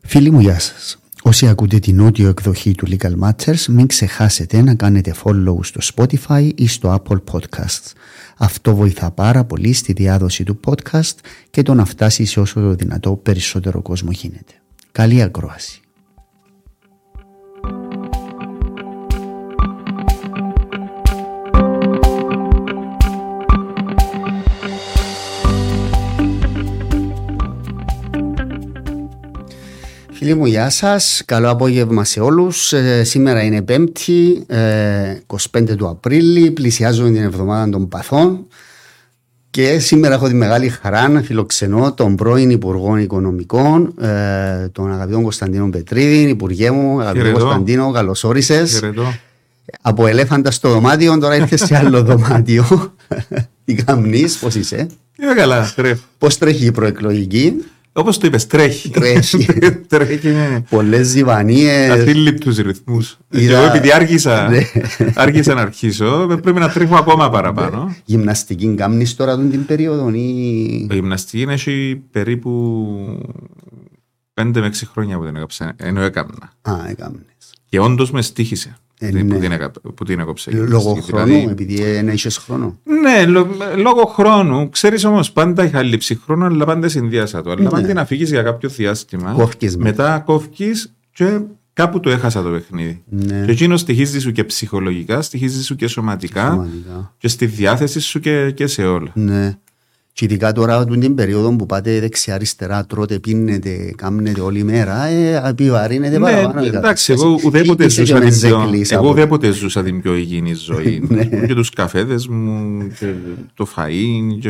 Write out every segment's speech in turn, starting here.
Φίλοι μου, γεια σας. Όσοι ακούτε την νότιο εκδοχή του Legal Matters, μην ξεχάσετε να κάνετε follow στο Spotify ή στο Apple Podcasts. Αυτό βοηθά πάρα πολύ στη διάδοση του podcast και το να φτάσει σε όσο το δυνατό περισσότερο κόσμο γίνεται. Καλή ακρόαση. Φίλοι μου, γεια σας. Καλό απόγευμα σε όλους. Σήμερα είναι Πέμπτη, 25 του Απρίλη. Πλησιάζουμε την εβδομάδα των Παθών. Και σήμερα έχω τη μεγάλη χαρά να φιλοξενώ τον πρώην Υπουργό Οικονομικών, τον αγαπητό Κωνσταντίνο Πετρίδη. Υπουργέ μου, αγαπητό Κωνσταντίνο, καλώς όρισες. Από ελέφαντα στο δωμάτιο, τώρα ήρθες σε άλλο δωμάτιο. Τι καμνείς, πώς είσαι? Είμαι καλά, τρέχει. Πώς τρέχει η προεκλογική? Όπως το είπες, τρέχει. Τρέχει. Πολλές ζυβανίες. Αθήλυπτους ρυθμούς. Και εγώ επειδή άργησα να αρχίσω, πρέπει να τρέχω ακόμα παραπάνω. Γυμναστική κάνεις τώρα την περίοδο? Η γυμναστική έχει περίπου 5 με 6 χρόνια που την έκαψα. Ενώ έκανα. Έκαμνες. Και όντως με στοίχησε. Που την έκοψε. Λόγω χρόνου, επειδή δεν είχες χρόνο. Ναι, λόγω χρόνου. Ξέρεις όμως, πάντα είχα λείψει χρόνο, αλλά πάντα συνδυάσα το. Αλλά πάντα να φύγεις για κάποιο διάστημα. Μετά κόφκεις και κάπου το έχασα το παιχνίδι. Ναι. Και εκείνο στοιχίζει σου και ψυχολογικά, στοιχίζει σου και σωματικά. Και στη διάθεση σου και σε όλα. Ναι. Και ειδικά τώρα την περίοδο που πάτε δεξιά-αριστερά, τρώτε, πίνετε, κάμνετε όλη μέρα, επιβαρύνετε παραπάνω. Εντάξει, εγώ ουδέποτε ζούσα την πιο υγιεινή ζωή. Και τους καφέδες μου, και το φαΐν,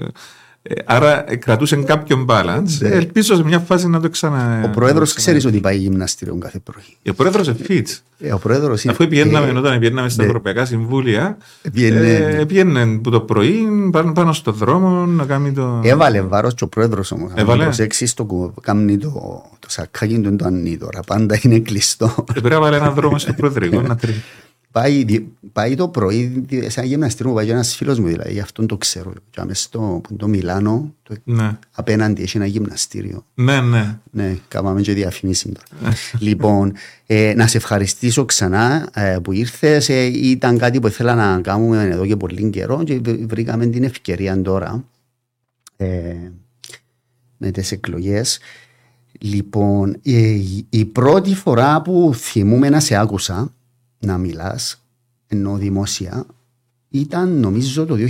άρα κρατούσε κάποιον balance. Ελπίζω σε μια φάση να το ξανα... Ο πρόεδρος ξέρεις ότι πάει γυμναστήριο κάθε πρωί. Ο πρόεδρος είναι fit. Αφού όταν πηγαίναμε στα Ευρωπαϊκά Συμβούλια, πήγαινε που το πρωί πάνω στον δρόμο να κάνει το... Έβαλε βάρος και ο πρόεδρος όμως. Αν προσέξει στο κάνει το σακάκι του το ανίδωρα. Πάντα είναι κλειστό. Πρέπει να βάλει έναν δρόμο στο προεδρικό να τρέχει. Πάει το πρωί σε ένα γυμναστήριο που πάει ένας φίλος μου, δηλαδή, γι' αυτόν το ξέρω. Και μες στο Μιλάνο, απέναντι έχει ένα γυμναστήριο. Ναι, κάναμε και διαφημίσεις τώρα. Λοιπόν, να σε ευχαριστήσω ξανά που ήρθες. Ήταν κάτι που ήθελα να κάνουμε εδώ και πολύ καιρό και βρήκαμε την ευκαιρία τώρα με τις εκλογές. Λοιπόν, η πρώτη φορά που θυμούμαι να σε άκουσα να μιλάς, ενώ δημόσια, ήταν νομίζω το 2014.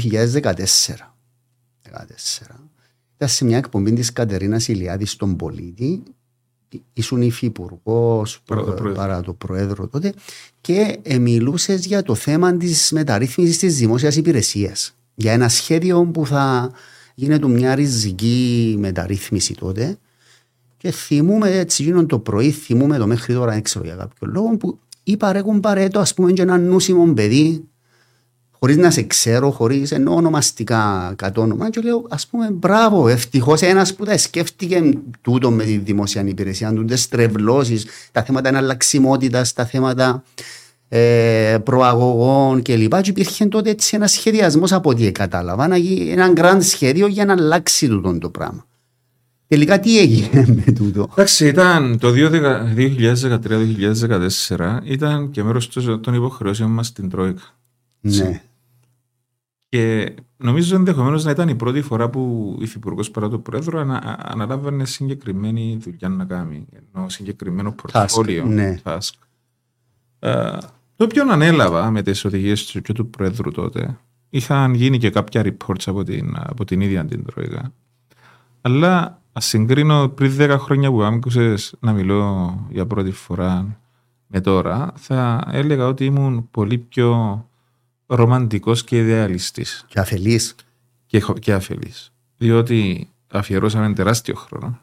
Ήταν σε μια εκπομπή της Κατερίνας Ηλιάδης στον Πολίτη, ήσουν υφυπουργός παρά το πρόεδρο τότε, και μιλούσες για το θέμα της μεταρρύθμισης της δημόσιας υπηρεσίας, για ένα σχέδιο που θα γίνεται μια ριζική μεταρρύθμιση τότε, και θυμούμαι έτσι γίνον το πρωί, θυμούμαι το μέχρι τώρα, δεν ξέρω για κάποιο λόγο, που είπα ρε κουμπαρέτο, ας πούμε, και ένα νούσιμο παιδί, χωρίς να σε ξέρω, χωρίς ενώ ονομαστικά κατόνομα, και λέω, ας πούμε, μπράβο, ευτυχώς ένας που τα σκέφτηκε τούτο με τη δημόσια υπηρεσία, τούτες τρευλώσεις, τα θέματα εναλλαξιμότητας, τα θέματα προαγωγών κλπ. Και υπήρχε τότε έτσι ένας σχεδιασμός, από ό,τι κατάλαβα, ένα grand σχέδιο για να αλλάξει τούτο το πράγμα. Τελικά τι έγινε με τούτο? Εντάξει, ήταν το 2013-2014, ήταν και μέρος των υποχρεώσεων μας στην Τρόικα. Ναι. Και νομίζω ενδεχομένως να ήταν η πρώτη φορά που η υφυπουργός παρά το πρόεδρο αναλάβανε συγκεκριμένη δουλειά να κάνει, ενώ συγκεκριμένο πορτφόλιο. Task. Το οποίο ανέλαβα με τις οδηγίες και του πρόεδρου τότε. Είχαν γίνει και κάποια reports από την ίδια την Τρόικα. Αλλά ας συγκρίνω πριν 10 χρόνια που άκουσες να μιλώ για πρώτη φορά με τώρα, θα έλεγα ότι ήμουν πολύ πιο ρομαντικός και ιδεαλιστής. Και αφελής. Και αφελής. Διότι αφιερώσαμε τεράστιο χρόνο.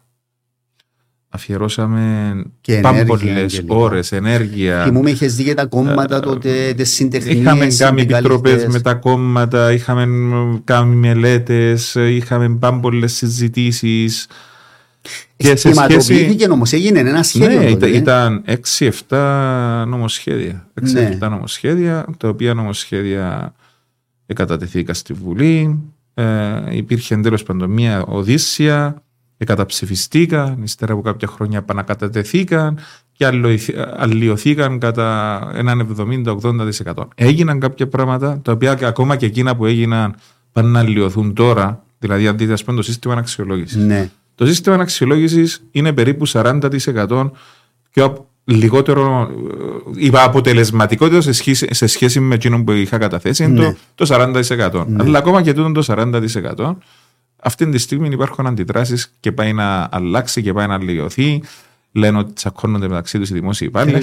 Αφιερώσαμε πάμπολες ώρες, ενέργεια. Θυμούμαι είχες δει και τα κόμματα τότε, τις συντεχνίες. Είχαμε κάνει επιτροπές με τα κόμματα, είχαμε κάνει μελέτες, είχαμε πάμπολες συζητήσεις. Σχηματοποιήθηκε όμως, έγινε ένα σχέδιο. Ναι, ήταν 6-7 νομοσχέδια. 6-7 νομοσχέδια, τα οποία νομοσχέδια κατατεθήκα στη Βουλή. Υπήρχε τέλος πάντων μια οδύσσια καταψηφιστήκαν, ύστερα από κάποια χρόνια επανακατατεθήκαν και αλλοιωθήκαν κατά έναν 70-80%. Έγιναν κάποια πράγματα τα οποία ακόμα και εκείνα που έγιναν πάνε να αλλοιωθούν τώρα. Δηλαδή, αν δείτε το σύστημα αξιολόγησης. Ναι. Το σύστημα αξιολόγησης είναι περίπου 40% πιο λιγότερο αποτελεσματικότερο σε σχέση με εκείνο που είχα καταθέσει. Είναι το 40%. Ναι. Αλλά ακόμα και τούτο το 40%. Αυτή τη στιγμή υπάρχουν αντιδράσεις και πάει να αλλάξει και πάει να αλλοιωθεί. Λένε ότι τσακώνονται μεταξύ τους οι δημόσιοι υπάλληλοι.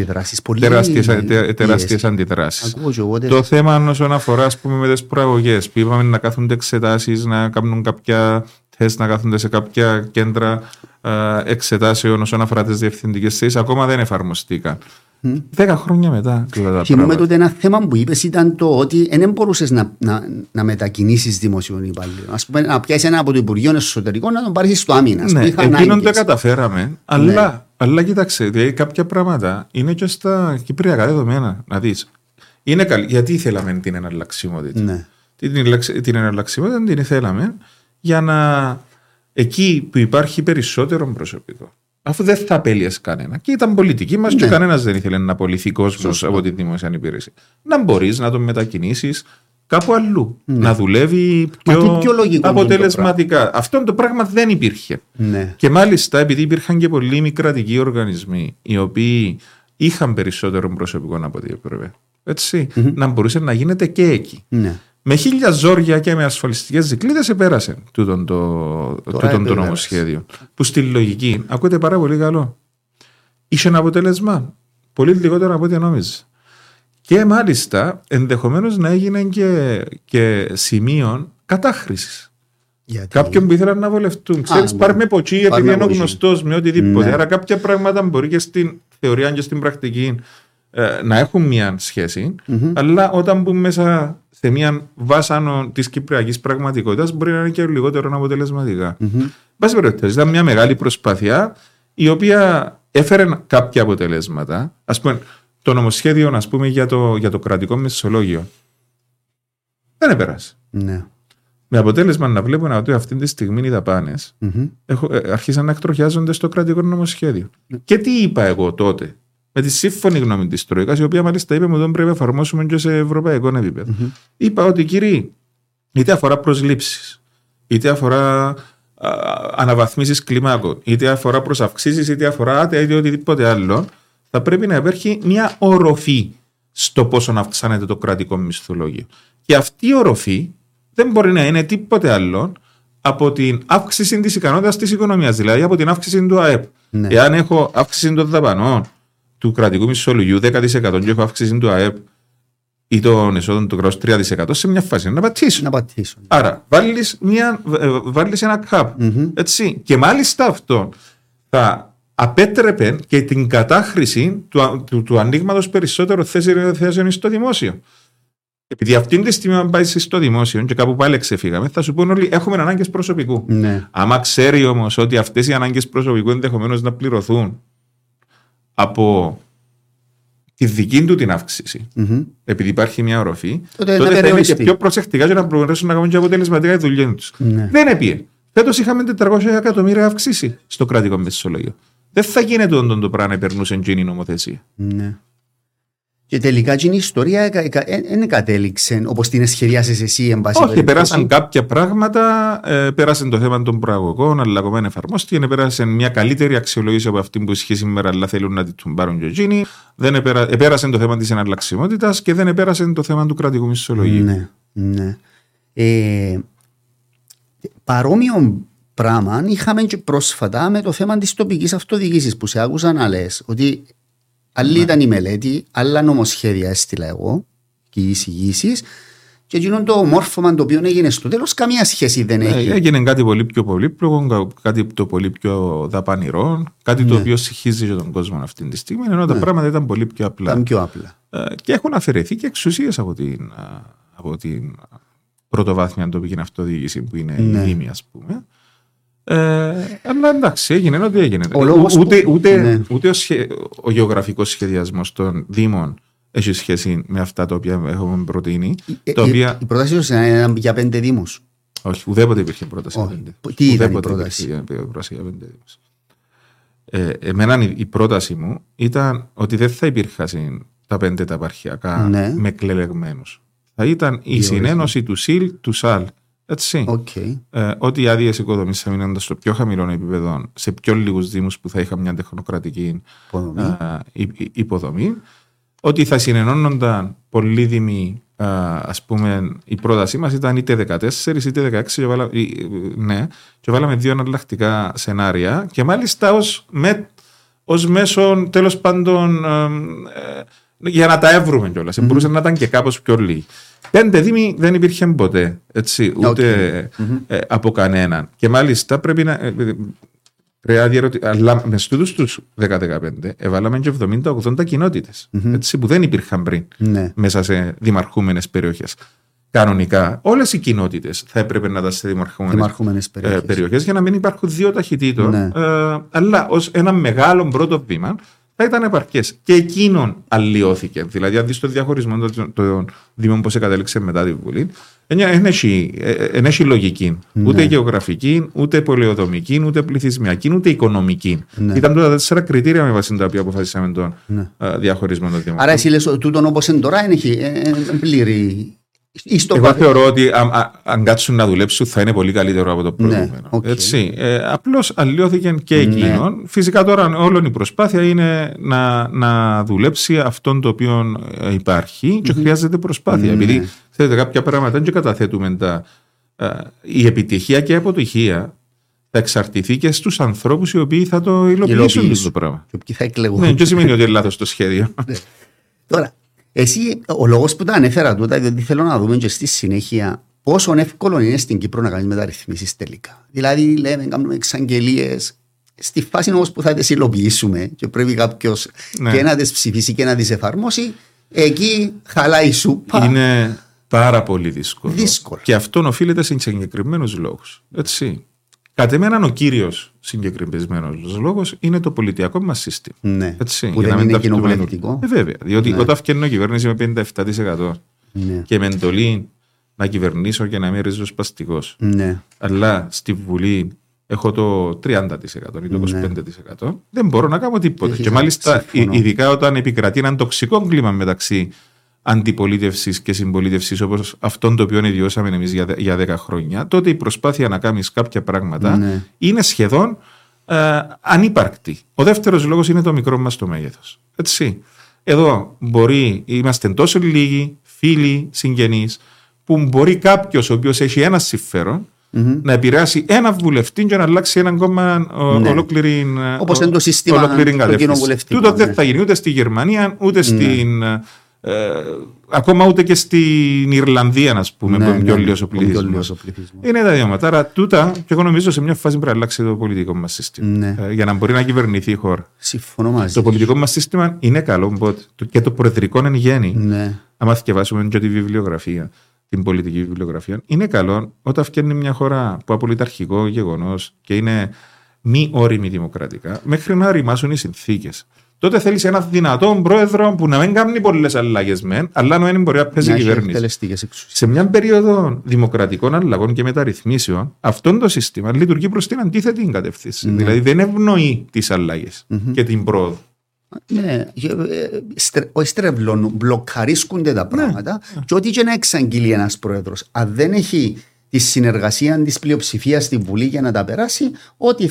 Τεράστιες αντιδράσεις. Το θέμα όσον αφορά με τις προαγωγές, που είπαμε να κάθονται εξετάσεις, να κάνουν κάποια τεστ, να κάθονται σε κάποια κέντρα εξετάσεων όσον αφορά τις διευθυντικές θέσεις, ακόμα δεν εφαρμοστήκαν. 10 χρόνια μετά. Θυμούμαι τότε ένα θέμα που είπες ήταν το ότι δεν μπορούσες να μετακινήσεις δημοσίων υπαλλήλων. Ας πούμε, να πιάσεις ένα από το Υπουργείο Εσωτερικών να τον πάρεις στο άμυνας. Ναι, εκείνον το καταφέραμε. Αλλά κοίταξε, δηλαδή κάποια πράγματα είναι και στα κυπριακά δεδομένα. Να δεις. Είναι καλή. Γιατί ήθελαμε την εναλλαξιμότητα. Ναι. Την εναλλαξιμότητα την ήθελαμε για να. Εκεί που υπάρχει περισσότερο προσωπικό. Αφού δεν θα απέλυες κανένα. Και ήταν πολιτική μας και κανένας δεν ήθελε να απολυθεί κόσμος από τη δημόσια υπηρεσία. Να μπορείς να τον μετακινήσεις κάπου αλλού. Να δουλεύει πιο αποτελεσματικά. Αυτό το πράγμα δεν υπήρχε. Και μάλιστα επειδή υπήρχαν και πολλοί μη κρατικοί οργανισμοί οι οποίοι είχαν περισσότερο προσωπικό από ό,τι έπρεπε. Έτσι, να μπορούσε να γίνεται και εκεί. Με 1000 ζόρια και με ασφαλιστικές δικλείδες επέρασε τούτο το νομοσχέδιο. Που στη λογική ακούτε πάρα πολύ καλό. Είχε ένα αποτέλεσμα πολύ λιγότερο από ό,τι νόμιζε. Και μάλιστα ενδεχομένως να έγινε και σημείο κατάχρησης. Κάποιον που ήθελαν να βολευτούν. Ξέρεις, πάρουμε ποτσί επειδή είναι γνωστός με οτιδήποτε. Άρα κάποια πράγματα μπορεί και στην θεωρία και στην πρακτική να έχουν μια σχέση, αλλά όταν μπουν μέσα σε μια βάσανο της κυπριακής πραγματικότητας μπορεί να είναι και λιγότερο αποτελεσματικά. Βάση περιπτώσει, ήταν μια μεγάλη προσπάθεια η οποία έφερε κάποια αποτελέσματα. Ας πούμε, το νομοσχέδιο για το κρατικό μισθολόγιο δεν επέρασε. Με αποτέλεσμα να βλέπουν ότι αυτή τη στιγμή οι δαπάνες αρχίσαν να εκτροχιάζονται στο κρατικό νομοσχέδιο. Και τι είπα εγώ τότε, με τη σύμφωνη γνώμη της Τρόικας, η οποία μάλιστα είπε ότι πρέπει να εφαρμόσουμε και σε ευρωπαϊκό επίπεδο. Είπα ότι κύριοι, είτε αφορά προσλήψεις, είτε αφορά αναβαθμίσεις κλιμάκων, είτε αφορά προσαυξήσεις, είτε αφορά είτε οτιδήποτε άλλο, θα πρέπει να υπάρχει μια οροφή στο πόσο αυξάνεται το κρατικό μισθολόγιο. Και αυτή η οροφή δεν μπορεί να είναι τίποτε άλλο από την αύξηση της ικανότητας της οικονομίας, δηλαδή από την αύξηση του ΑΕΠ. Εάν έχω αύξηση των δαπανών του κρατικού μισθολογίου 10% και έχω αύξηση του ΑΕΠ ή των εσόδων του κράτους 3%, σε μια φάση να πατήσω. Άρα βάλεις ένα καπ. Έτσι. Και μάλιστα αυτό θα απέτρεπε και την κατάχρηση του ανοίγματος περισσότερων θέσεων στο δημόσιο. Επειδή αυτή τη στιγμή, αν πάει στο δημόσιο και κάπου πάλι ξεφύγαμε, θα σου πούνε όλοι έχουμε ανάγκες προσωπικού. Άμα ξέρει όμως ότι αυτές οι ανάγκες προσωπικού ενδεχομένως να πληρωθούν από τη δική του την αύξηση, επειδή υπάρχει μια οροφή, τότε θα είναι και πιο προσεκτικά για να μπορέσουν να κάνουν και αποτελεσματικά τη δουλειά τους. Δεν έπιε. Φέτος είχαμε 400 εκατομμύρια αυξήσει στο κρατικό μισθολόγιο. Δεν θα γίνεται το πράγμα να περνούσε εκείνη η νομοθεσία. Και τελικά η ιστορία δεν κατέληξε όπως την σχεδιάσεις εσύ εν πάση περιπτώσει. Όχι, πέρασαν κάποια πράγματα, πέρασε το θέμα των προαγωγών, αλλά ακόμα δεν εφαρμόστηκε, πέρασε μια καλύτερη αξιολόγηση από αυτή που ισχύει σήμερα, αλλά θέλουν να την πάρουν και εκείνοι. Πέρασε το θέμα της εναλλαξιμότητας και δεν πέρασε το θέμα του κρατικού μισθολογίου. Ναι. Παρόμοιο πράγμα είχαμε και πρόσφατα με το θέμα της τοπικής αυτοδιοίκησης που σε άκουσα να λες ότι άλλη ήταν η μελέτη, άλλα νομοσχέδια έστειλα εγώ και οι εισηγήσεις και εκείνο το μόρφωμα το οποίο έγινε στο τέλος καμία σχέση δεν έχει. Έγινε κάτι πολύ πιο πολύπλοκο, κάτι το πολύ πιο δαπανηρό, κάτι το οποίο συγχύζει τον κόσμο αυτή τη στιγμή, ενώ τα πράγματα ήταν πολύ πιο απλά. Και έχουν αφαιρεθεί και εξουσίες από την πρωτοβάθμια τοπική αυτοδιοίκηση που είναι η Δήμη, ας πούμε. Αλλά εντάξει, έγινε ό,τι έγινε. Ούτε ο γεωγραφικός σχεδιασμός των Δήμων έχει σχέση με αυτά τα οποία έχουμε προτείνει. Η πρόταση είναι για 5 Δήμους. Όχι, ουδέποτε υπήρχε πρόταση. Τι ήταν η πρόταση? Για 5 δήμους. Εμένα η πρόταση μου ήταν ότι δεν θα υπήρχαν τα 5 τα επαρχιακά με κλελεγμένους. Θα ήταν η συνένωση του ΣΥΛ, του ΣΑΛ. Έτσι. Ότι οι άδειες οικοδομής θα μείναν στο πιο χαμηλό επίπεδο, σε πιο λίγους δήμους που θα είχαν μια τεχνοκρατική υποδομή. Ότι θα συνενώνονταν πολλοί δήμοι. Ας πούμε, η πρότασή μας ήταν είτε 14 είτε 16 και βάλαμε 2 εναλλακτικά σενάρια και μάλιστα ως μέσον, τέλος πάντων, για να τα έβρουμε κιόλας. Μπορούσε να ήταν και κάπως πιο λίγοι. 5 δήμοι δεν υπήρχε ποτέ, έτσι, ούτε από κανέναν. Και μάλιστα πρέπει να... Αλλά με στούτους τους 10-15 έβαλαμε και 70-80 κοινότητες που δεν υπήρχαν πριν μέσα σε δημαρχούμενες περιοχές. Κανονικά όλες οι κοινότητες θα έπρεπε να ήταν σε δημαρχούμενες περιοχές για να μην υπάρχουν 2 ταχυτήτων, αλλά ως ένα μεγάλο πρώτο βήμα θα ήταν επαρκές. Και εκείνον αλλοιώθηκε. Δηλαδή, αν δεις το διαχωρισμό των δήμων πώς κατέληξε μετά τη Βουλή, δεν έχει λογική. Ούτε γεωγραφική, ούτε πολεοδομική, ούτε πληθυσμιακή, ούτε οικονομική. Ήταν τα 4 κριτήρια με βάση τα οποία αποφασίσαμε τον διαχωρισμό των δήμων. Άρα, εσύ λες ότι τούτον όπως είναι τώρα είναι πλήρη. Εγώ θεωρώ ότι αν κάτσουν να δουλέψουν θα είναι πολύ καλύτερο από το προηγούμενο. Απλώς αλλοιώθηκε και εκείνον. Φυσικά τώρα όλη η προσπάθεια είναι να δουλέψει αυτόν το οποίο υπάρχει και χρειάζεται προσπάθεια. Επειδή θέλετε κάποια πράγματα δεν καταθέτουμε η επιτυχία και η αποτυχία θα εξαρτηθεί και στους ανθρώπους οι οποίοι θα το υλοποιήσουν το πράγμα. Και ποιοι θα εκλεγούν. Δεν σημαίνει ότι είναι λάθος το σχέδιο. Τώρα, εσύ, ο λόγος που τα ανέφερα τούτα, διότι θέλω να δούμε και στη συνέχεια πόσο εύκολο είναι στην Κύπρο να κάνεις μεταρρυθμίσεις τελικά. Δηλαδή, λέμε, κάνουμε εξαγγελίες. Στη φάση όμως που θα τις υλοποιήσουμε και πρέπει κάποιος και να τις ψηφίσει και να τις εφαρμόσει, εκεί χαλάει η σούπα. Είναι πάρα πολύ δύσκολο. Και αυτόν οφείλεται σε συγκεκριμένους λόγους. Έτσι. Κατ' εμέναν ο κύριος συγκεκριμένος λόγος είναι το πολιτιακό μας σύστημα. Ναι, έτσι, που δεν είναι κοινοβουλευτικό. Βέβαια, διότι όταν φτιάχνω κυβέρνηση με 57% και με εντολή να κυβερνήσω και να είμαι ριζοσπαστικός, αλλά στη Βουλή έχω το 30% ή το 25%, δεν μπορώ να κάνω τίποτα. Και μάλιστα, ειδικά όταν επικρατεί έναν τοξικό κλίμα μεταξύ αντιπολίτευσης και συμπολίτευσης, όπως αυτόν το οποίο βιώσαμε εμείς για 10 χρόνια, τότε η προσπάθεια να κάνεις κάποια πράγματα είναι σχεδόν ανύπαρκτη. Ο δεύτερος λόγος είναι το μικρό μας το μέγεθος. Έτσι. Εδώ είμαστε τόσο λίγοι φίλοι, συγγενείς, που μπορεί κάποιος ο οποίος έχει ένα συμφέρον να επηρεάσει ένα βουλευτή και να αλλάξει έναν κόμμα ολόκληρη κατεύθυνση. Τούτο δεν θα γίνει ούτε στη Γερμανία, ούτε στην. Ακόμα ούτε και στην Ιρλανδία, να πούμε, που είναι πιο λίγος ο πληθυσμός. Είναι τα διάματα. Άρα, τούτα, και εγώ νομίζω σε μια φάση πρέπει να αλλάξει το πολιτικό μας σύστημα. Για να μπορεί να κυβερνηθεί η χώρα. Συμφωνώ μαζί. Το πολιτικό μας σύστημα είναι καλό και το προεδρικό εν γέννη. Αν θυκευάσουμε και τη βιβλιογραφία, την πολιτική βιβλιογραφία, είναι καλό όταν φτιάχνει μια χώρα που από λιταρχικό γεγονός και είναι μη όριμη δημοκρατικά, μέχρι να οριμάσουν οι συνθήκες. Τότε θέλεις έναν δυνατό πρόεδρο που να μην κάνει πολλές αλλαγές αλλά να μην μπορεί να παίζει κυβέρνηση. Σε μια περίοδο δημοκρατικών αλλαγών και μεταρρυθμίσεων, αυτό το σύστημα λειτουργεί προς την αντίθετη κατεύθυνση. Δηλαδή δεν ευνοεί τις αλλαγές και την πρόοδο. Ναι, όχι στρεβλώνουν, μπλοκαρίσκονται τα πράγματα και ό,τι και να εξαγγείλει ένας πρόεδρος, αν δεν έχει τη συνεργασία της πλειοψηφίας στη Βουλή για να τα περάσει, ό,τι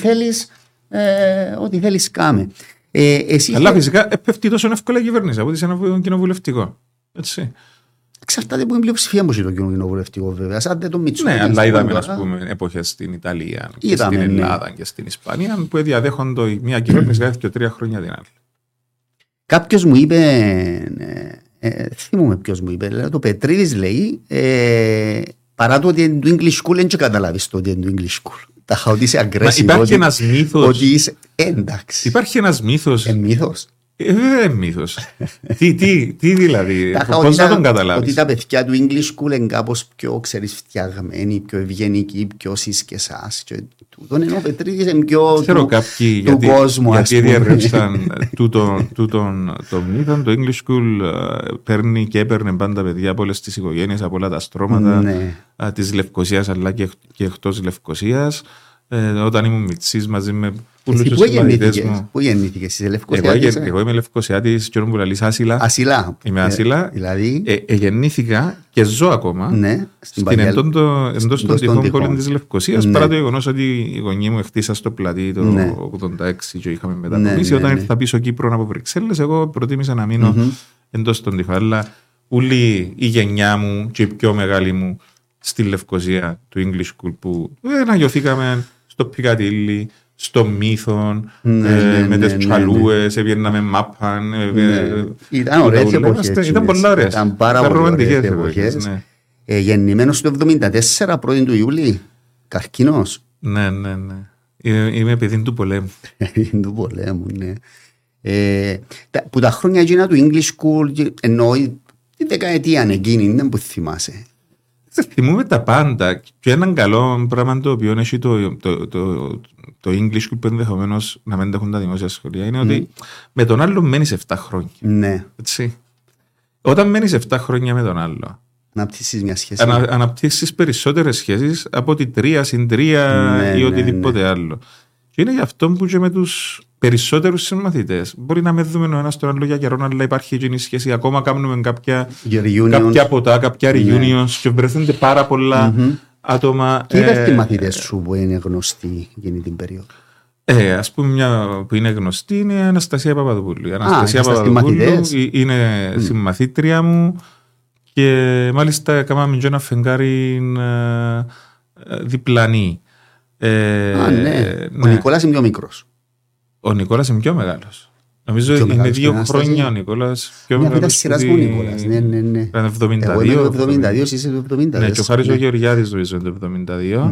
θέλεις κάμε. Αλλά φυσικά πέφτει τόσο εύκολα η κυβέρνηση από ότι σε ένα κοινοβουλευτικό. Έτσι. Εξαρτάται από την πλειοψηφία μου το κοινοβουλευτικό, βέβαια. Σαν το ναι, αλλά είδαμε εποχές στην Ιταλία και στην Ελλάδα και στην Ισπανία που διαδέχονται μια κυβέρνηση κάθε και 3 χρόνια την άλλη. Κάποιος μου είπε, θυμούμαι ποιος μου είπε, το Πετρίδης λέει, παρά το ότι είναι του English School, δεν καταλάβεις το ότι είναι του English School. Τα ότι είσαι aggressive. Υπάρχει ένας μύθος. Ότι είσαι εντάξει. Υπάρχει ένας μύθος. Μύθος. Βέβαια μύθος. Τι δηλαδή, πώς να τον καταλάβεις. Ότι τα παιδιά του English School είναι κάπως πιο φτιαγμένοι, πιο ευγενικοί, πιο εσείς και εσάς. τούτον, ενώ ο Πετρίδης είναι πιο ξέρω κάποιοι του κόσμου. Γιατί διαρρεύσαν το μύθο. Το English School παίρνει και έπαιρνε πάντα παιδιά από όλες τις οικογένειες, από όλα τα στρώματα της Λευκωσίας αλλά και εκτός Λευκωσίας. Όταν ήμουν μητσής μαζί με πολλούς τους συμμαθητές μου. Πού γεννήθηκες, είσαι Λευκωσιάτης? Εγώ είμαι Λευκωσιάτης και που λαλείς Άσυλα. Ασυλά. Είμαι Άσυλα. Δηλαδή. Γεννήθηκα και ζω ακόμα εντός των τυχών πόλεων της Λευκωσίας, παρά το γεγονός ότι οι γονείς μου χτίσαν στο πλατή το 1986 και είχαμε μετακομίσει. Όταν ήρθα πίσω Κύπρο από Βρυξέλλες, εγώ προτίμησα να μείνω εντός των τυχών. Αλλά όλη η γενιά μου και η πιο μεγάλη μου στη Λευκωσία του English School που αναγιωθήκαμε στο Πικατήλι, στο Μύθον, με τις τσαλούες, έβγαιναμε μάπαν. Ήταν ωραίες εποχές. Ήταν πολλά ωραίες. Ήταν πάρα πολύ ωραίες εποχές. Γεννημένος το 1974, 1η του Ιούλη, καρκίνος. Ναι. Είμαι παιδί του πολέμου. Του πολέμου, ναι. Που τα χρόνια εκείνα του English School, εννοεί τη δεκαετία εκείνη, δεν που θυμάσαι. Θυμούμε τα πάντα και έναν καλό πράγμα το οποίο έχει το English School που ενδεχομένως να μην έχουν τα δημόσια σχολεία είναι ότι με τον άλλο μένεις 7 χρόνια. Ναι. Έτσι. Όταν μένεις 7 χρόνια με τον άλλο αναπτύσσεις μια σχέση. Αναπτύσσεις περισσότερες σχέσεις από ότι 3 συν 3 ή οτιδήποτε άλλο. Και είναι γι' αυτό που και με τους περισσότερους συμμαθητές μπορεί να με δούμε ο ένας τον άλλο για καιρό, αλλά υπάρχει εκείνη η σχέση. Ακόμα κάνουμε κάποια ποτά, κάποια reunions και βρεθούνται πάρα πολλά άτομα. Και είδες τι μαθητές σου που είναι γνωστοί εκείνη την περίοδο? Ας πούμε μια που είναι γνωστή είναι η Αναστασία Παπαδοπούλου. Η Αναστασία Παπαδοπούλου είναι συμμαθήτρια μου και μάλιστα κάναμε και ένα φεγγάρι διπλανή. Ο Νικόλας είναι πιο μικρός. Ο Νικόλας είναι πιο μεγάλος. Νομίζω είναι 2 χρόνια ο Νικόλας πιο μεγάλος. Μια σειράς μου ο Νικόλας. Είναι 72. Εγώ είμαι το 72, εσύ είσαι το 72. Ναι, και ο Χάρης ο Γεωργιάδης νομίζω είναι το 72.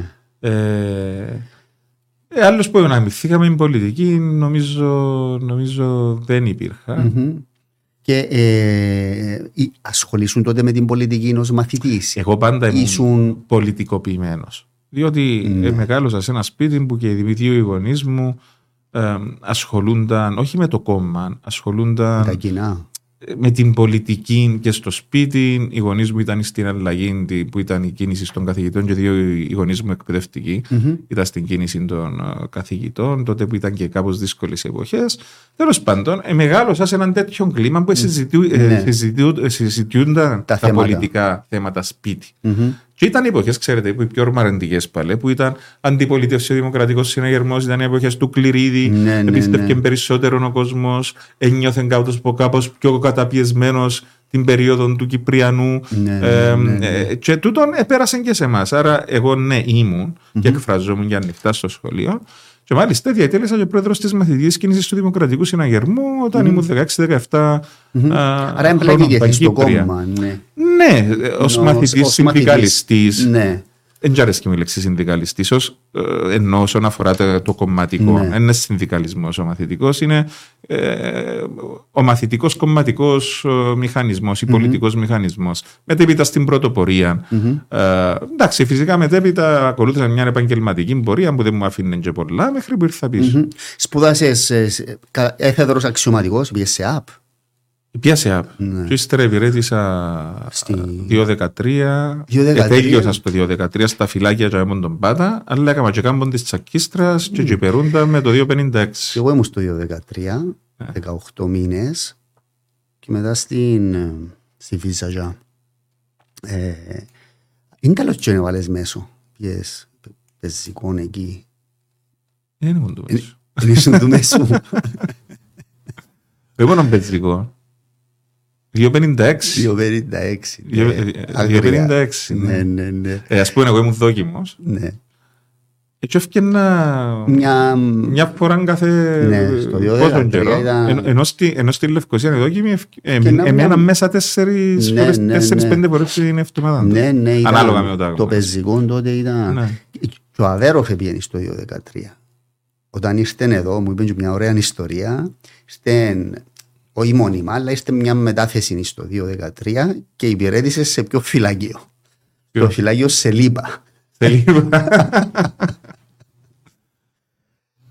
Άλλος που αναμειχθήκαμε in πολιτική νομίζω δεν υπήρχα. Και ασχολήσουν τότε με την πολιτική ως μαθητής? Εγώ πάντα ήμουν πολιτικοποιημένος. Διότι μεγάλωσα σε ένα σπίτι που και οι δύο γονείς μου ασχολούνταν όχι με το κόμμα, ασχολούνταν με την πολιτική και στο σπίτι. Οι γονείς μου ήταν στην αλλαγή που ήταν η κίνηση των καθηγητών και δύο οι γονείς μου εκπαιδευτικοί ήταν στην κίνηση των καθηγητών, τότε που ήταν και κάπως δύσκολες εποχές. Τέλος πάντων, μεγάλωσα σε έναν τέτοιο κλίμα που συζητιούνταν τα πολιτικά θέματα σπίτι. Και ήταν εποχές, ξέρετε, που οι πιο ορμαρεντικές πάλι, που ήταν αντιπολίτευση ο Δημοκρατικός Συναγερμός, ήταν εποχές του Κληρίδη, εμπίστευκε περισσότερο ο κόσμος, ένιωθε κάπως πιο καταπιεσμένος την περίοδο του Κυπριανού. Και τούτον πέρασαν και σε εμάς. Άρα, εγώ ήμουν και εκφραζόμουν για ανοιχτά στο σχολείο. Και μάλιστα διατέλεσα και πρόεδρος της μαθητικής κίνησης του Δημοκρατικού Συναγερμού όταν ήμουν 16-17 Άρα εμπλέκηκες στο κόμμα. Ναι, ως μαθητής συνδικαλιστής. Δεν αρέσει μου η λέξη συνδικαλιστής, ενώ όσον αφορά το κομματικό. Δεν είναι συνδικαλισμός ο μαθητικός, είναι ο μαθητικός κομματικός μηχανισμός ή πολιτικός μηχανισμός. Μετέπειτα στην πρωτοπορία. Εντάξει, φυσικά μετέπειτα ακολούθησα μια επαγγελματική πορεία που δεν μου αφήνε και πολλά μέχρι που ήρθα πίσω. Σπουδάσες έφεδρος αξιωματικός, πήγες σε ΑΠ? Πιάσε ΑΠ. Και ύστερα υπηρέτησα 2013. Τέλειωσα στο 2013 στα φυλάκια και έμουν τον Πάτα, αλλά έκανα και κάμπον της Τσακίστρας και υπερούντα με το 256. Εγώ ήμουν στο 2013, 18 μήνες και μετά στη Βίζαγιά. Είναι καλώς και να βάλες μέσω. Πιες πεζικών εκεί. Δεν ήμουν του μέσου. Δεν ήσουν του μέσου. Εγώ ήμουν πεζικό. 256. 256. Ναι. Ας πούμε εγώ ήμουν δόκιμος. Ναι. Έτσι έφτιανα μια φορά κάθε πόσο καιρό. Ενώ στη Λευκωσία είναι δόκιμη, εμένα μέσα 4-5 φορές την εβδομάδα. Ναι, ανάλογα με το τάγμα. Το πεζικό τότε ήταν. Και ο Αβέροφ πήγαινε στο 2013. Όταν ήρθαν εδώ, μου είπε μια ωραία ιστορία. Όχι μόνιμα, αλλά είστε μια μετάθεση στο 2013 και υπηρέτησε σε ποιο φυλακείο? Το φυλακείο Σελίπα.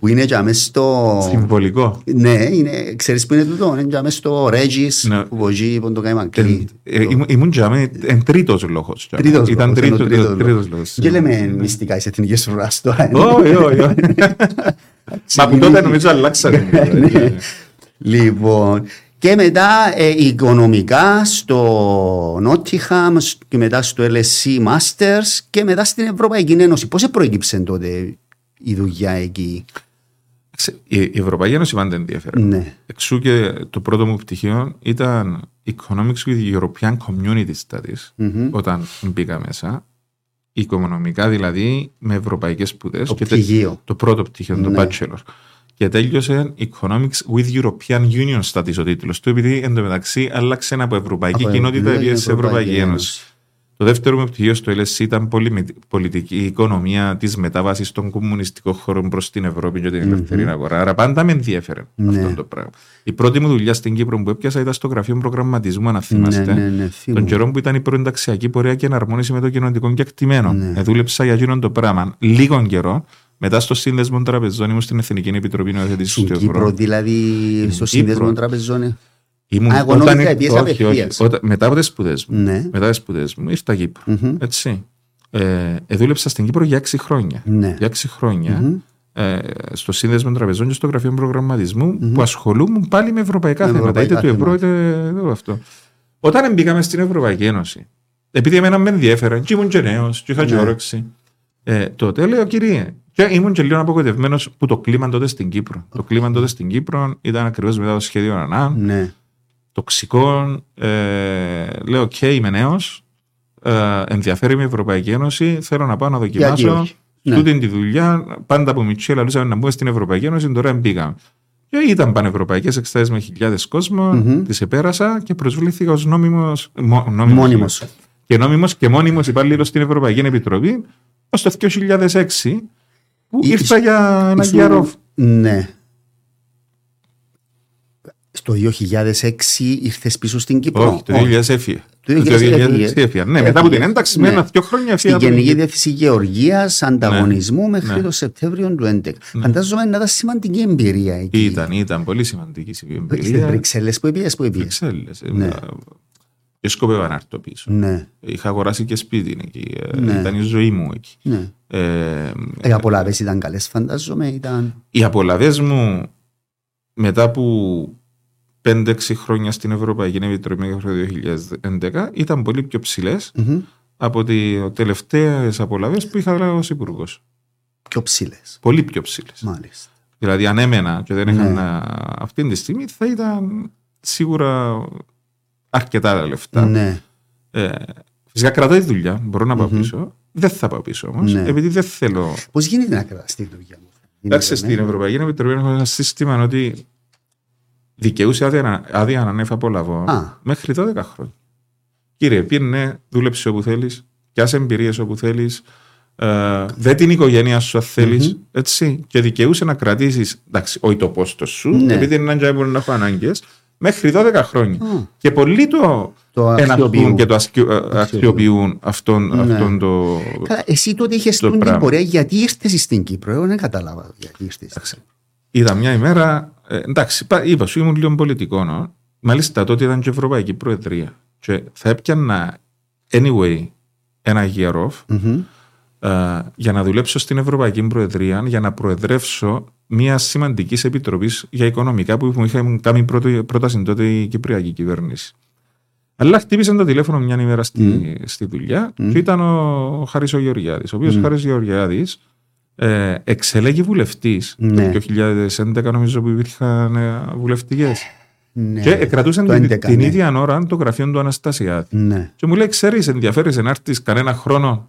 που είναι για μέσα στο... Συμβολικό. Ναι, ξέρεις που είναι τούτο, είναι για μέσα στο Regis, που βγει που το κάνει μακρύ. Ήμουν για μένα τρίτος λόγος. Ήταν τρίτος λόγος. Και λέμε μυστικά τις εθνικές φρουράς τώρα. Όχι. Μα που τότε νομίζω αλλάξανε. Λοιπόν, και μετά οικονομικά στο Nottingham και μετά στο LSE Masters και μετά στην Ευρωπαϊκή Ένωση. Πώς προέκυψε τότε η δουλειά εκεί? Η Ευρωπαϊκή Ένωση πάντα ενδιαφέρον. Ναι. Εξού και το πρώτο μου πτυχίο ήταν Economics with European Community Studies, όταν μπήκα μέσα. Οικονομικά δηλαδή με ευρωπαϊκές σπουδές. Το πρώτο πτυχίο, το Bachelor. Και τέλειωσε Economics with European Union Studies ο τίτλος του, επειδή εντωμεταξύ άλλαξε από Ευρωπαϊκή Κοινότητα και σε Ευρωπαϊκή Ένωση. Το δεύτερο μου πτυχίο στο LSE ήταν πολιτική οικονομία της μετάβασης των κομμουνιστικών χωρών προς την Ευρώπη και την ελευθερή αγορά. Άρα πάντα με ενδιέφερε αυτό το πράγμα. Η πρώτη μου δουλειά στην Κύπρο που έπιασα ήταν στο γραφείο προγραμματισμού, αν θυμάστε. Τον καιρό που ήταν η προενταξιακή πορεία και εναρμόνιση με το κοινωνικό κεκτημένο. Δούλεψα για εκείνον το πράγμα λίγον καιρό. Μετά στο Σύνδεσμο Τραπεζών ήμουν στην Εθνική Επιτροπή Νομοθετήσης του Ευρώ. Στην Κύπρο, δηλαδή, στο Σύνδεσμο Τραπεζών. Μετά από τις σπουδές μου ήρθα Κύπρο. Έτσι. Δούλεψα στην Κύπρο για 6 χρόνια. Για 6 χρόνια στο Σύνδεσμο Τραπεζών και στο Γραφείο Προγραμματισμού που ασχολούμουν πάλι με ευρωπαϊκά θέματα, είτε του ευρώ είτε αυτό. Όταν μπήκαμε στην Ευρωπαϊκή Ένωση, επειδή εμένα με ενδιέφεραν και ήμουν και νέος και είχα και όρεξη, τότε λέω κύριε, και ήμουν και λίγο απογοητευμένος που το κλίμα τότε στην Κύπρο. Το κλίμα τότε στην Κύπρο ήταν ακριβώς μετά το σχέδιο ΑΝΑ. Τοξικό, λέω είμαι νέος, ενδιαφέρει με η Ευρωπαϊκή Ένωση, θέλω να πάω να δοκιμάσω τούτη τη δουλειά. Πάντα από Μιτσέλα λαλούσαμε να μπούμε στην Ευρωπαϊκή Ένωση, τώρα μπήκαμε. Και ήταν πανευρωπαϊκές εξετάσεις με χιλιάδες κόσμο, τις επέρασα και προσβλήθηκα ως μόνιμος και μόνιμος υπάλληλος στην Ευρωπαϊκή Επιτροπή ως το 2006 που ήρθα για ένα γερόφ. Ναι. Στο 2006 ήρθες πίσω στην Κύπρο. Όχι, το 2000 έφυγε. Ναι, μετά από την ένταξη, με 1-2 χρόνια στην Γενική Διεύθυνση Γεωργίας, Ανταγωνισμού μέχρι το Σεπτέμβριο του 2011. Φαντάζομαι να ήταν σημαντική εμπειρία εκεί. Ήταν πολύ σημαντική η εμπειρία. Στις Βρυξέλλες που πήγες. Βρυξέλλες. Και σκοπεύα να έρθω πίσω. Είχα αγοράσει και σπίτι εκεί. Ήταν η ζωή μου εκεί. Οι απολαύες ήταν καλές, φαντάζομαι. Οι απολαύες μου μετά από 5-6 χρόνια στην Ευρωπαϊκή Επιτροπή μέχρι το 2011 ήταν πολύ πιο ψηλές από τις τελευταίες απολαύες που είχα ως υπουργός. Πιο ψηλές. Πολύ πιο ψηλές. Μάλιστα. Δηλαδή αν έμενα και δεν είχαν αυτή τη στιγμή θα ήταν σίγουρα αρκετά λεφτά. Φυσικά κρατώ τη δουλειά, μπορώ να πάω πίσω. Δεν θα πάω πίσω όμως, επειδή δεν θέλω. Πώς γίνεται να κρατάς τη δουλειά μου? Εντάξει, στην Ευρωπαϊκή Επιτροπή έχω ένα σύστημα ότι δικαιούσε άδεια ανανέφα απολαβών μέχρι 12 χρόνια. Κύριε, πήρνε, δούλεψε όπου θέλεις, πιάσε εμπειρίες όπου θέλεις, δε την οικογένεια σου αν θέλεις, έτσι, και δικαιούσε να κρατήσεις, εντάξει, όχι το πόστο σου, επειδή είναι έναν μπορεί να έχω ανάγκες, μέχρι 12 χρόνια. Και πολλοί το εναντούν και το αξιοποιούν αυτόν το. Καλά, εσύ τότε είχες την πορεία, γιατί ήρθες στην Κύπρο? Εγώ δεν κατάλαβα γιατί ήρθες. Είδα μια ημέρα, εντάξει, είπα σου, ήμουν λίγο πολιτικό. Μάλιστα τότε ήταν και Ευρωπαϊκή Προεδρία. Και θα έπιανα anyway ένα year off για να δουλέψω στην Ευρωπαϊκή Προεδρία, για να προεδρεύσω μια σημαντική επιτροπή για οικονομικά που μου είχε κάνει πρόταση τότε η Κυπριακή κυβέρνηση. Αλλά χτύπησε το τηλέφωνο μια ημέρα στη δουλειά και ήταν ο Χάρης ο Γεωργιάδης, ο οποίος Χάρης Γεωργιάδης εξελέγει βουλευτής το 2011, νομίζω που υπήρχαν βουλευτικές. Και κρατούσαν την ίδια ώρα το γραφείο του Αναστασιάδη. Και μου λέει, ξέρεις, ενδιαφέρεσαι να έρθεις κανένα χρόνο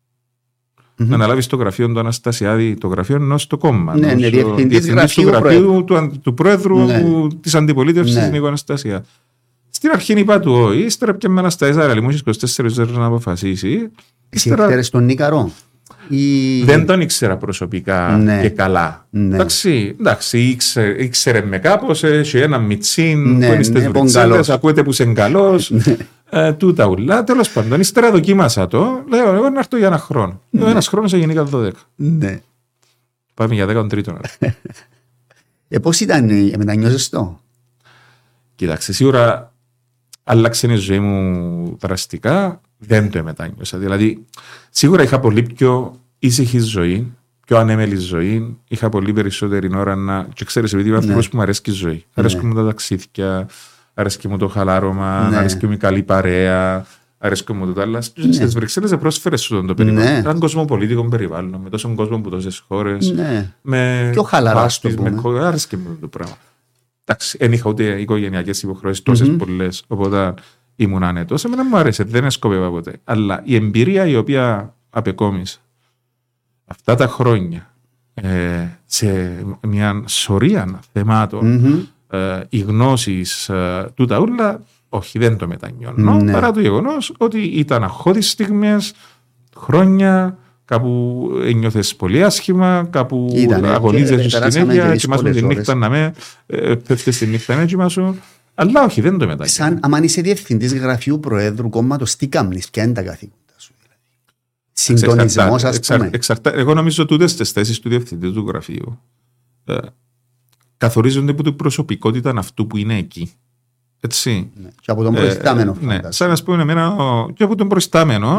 να αναλάβεις το γραφείο του Αναστασιάδη, το γραφείο ενός στο κόμμα. Διευθυντής του γραφείου του πρόεδρου της αντιπολίτευσης Νίκο Αναστασιάδη. Στην αρχή είπα του όχι, ύστερα πια με Αναστασιάδη, αλλά μου είχε 24 ώρες να αποφασίσει. Εσύ ήξερες τον Νίκαρο? Δεν τον ήξερα προσωπικά και καλά. Εντάξει, ήξερε με κάπως, έχει ένα μιτσίν που είναι στις Βρυξέλλες, ακούεται που είσαι καλός, τούτα ουλά. Τέλος πάντων, ύστερα δοκίμασα το, λέω εγώ να έρθω για ένα χρόνο. Ένας χρόνος έγινε 12. Πάμε για 13ο. Πώς ήταν, μετανιώσες το? Κοίταξε, σίγουρα άλλαξε η ζωή μου δραστικά, δεν το μετάνιωσα. Δηλαδή, σίγουρα είχα πολύ πιο ήσυχη ζωή, πιο ανέμελη ζωή, είχα πολύ περισσότερη ώρα να. Και ξέρεις, επειδή είμαι άνθρωπος που μου αρέσει η ζωή. Αρέσκουν μου τα ταξίδια, αρέσκει μου το χαλάρωμα, αρέσκει μου η καλή παρέα, αρέσκει μου το άλλα. Στις Βρυξέλλες δεν πρόσφερε σου το περιβάλλον. Έναν κοσμοπολίτικο περιβάλλον, με τόσο κόσμο από τόσες χώρες. Πιο χαλαρά στο πούμε. Άρεσκε μου το πράγμα. Εντάξει, δεν είχα ούτε οικογενειακές υποχρεώσεις τόσες πολλές, οπότε ήμουν άνετος. Εμένα μου άρεσε, δεν σκοπεύα ποτέ. Αλλά η εμπειρία η οποία απεκόμισα αυτά τα χρόνια σε μια σωρία θεμάτων, οι γνώσεις, τούτα ούλα, όχι, δεν το μετανιώνω, παρά το γεγονός ότι ήταν αχώδεις στιγμές, χρόνια, κάπου νιώθες πολύ άσχημα, κάπου αγωνίζεσαι συνέχεια, κοιμάσαι τη νύχτα να με πέφτεις τη νύχτα να κοιμάσαι, αλλά όχι, δεν το μετανιώνω. Σαν άμα είσαι διευθυντής γραφείου Προέδρου κόμματος, τι κάνεις, ποια είναι τα καθήκοντα σου? Συντονισμός, ας πούμε. Εγώ νομίζω ότι ούτε στις θέσεις του διευθυντή του γραφείου καθορίζονται από την προσωπικότητα αυτού που είναι εκεί. Έτσι. Ναι. Και από τον προϊστάμενο. Ναι. Σαν να πούμε εμένα, και από τον προϊστάμενο,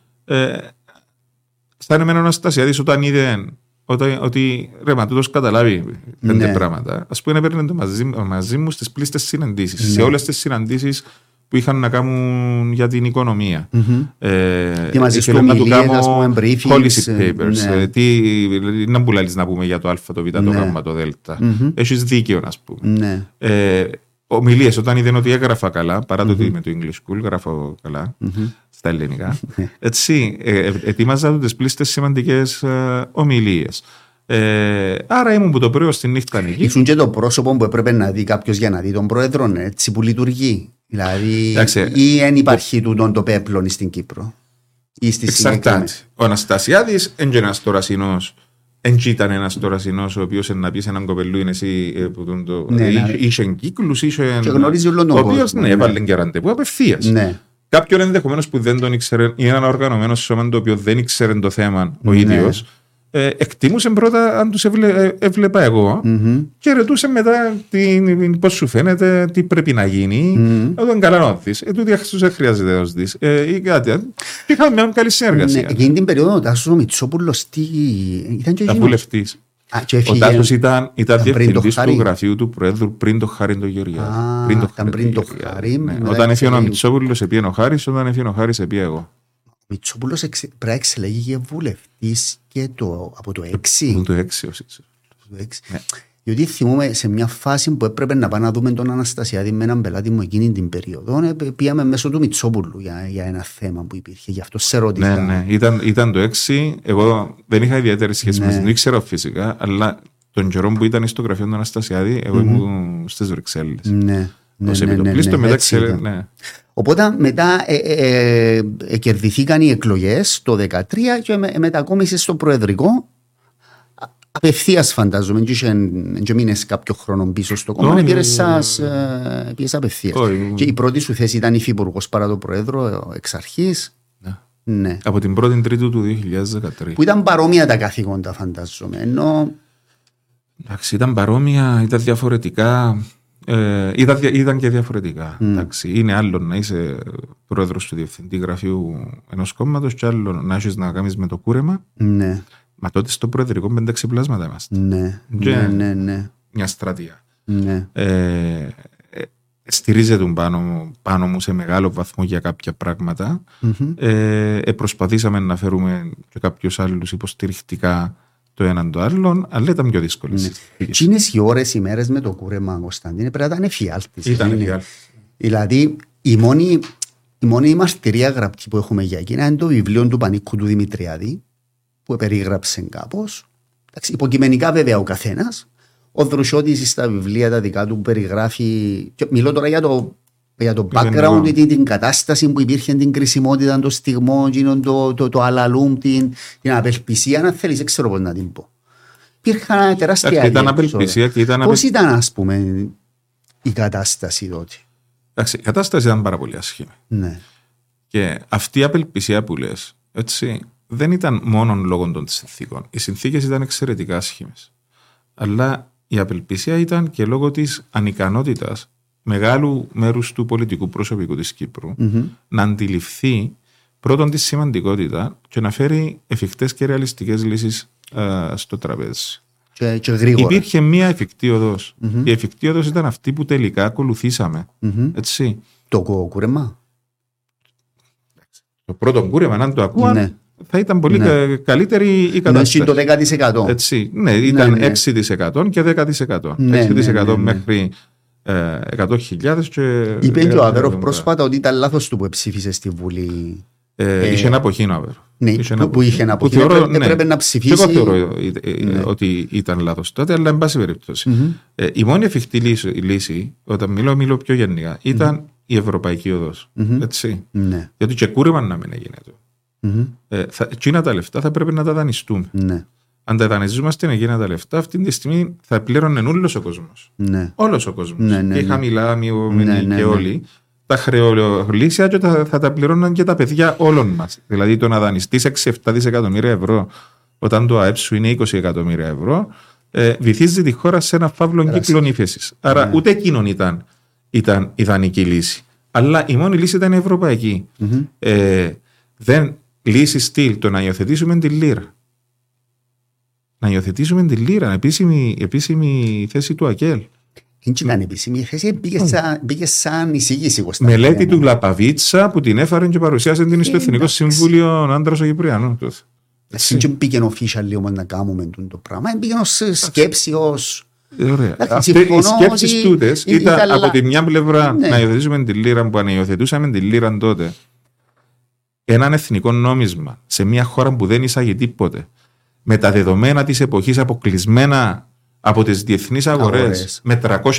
σαν εμένα ο Αναστασιάδης όταν είδε ότι ρε μα τούτος καταλάβει 5 πράγματα, ας πούμε έπαιρνε το μαζί μου στις πλήστες συναντήσεις, σε όλες τις συναντήσεις που είχαν να κάνουν για την οικονομία. Ήθελε να του κάνω policy papers, να μπουλάλεις να πούμε για το α, το β, το γ, το δ. Έχεις δίκαιο να πούμε. Ομιλίες, όταν είδαν ότι έγραφα καλά, παρά το ότι είμαι του English School, γράφω καλά στα ελληνικά. Έτσι, ετοίμαζα τις πλήστες σημαντικές ομιλίες. Άρα ήμουν που το πρωί στη νύχτα νίκη. Ήσουν και το πρόσωπο που έπρεπε να δει κάποιος για να δει τον πρόεδρο, έτσι που λειτουργεί. Δηλαδή, ή δεν υπάρχει τούτον το πέπλον στην Κύπρο. Εξαρτάται. Ο Αναστασιάδης είναι ένας τωρασινός. Εν ήταν ένας τωρασινός ο οποίος να πει σε έναν κοπελού είναι εσύ που είχε κύκλους, είχε. Και γνωρίζει όλον τον κόσμο. Ο οποίος έβαλε και ραντεβού απευθείας. Κάποιον ενδεχομένως που δεν τον ήξερε ή έναν οργανωμένο σώμα το οποίο δεν ήξερε το θέμα ο ίδιος, εκτιμούσε πρώτα αν τους έβλεπα εγώ και ρωτούσε μετά πώς σου φαίνεται, τι πρέπει να γίνει, όταν καλά να δεις. Τούτοι δεν χρειάζεται να δεις ή κάτι. Και είχαμε μια καλή συνεργασία. Εκείνη την περίοδο ο Τάσος ο Μητσόπουλος ήταν και βουλευτής. Ο Τάσος ήταν διευθυντής του γραφείου του Προέδρου πριν το Χάρη το Γεωργιάδη. Όταν έφυγε ο Μητσόπουλος επήγαινε ο Χάρης, όταν έφυγε ο Χάρης επήγαινε εγώ. Ο Μητσόπουλος πρέπει να εξελέγει βουλευτής και από το 6. Από το 6 ως Διότι θυμούμε σε μια φάση που έπρεπε να πάμε να δούμε τον Αναστασιάδη με έναν πελάτη μου εκείνη την περίοδο, πήγαμε μέσω του Μητσόπουλου για ένα θέμα που υπήρχε. Γι' αυτό σε ρώτησα. Ναι, ήταν το 6. Εγώ δεν είχα ιδιαίτερη σχέση με την ήξερα φυσικά, αλλά τον καιρό που ήταν στο γραφείο του Αναστασιάδη, εγώ ήμουν στις Βρυξέλλες. Ναι. Οπότε μετά κερδιθήκαν οι εκλογές το 2013 και μετακόμισε στο προεδρικό. Απευθείας φαντάζομαι, και μείνες κάποιο χρόνο πίσω στο κόμμα, πήγες απευθείας. Και η πρώτη σου θέση ήταν υφυπουργός παρά το πρόεδρο εξ αρχής. Ναι. Από την 1η Τρίτου του 2013. Που ήταν παρόμοια τα καθήκοντα φαντάζομαι. Εντάξει, ήταν παρόμοια, ήταν διαφορετικά. Ήταν και διαφορετικά. Είναι άλλο να είσαι πρόεδρος του διευθυντή γραφείου ενός κόμματος και άλλο να έχεις να κάνεις με το κούρεμα. Ναι. Μα τότε στο προεδρικό 5-6 πλάσματα είμαστε. Ναι. Μια στρατεία. Ναι. Στηρίζεται πάνω μου σε μεγάλο βαθμό για κάποια πράγματα. Προσπαθήσαμε να φέρουμε και κάποιους άλλους υποστηρικτικά το έναν το άλλον, αλλά ήταν πιο δύσκολο. Τι είναι οι ώρες, οι μέρες με το κούρεμα, Κωνσταντίνε, πρέπει να ήταν εφιάλτης. Ήταν εφιάλτης. Δηλαδή, η μόνη μαρτυρία γραπτή που έχουμε για εκείνα είναι το βιβλίο του Πανίκου του Δημητριάδη, που περιγράψε κάπως. Υποκειμενικά βέβαια ο καθένας. Ο Δρουσιώτης στα βιβλία τα δικά του περιγράφει. Μιλώ τώρα για το background, την κατάσταση που υπήρχε, την κρισιμότητα, το στιγμό, το αλαλούμ, την απελπισία, αν θέλεις, δεν ξέρω πώς να την πω. Υπήρχαν τεράστια απελπισία. Πώς ήταν, ας πούμε, η κατάσταση τότε? Η κατάσταση ήταν πάρα πολύ άσχημη. Ναι. Και αυτή η απελπισία που λες, έτσι, δεν ήταν μόνο λόγω των συνθήκων. Οι συνθήκες ήταν εξαιρετικά άσχημες. Αλλά η απελπισία ήταν και λόγω της ανικανότητας μεγάλου μέρους του πολιτικού προσωπικού της Κύπρου να αντιληφθεί πρώτον τη σημαντικότητα και να φέρει εφικτές και ρεαλιστικές λύσεις στο τραπέζι. Και γρήγορα. Υπήρχε μία εφικτή οδός. Η εφικτή οδός ήταν αυτή που τελικά ακολουθήσαμε. Έτσι. Το κούρεμα. Το πρώτο κούρεμα, αν το ακούαν, θα ήταν πολύ καλύτερη η κατάσταση. Το 10%. Έτσι. Ναι, ήταν 6% και 10%. 6% μέχρι 100.000 και... Είπε και ο Αβέροφ πρόσφατα ότι ήταν λάθος του που ψήφισε στη Βουλή. Είχε ένα αποχήνο, Αβέροφ. Ναι, που είχε ένα αποχήνο. Έπρεπε να ψηφίσει. Εγώ θεωρώ ότι ήταν λάθος τότε, αλλά εν πάση περιπτώσει. Η μόνη εφικτή λύση, όταν μιλώ πιο γενικά, ήταν η ευρωπαϊκή οδός. Έτσι. Γιατί και κούρεμα να μην έγινε. Εκείνα τα λεφτά θα πρέπει να τα δανειστούμε. Αν τα δανείζομαστε εκείνα τα λεφτά, αυτή τη στιγμή θα πλήρωνε όλος ο κόσμος. Όλος ο κόσμος. Και οι χαμηλά, μειωμένοι και όλοι. Τα χρεολύσια και θα τα πληρώναν και τα παιδιά όλων μας. Δηλαδή το να δανειστείς 6-7 δισεκατομμύρια ευρώ όταν το ΑΕΠ σου είναι 20 εκατομμύρια ευρώ, βυθίζει τη χώρα σε ένα φαύλο κύκλο ύφεσης. Άρα ούτε εκείνον ήταν ιδανική λύση. Αλλά η μόνη λύση ήταν η ευρωπαϊκή. Δεν λύση στυλ το να υιοθετήσουμε τη λίρα. Να υιοθετήσουμε τη λίρα, επίσημη θέση του ΑΚΕΛ. Δεν ήταν επίσημη θέση, πήγε σαν εισήγηση. Μελέτη του Λαπαβίτσα που την έφερε και παρουσίασε την στο Εθνικό Συμβούλιο Άντρας ο Κυπριανού. Δεν πήγε official όμως να κάνουμε το πράγμα, πήγε ως σκέψη, ως... Οι σκέψεις τούτες ήταν από τη μια πλευρά να υιοθετήσουμε τη λίρα που αν υιοθετούσαμε τη λίρα τότε έναν εθνικό νόμισμα σε μια χώρα που δεν εισάγει τίποτε με τα δεδομένα της εποχής αποκλεισμένα από τις διεθνείς αγορές με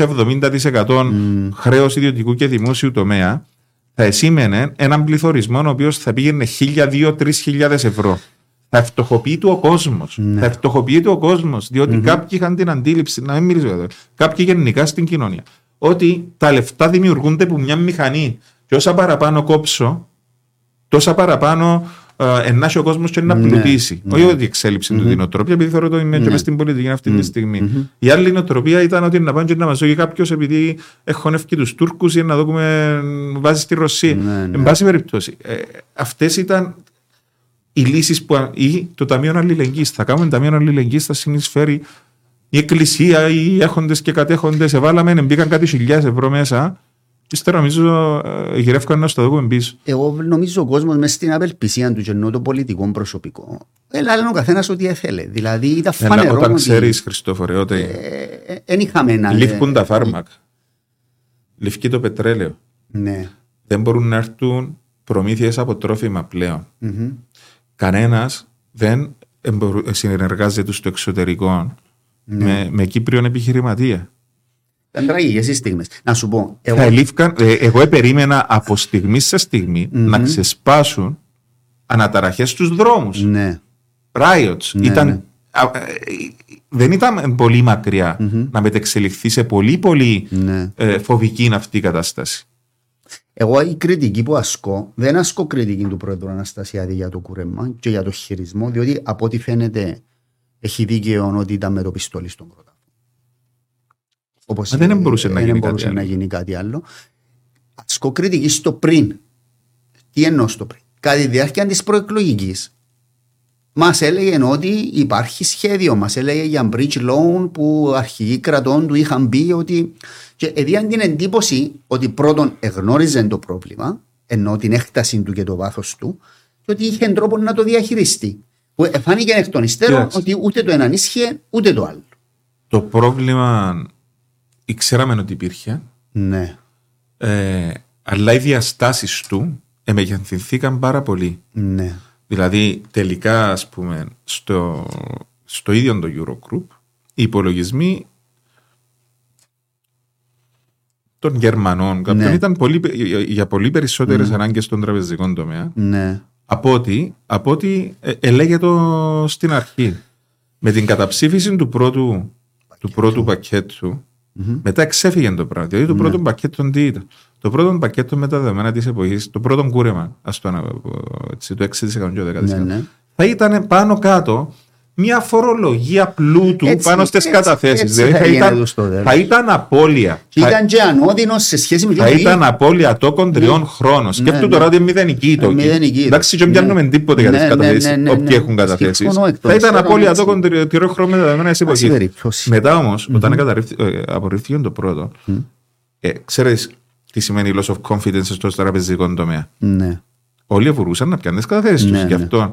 370% χρέος ιδιωτικού και δημόσιου τομέα, θα εσήμενε έναν πληθωρισμό ο οποίος θα πήγαινε 1.000-2.000-3.000 ευρώ. Θα φτωχοποιείται ο κόσμος. Θα φτωχοποιείται ο κόσμος, διότι κάποιοι είχαν την αντίληψη, να μην μιλήσω εδώ, κάποιοι γενικά στην κοινωνία, ότι τα λεφτά δημιουργούνται από μια μηχανή. Και όσα παραπάνω κόψω, τόσα παραπάνω ενάχει ο κόσμος και να πλουτίσει. Όχι ότι εξέλιψη του την νοοτροπία, επειδή θεωρώ ότι είμαι και μες στην πολιτική αυτή τη στιγμή. Η άλλη νοοτροπία ήταν ότι να πάνε και να μας δώσει κάποιος επειδή εχωνεύει τους Τούρκους για να δούμε βάζει στη Ρωσία. Εν πάση περιπτώσει, αυτές ήταν οι λύσεις που. Ή το Ταμείο Αλληλεγγύης. Θα κάνουμε Ταμείο Αλληλεγγύης, θα συνεισφέρει η Εκκλησία, οι έχοντες και κατέχοντες. Εβάλαμε, μπήκαν κάτι χιλιάδες ευρώ μέσα. Ύστερα νομίζω γυρεύκαν να στο δούμε πίσω. Εγώ νομίζω ο κόσμος μες στην απελπισία του και ενώ το πολιτικό προσωπικό έλεγε ο καθένας ό,τι έθελε. Δηλαδή ήταν φανερό όταν ξέρεις, Χριστόφορε, ότι λήφκουν τα φάρμακα, λήφκει το πετρέλαιο, δεν μπορούν να έρθουν προμήθειες από τρόφιμα πλέον. Κανένας δεν συνεργάζεται στο εξωτερικό με Κύπριον επιχειρηματία. Ήταν τραγικές οι στιγμές. Να σου πω. Εγώ περίμενα από στιγμή σε στιγμή να ξεσπάσουν αναταραχές στους δρόμους. Riots. Δεν ήταν πολύ μακριά να μετεξελιχθεί σε πολύ φοβική αυτή η κατάσταση. Εγώ η κριτική που ασκώ, δεν ασκώ κριτική του Πρόεδρου Αναστασιάδη για το κούρεμα και για το χειρισμό, διότι από ό,τι φαίνεται έχει δίκαιο ότι ήταν με το πιστόλι στον κρόταφο. Δεν μπορούσε να γίνει κάτι άλλο. Ασκώ κριτική στο πριν. Τι εννοώ στο πριν? Κατά τη διάρκεια της προεκλογικής μας έλεγε ότι υπάρχει σχέδιο. Μας έλεγε για bridge loan που αρχηγοί κρατών του είχαν πει ότι. Και έδιαν την εντύπωση ότι πρώτον εγνώριζε το πρόβλημα, ενώ την έκταση του και το βάθος του, και ότι είχε τρόπο να το διαχειριστεί. Που φάνηκε εκ των υστέρων ότι ούτε το έναν ίσχυε ούτε το άλλο. Το πρόβλημα ξέραμε ότι υπήρχε. Ναι. Αλλά οι διαστάσεις του εμεγενθυνθήκαν πάρα πολύ. Ναι. Δηλαδή τελικά, ας πούμε, στο ίδιο το Eurogroup οι υπολογισμοί των Γερμανών κάποιον ήταν για πολύ περισσότερες ανάγκες στον τραπεζικό τομέα από ότι έλεγε το στην αρχή. Με την καταψήφιση του πρώτου πακέτου μετά εξέφυγε το πράγμα. Δηλαδή το πρώτο πακέτο τι ήταν? Το πρώτο πακέτο με τα δεδομένα της εποχής, το πρώτο κούρεμα, το 6% και το 10%, θα ήταν πάνω κάτω μια φορολογία πλούτου πάνω στις καταθέσεις. Δηλαδή θα ήταν απώλεια. Και ήταν και ανώδυνος σε σχέση με θα ήταν απώλεια τόκων 3 χρόνων. Σκέφτομαι τώρα ότι είναι μηδενική η τόκη. Εντάξει, και πιάνουμε τίποτε για τις καταθέσεις. Όποιοι έχουν καταθέσεις. Θα ήταν απώλεια τόκων 3 χρόνων με τα δεδομένα της εποχής. Μετά όμως, όταν απορρίφθηκε το πρώτο, ξέρεις τι σημαίνει loss of confidence στο τραπεζικό τομέα. Όλοι μπορούσαν να πιάνουν τις καταθέσεις τους. Γι' αυτό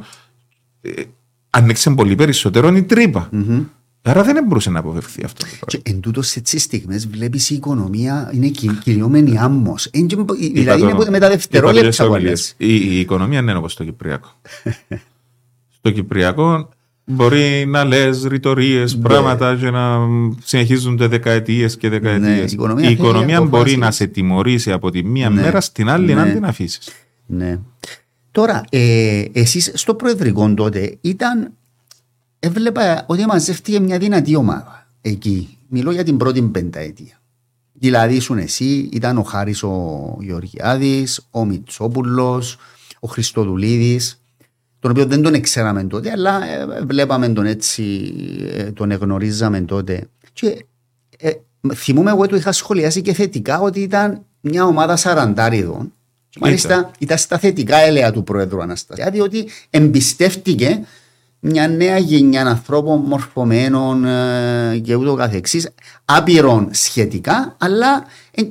ανοίξε πολύ περισσότερο η τρύπα. Άρα δεν μπορούσε να αποφευθεί αυτό. Και εν τούτος σε τις στιγμές βλέπεις η οικονομία είναι κυλιόμενη άμμος. Δηλαδή είναι με τα δευτερόλεπτα που λες. Η οικονομία είναι όπως το Κυπριακό. Στο Κυπριακό μπορεί να λες ρητορίες, πράγματα και να συνεχίζονται δεκαετίες και δεκαετίες. Η οικονομία μπορεί να σε τιμωρήσει από τη μία μέρα στην άλλη να την αφήσεις. Ναι. Τώρα, εσείς στο προεδρικό τότε έβλεπα ότι μαζεύτηκε μια δυνατή ομάδα εκεί. Μιλώ για την πρώτη πενταετία. Δηλαδή ήσουν εσύ, ήταν ο Χάρης ο Γεωργιάδης, ο Μητσόπουλος, ο Χριστοδουλίδης, τον οποίο δεν τον ξέραμε τότε, αλλά βλέπαμε τον έτσι, τον εγνωρίζαμε τότε. Και θυμούμαι εγώ του είχα σχολιάσει και θετικά ότι ήταν μια ομάδα σαραντάριδων. Μάλιστα ήταν στα θετικά έλεα του Πρόεδρου Αναστασία, διότι εμπιστεύτηκε μια νέα γενιά ανθρώπων μορφωμένων και ούτω καθεξής, άπειρων σχετικά, αλλά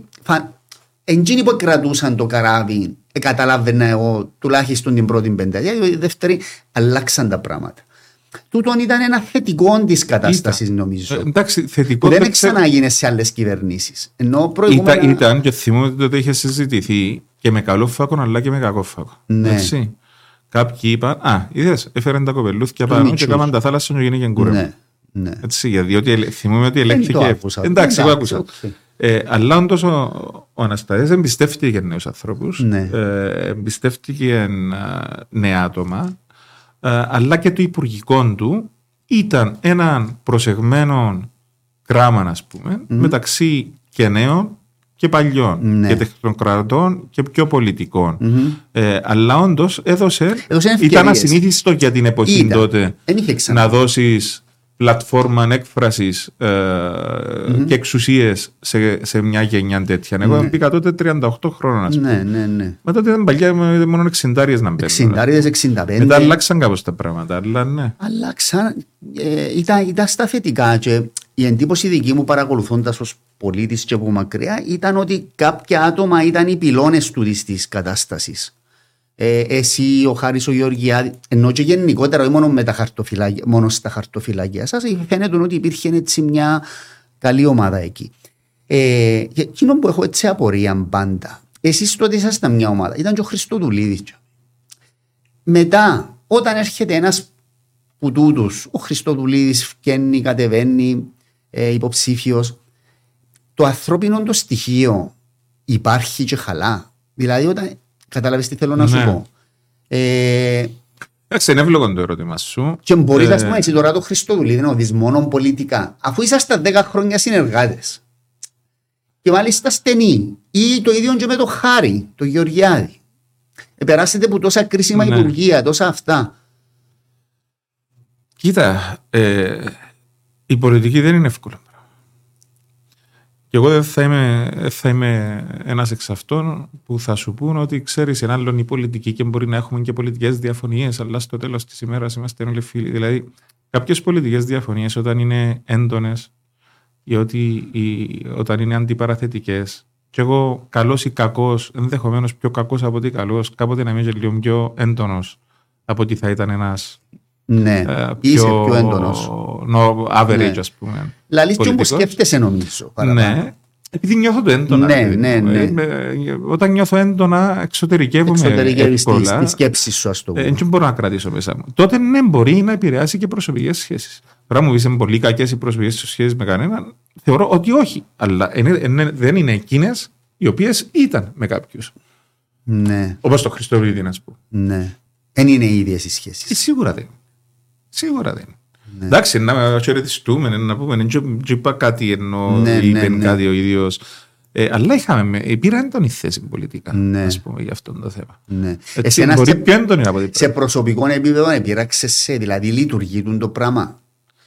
εκείνοι που κρατούσαν το καράβι, καταλάβαινα εγώ τουλάχιστον την πρώτη πενταετία, διότι η δεύτερη αλλάξαν τα πράγματα. Τούτον ήταν ένα θετικό της κατάστασης, νομίζω. Εντάξει, θετικό που δεν ξαναγίνε σε άλλες κυβερνήσεις. Ήταν και θυμούμαι ότι τότε είχε συζητηθεί και με καλό φάκο, αλλά και με κακό φάκο. Ναι. Έτσι. Κάποιοι είπαν, είδες, έφεραν τα κοπελούθια πάνω και έκαναν τα θάλασσα και γίνηκε κούρεμα. Ναι. Έτσι, διότι θυμούμαι ότι ελέγχθηκε. Εντάξει, εγώ άκουσα. Αλλά όντως ο Αναστασίας εμπιστεύτηκε νέους ανθρώπους, εμπιστεύτηκε νέα άτομα, αλλά και το υπουργικό του ήταν έναν προσεγμένο γράμμα, ας πούμε, μεταξύ και νέων και παλιών και τεχνοκρατών και πιο πολιτικών. Αλλά όντως ήταν ασυνήθιστο για την εποχή τότε να δώσεις πλατφόρμα έκφρασης και εξουσίες σε μια γενιά τέτοια. Εγώ μπήκα τότε 38 χρόνων, ας πούμε. Μα τότε ήταν παλιά μόνο 60 να μπαίνουν. 60-65. Μετά αλλάξαν κάπως τα πράγματα, αλλά ναι. Αλλάξαν, ήταν στα θετικά και η εντύπωση δική μου παρακολουθώντας ως πολίτης και από μακριά ήταν ότι κάποια άτομα ήταν οι πυλώνες του της κατάστασης. Εσύ, ο Χάρης, ο Γεωργιάδης, ενώ και γενικότερα, όχι μόνο στα χαρτοφυλάκια σας, φαίνεται ότι υπήρχε έτσι μια καλή ομάδα εκεί. Και εκείνο που έχω έτσι απορία πάντα, εσείς τότε ήσασταν μια ομάδα, ήταν και ο Χριστοδουλίδης. Μετά, όταν έρχεται ένας που τούτους, ο Χριστοδουλίδης φκένει, κατεβαίνει, υποψήφιος, το ανθρώπινο το στοιχείο υπάρχει και χαλά. Δηλαδή, όταν. Κατάλαβες τι θέλω να σου πω. Εντάξει, είναι εύλογο το ερώτημα σου. Και μπορεί να πούμε έτσι τώρα το Χριστοδουλίδη να δεις μόνο πολιτικά. Αφού ήσασταν 10 χρόνια συνεργάτες και μάλιστα στενοί, ή το ίδιο και με το Χάρη, το Γεωργιάδη. Περάσετε από τόσα κρίσιμα υπουργεία, τόσα αυτά. Κοίτα, η πολιτική δεν είναι εύκολο. Και εγώ δεν θα είμαι ένας εξ αυτών που θα σου πούν ότι ξέρεις ένα άλλον η πολιτική και μπορεί να έχουμε και πολιτικές διαφωνίες, αλλά στο τέλος της ημέρας είμαστε όλοι φίλοι. Δηλαδή, κάποιες πολιτικές διαφωνίες όταν είναι έντονες ή όταν είναι αντιπαραθετικές, και εγώ καλός ή κακός, ενδεχομένως πιο κακός από ότι καλός, κάποτε να είμαι και λίγο πιο έντονος από ότι θα ήταν ένας. Ναι, είσαι πιο έντονος. Average, ας πούμε. Λαλείς και όμως σκέφτεσαι νομίζω. Ναι, επειδή νιώθω το έντονα. Ναι. Όταν νιώθω έντονα, εξωτερικεύομαι εύκολα. Τη σκέψη σου, ας το πω. Δεν μπορώ να κρατήσω μέσα μου. Τότε ναι, μπορεί να επηρεάσει και προσωπικές σχέσεις. Τώρα μου είσαι πολύ κακές οι προσωπικές σχέσεις με κανέναν. Θεωρώ ότι όχι. Αλλά δεν είναι εκείνες οι οποίες ήταν με κάποιους. Ναι. Όπως το Χριστοδουλίδη, να σου πω. Ναι. Δεν είναι οι ίδιες οι σχέσεις. Σίγουρα δεν. Ναι. Εντάξει, να χαιρετιστούμε, να πούμε, δεν είπα κάτι ενώ είπε κάτι ο ίδιος. Αλλά πήρα έντονη θέση πολιτικά, ας πούμε, για αυτό το θέμα. Ναι. Έτσι, μπορεί πιο έντονη από την σε προσωπικό επίπεδο επειράξεσαι, δηλαδή λειτουργεί το πράγμα.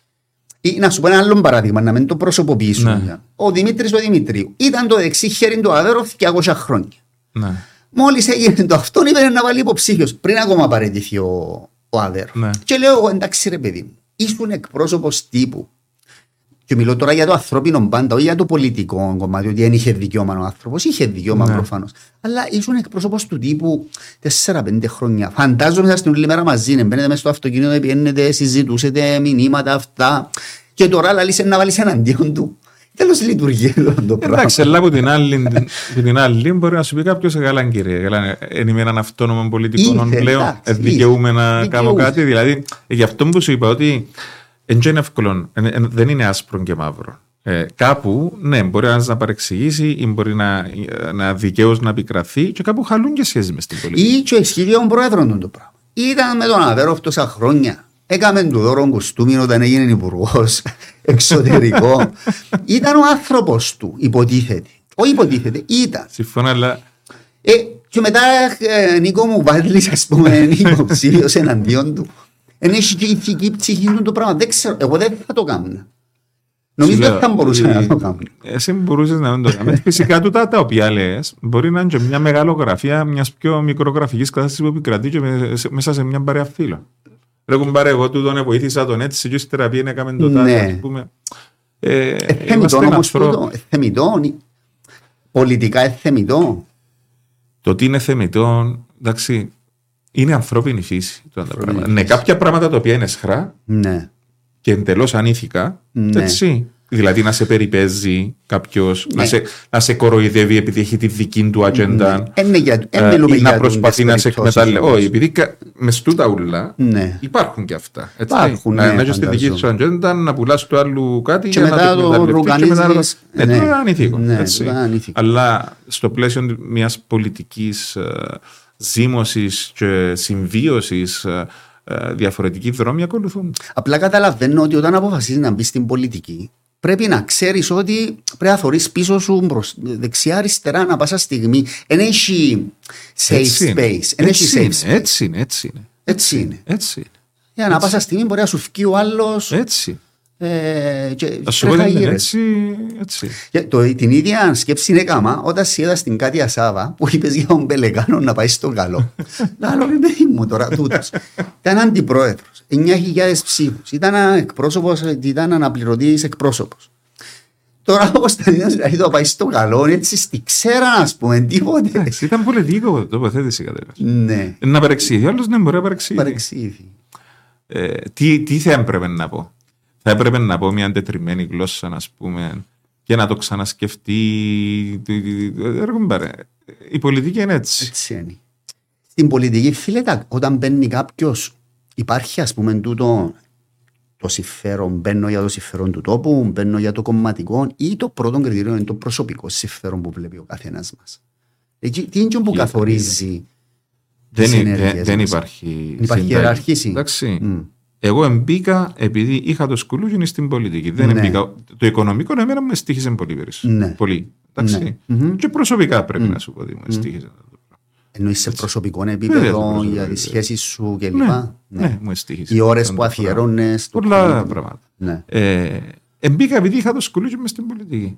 Ή να σου πω ένα άλλο παράδειγμα, να μην το προσωποποιήσουμε. Ναι. Ο Δημήτρης ο Δημητρίου ήταν το δεξί χέρι του Αβέροφ 200 χρόνια. Ναι. Μόλις έγινε το αυτόν, είπε να βάλει υποψήφιος πριν ακόμα παραιτηθεί ο Αβέροφ. Ναι. Και λέω εγώ, εντάξει ρε παιδί μου, ήσουν εκπρόσωπος τύπου. Και μιλώ τώρα για το ανθρώπινο πάντα, όχι για το πολιτικό κομμάτι, ότι δεν είχε δικαίωμα ο άνθρωπος, είχε δικαίωμα προφανώς. Αλλά ήσουν εκπρόσωπος του τύπου 4-5 χρόνια. Φαντάζομαι ότι στην όλη μέρα μαζί, μπαίνετε μέσα στο αυτοκίνητο, πιένετε, συζητούσετε μηνύματα αυτά. Και τώρα λαλείς να βάλεις εναντίον του. Τέλος λειτουργεί το πράγμα. Εντάξει, αλλά από την άλλη μπορεί να σου πει κάποιος καλά κύριε, είναι με έναν αυτόνομο πολιτικό πλέον, δικαιούμαι να κάνω κάτι. Δηλαδή, γι' αυτό που σου είπα ότι είναι εύκολο, δεν είναι άσπρο και μαύρο. Κάπου, ναι, μπορεί να παρεξηγήσει ή μπορεί να δικαίως να επικραθεί και κάπου χαλούν και σχέσεις μες στην πολιτική. Ή και ισχύει ο πρόεδρος το πράγμα. Ήταν με τον Αβέροφ τόσα χρόνια. Έκαμε του δώρο κουστούμι όταν έγινε υπουργός εξωτερικό. Ήταν ο άνθρωπος του, υποτίθεται. Όχι υποτίθεται, ήταν. Συμφωνώ, αλλά... Και μετά Νίκο μου βάλεις, ας πούμε, υποψήφιος εναντίον του. Είναι και η ηθική ψυχή του το πράγμα. Δεν ξέρω, εγώ δεν θα το κάνω. Νομίζω ότι θα μπορούσα να το κάνω. Εσύ μπορούσες να μην το κάνεις. Φυσικά τούτα τα οποία λες μπορεί να είναι και μια μεγαλογραφία μιας πιο μικρογραφικής κατάστασης που επικρατεί και μέσα σε μια παρέα φύλων. Λέγουν πάρε εγώ του τον βοήθησα τον έτσι και στη θεραπεία έκαμε το τάδε, ας πούμε. Εθεμητόν όμως τούτο, εθεμητόν, πολιτικά εθεμητόν. Το τι είναι θεμητόν, εντάξει, είναι ανθρώπινη φύση. Ναι, κάποια πράγματα τα οποία είναι σχρά και εντελώς ανήθικα, έτσι. Δηλαδή να σε περιπέζει κάποιος, να σε κοροϊδεύει επειδή έχει τη δική του ατζέντα ή να προσπαθεί να σε εκμεταλλεύει. Όχι, επειδή μες τούτα ούλα υπάρχουν και αυτά. Να έχεις τη δική σου ατζέντα, να πουλάς του άλλου κάτι και μετά το ρουγανίζεις. Ναι, το είναι ανήθικο. Αλλά στο πλαίσιο μιας πολιτικής ζήμωσης και συμβίωσης διαφορετικοί δρόμοι ακολουθούν. Απλά καταλαβαίνω ότι όταν αποφασίζεις να μπεις στην πολιτική, πρέπει να ξέρεις ότι πρέπει να θωρείς πίσω σου δεξιά αριστερά να πάσα στιγμή. Εν έχει safe space. Έτσι είναι. Για να πάσα στιγμή μπορεί να σου φκεί ο άλλος. Έτσι. Ας σου πω έτσι. Την ίδια σκέψη έκανα όταν είδα στην Κάτια Σάβα που είπες για τον Πελεκάνο να πάει στο καλό. Λάλο ρε παιδί μου τώρα τούτος. Ήταν αντιπρόεδρος, 9.000 ψήφους. Ήταν εκπρόσωπος, ήταν αναπληρωτής εκπρόσωπος. Τώρα ο Κωνσταντίνος δηλαδή το πάει στο καλό, έτσι στη ξέρα ας πούμε, τίποτε. Ήταν πολιτικό τοποθέτηση κατέβαση. Ναι. Να παρεξήθει, άλλος δεν μπορεί να παρεξήθει. Τι θα έπρεπε να πω. Θα έπρεπε να πω μια τετριμένη γλώσσα, ας πούμε, και να το ξανασκεφτεί. Η πολιτική είναι έτσι. Έτσι είναι. Στην πολιτική, φίλε, όταν μπαίνει κάποιος, υπάρχει ας πούμε τούτο το συμφέρον, μπαίνω για το συμφέρον του τόπου, μπαίνω για το κομματικό, ή το πρώτο κριτήριο είναι το προσωπικό συμφέρον που βλέπει ο καθένας μας. Τι είναι που καθορίζει τις ενέργειες μας. Δεν υπάρχει ιεραρχήση. Εντάξει. Εγώ εμπήκα επειδή είχα το σκουλούγινι στην πολιτική. Δεν εμπήκα. Το οικονομικό εμένα με στοίχιζε πολύ περισσότερο. Πολύ. Εντάξει. Και προσωπικά πρέπει να σου πω ότι με στοίχιζε. Εννοείς σε προσωπικό επίπεδο για τις σχέσεις σου κλπ. Ναι, μου στοίχιζε. Οι ώρες που αφιερώνες. Πολλά πράγματα. Εμπήκα επειδή είχα το σκουλούγινι μες στην πολιτική.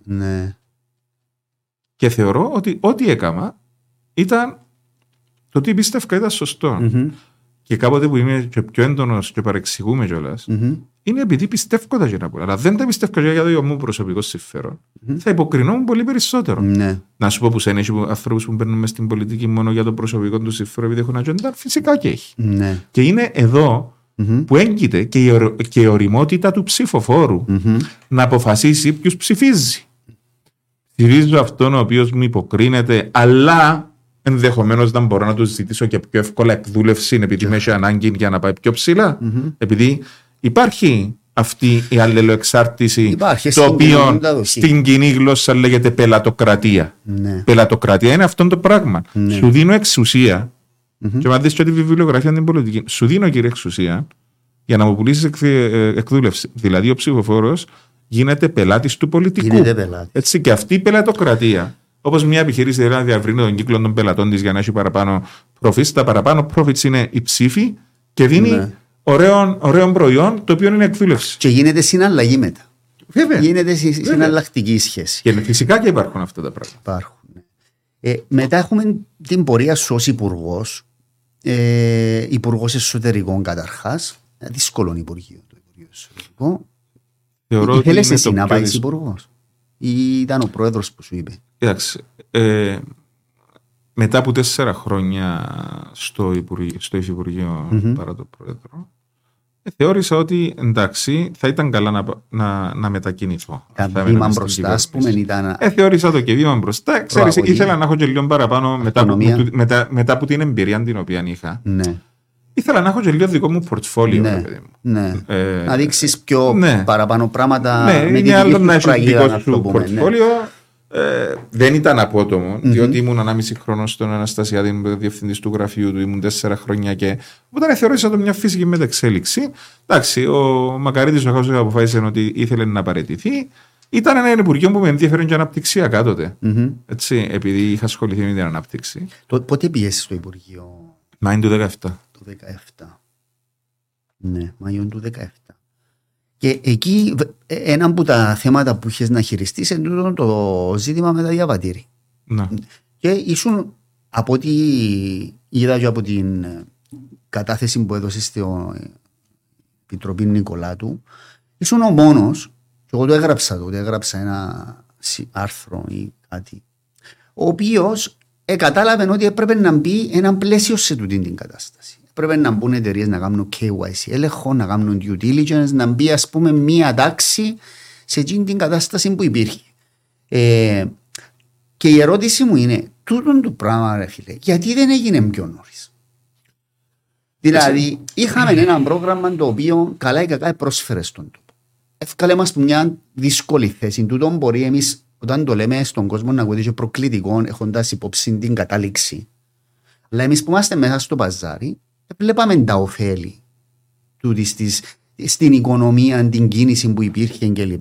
Και θεωρώ ότι ό,τι έκανα ήταν το τι πίστευκα ήταν σωστό. Και κάποτε που είμαι και πιο έντονος και παρεξηγούμε κιόλας, είναι επειδή πιστεύω τα γέννα πολλά. Αλλά δεν τα πιστεύω για το μου προσωπικό συμφέρον. Θα υποκρινόμουν πολύ περισσότερο. Να σου πω που έχει ανθρώπους που μπαίνουν μες στην πολιτική μόνο για το προσωπικό του συμφέρον επειδή έχουν ατζέντα, φυσικά και έχει. Και είναι εδώ που έγκυται και η οριμότητα του ψηφοφόρου να αποφασίσει ποιους ψηφίζει. Ψηφίζω αυτόν ο οποίος μου υποκρίνεται, αλλά ενδεχομένως να μπορώ να του ζητήσω και πιο εύκολα εκδούλευση επειδή με έχει ανάγκη για να πάει πιο ψηλά. Επειδή υπάρχει αυτή η αλληλοεξάρτηση, το οποίο στην κοινή γλώσσα λέγεται πελατοκρατία. Πελατοκρατία είναι αυτό το πράγμα. Σου δίνω εξουσία, και αν δεις και τη βιβλιογραφία την πολιτική, σου δίνω κύριε εξουσία για να μου πουλήσεις εκδούλευση. Δηλαδή ο ψηφοφόρος γίνεται πελάτης του πολιτικού. Έτσι, και αυτή η πελατοκρατία, όπως μια επιχείρηση θέλει να διαβρύνει τον κύκλο των πελατών της για να έχει παραπάνω profits, τα παραπάνω profits είναι η ψήφη και δίνει ωραίο προϊόν το οποίο είναι εκφύλευση. Και γίνεται συναλλαγή μετά. Βέβαια. Γίνεται συναλλακτική σχέση. Και φυσικά και υπάρχουν αυτά τα πράγματα. Υπάρχουν. Μετά έχουμε την πορεία σου ως υπουργός, υπουργός εσωτερικών καταρχάς. Δύσκολο υπουργείο το Υπουργείο Εσωτερικών. Ήθελες εσύ να πάει υπουργός ή ήταν ο πρόεδρος που σου είπε? Κοιτάξτε, μετά από 4 χρόνια στο Υφυπουργείο παρά το πρόεδρο, θεώρησα ότι εντάξει, θα ήταν καλά να μετακινηθώ. Ένα βήμα μπροστά, ας πούμε, ήταν. Θεώρησα το και βήμα μπροστά. Ξέρεις, ήθελα να έχω και λίγο παραπάνω μετά από την εμπειρία την οποία είχα. Ναι. Ήθελα να έχω και λίγο δικό μου πορτφόλιο. Ναι. Να δείξεις πιο παραπάνω πράγματα. Ναι, είναι άλλο να έχεις δικό σου πορτφόλιο. Δεν ήταν απότομο, διότι ήμουν 1,5 χρόνο στον Αναστασιάδη, διευθυντής του γραφείου του, ήμουν 4 χρόνια και. Όταν θεωρήσα το μια φυσική μεταξέλιξη. Εντάξει, ο Μακαρίτης ο Χάουσος αποφάσισε ότι ήθελε να παραιτηθεί. Ήταν ένα υπουργείο που με ενδιαφέρον και αναπτυξιακά τότε. Έτσι, επειδή είχα ασχοληθεί με την ανάπτυξη. Πότε πήγες στο Υπουργείο? Μάιο του 2017. Το 2017. Ναι, Μάιο του 2017. Και εκεί ένα από τα θέματα που είχες να χειριστείς είναι το ζήτημα με τα διαβατήρια. Ναι. Και ήσουν, από ό,τι είδα και από την κατάθεση που έδωσε στην Επιτροπή Νικολάτου, ήσουν ο μόνος, και εγώ το έγραψα τότε, έγραψα ένα άρθρο ή κάτι, ο οποίος κατάλαβε ότι έπρεπε να μπει ένα πλαίσιο σε τούτη την κατάσταση. Πρέπει να μπουν εταιρείες να κάνουν KYC έλεγχο, να κάνουν due diligence, να μπει ας πούμε μία τάξη σε εκείνη την κατάσταση που υπήρχε. Και η ερώτηση μου είναι, τούτον το πράγμα ρε φίλε, γιατί δεν έγινε πιο νωρίς? Δηλαδή είχαμε ένα πρόγραμμα το οποίο καλά ή κακά πρόσφερε στον τόπο. Έφκαλε μας μια δύσκολη θέση. Τούτον μπορεί εμείς όταν το λέμε στον κόσμο να ακούγεται προκλητικό έχοντας υπόψη την κατάληξη. Αλλά εμείς που είμαστε μέσα στο παζάρι βλέπαμε τα ωφέλη στην οικονομία, την κίνηση που υπήρχε κλπ.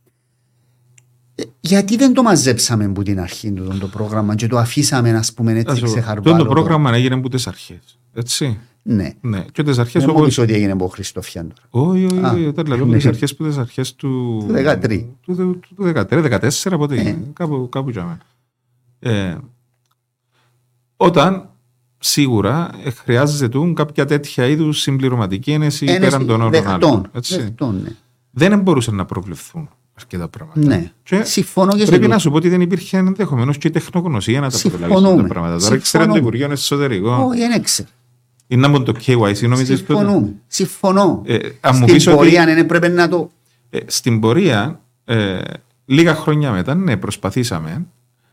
Γιατί δεν το μαζέψαμε από την αρχή το πρόγραμμα και το αφήσαμε να πούμε έτσι ξεχαρβάλωτο? Το πρόγραμμα έγινε από τις αρχές, έτσι. Ναι. Και τις αρχές δεν όπως... ότι έγινε από ο Χριστόφιαν τώρα. Όχι, όταν λέω τις αρχές που τις αρχές του 13. Του 13, 14 πότε κάπου για μένα. Όταν σίγουρα χρειάζεται κάποια τέτοια είδους συμπληρωματική ένεση πέραν των όρων άλλων. Δεν μπορούσαν να προβλεφθούν αρκετά πράγματα. Ναι. Συμφωνώ και πρέπει να σου πω ότι δεν υπήρχε ενδεχομένως και η τεχνογνωσία να τα προλάβει τα πράγματα. Τώρα ξέρετε το Υπουργείο Εσωτερικών. Όχι, δεν ξέρω. Είναι από το KYC, νομίζεις τότε? Συμφωνώ. Στην πορεία δεν έπρεπε να το. Στην πορεία, λίγα χρόνια μετά, ναι, προσπαθήσαμε,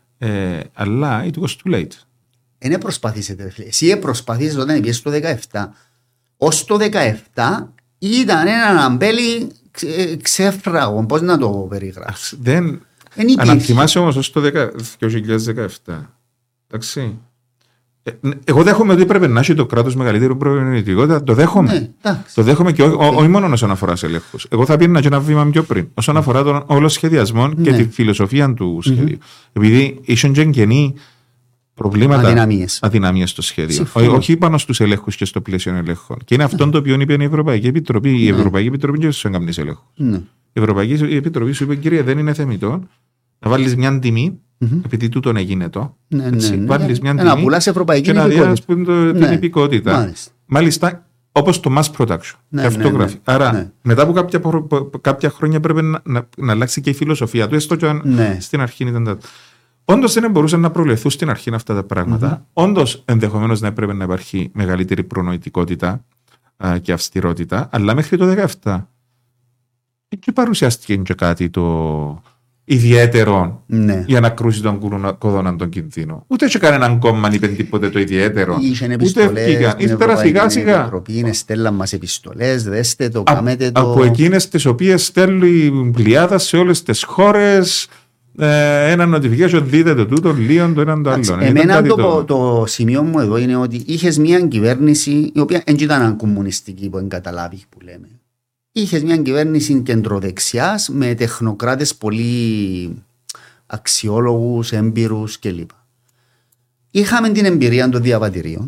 αλλά it was too late. Δεν προσπαθήσετε. Εσύ προσπαθήσετε όταν πήγες στο 17. Ως το 17 ήταν ένα αμπέλι ξέφραγο. Πώς να το περιγράψω? Αν θυμάσαι όμως ως το 2017. Εντάξει. Εγώ δέχομαι ότι πρέπει να έχει το κράτος μεγαλύτερη προβληματικότητα. Το δέχομαι. Το δέχομαι και όχι μόνο όσον αφορά σε ελέγχους. Εγώ θα πήγαινα και ένα βήμα πιο πριν. Όσον αφορά τον όλο σχεδιασμό και τη φιλοσοφία του σχεδίου. Επειδή ήσουν και εγγενή προβλήματα, αδυναμίες στο σχέδιο. Όχι πάνω στους ελέγχους και στο πλαίσιο ελέγχων. Και είναι αυτό το οποίο είπε η Ευρωπαϊκή Επιτροπή. Η Ευρωπαϊκή Επιτροπή δεν σου έκανε ελέγχους. Η Ευρωπαϊκή Επιτροπή σου είπε, κύριε, δεν είναι θεμιτό να βάλεις μια τιμή, επειδή τούτον έγινε το. Βάλεις μια τιμή και να διάσεις την υπηκότητα. Μάλιστα, όπως το mass production. Άρα, μετά από κάποια χρόνια πρέπει να αλλάξει και η φιλοσοφία του, έστω και αν στην αρχή ήταν τα. Όντως δεν μπορούσαν να προβλεφθούν στην αρχή αυτά τα πράγματα. Όντως ενδεχομένως να έπρεπε να υπάρχει μεγαλύτερη προνοητικότητα και αυστηρότητα, αλλά μέχρι το 2017 και παρουσιάστηκε και κάτι το ιδιαίτερο για να κρούσει τον κόδωνα των κινδύνων. Ούτε και κανέναν κόμμα είπε τίποτε το ιδιαίτερο. Είχαν επιστολές, ήρθαν σιγά-σιγά. Στέλναν μας επιστολές, δέστε το, κάμετε το. Από εκείνες τις οποίες στέλνει πλειάδα σε όλες τις χώρες. Ένα notification, δείτε το τούτο, λίον το έναν το άλλο. Εμένα το σημείο μου εδώ είναι ότι είχες μια κυβέρνηση η οποία δεν ήταν κομμουνιστική που εγκαταλάβει που λέμε. είχες μια κυβέρνηση κεντροδεξιάς με τεχνοκράτες πολύ αξιόλογους, έμπειρους κλπ. Είχαμε την εμπειρία των διαβατηρίων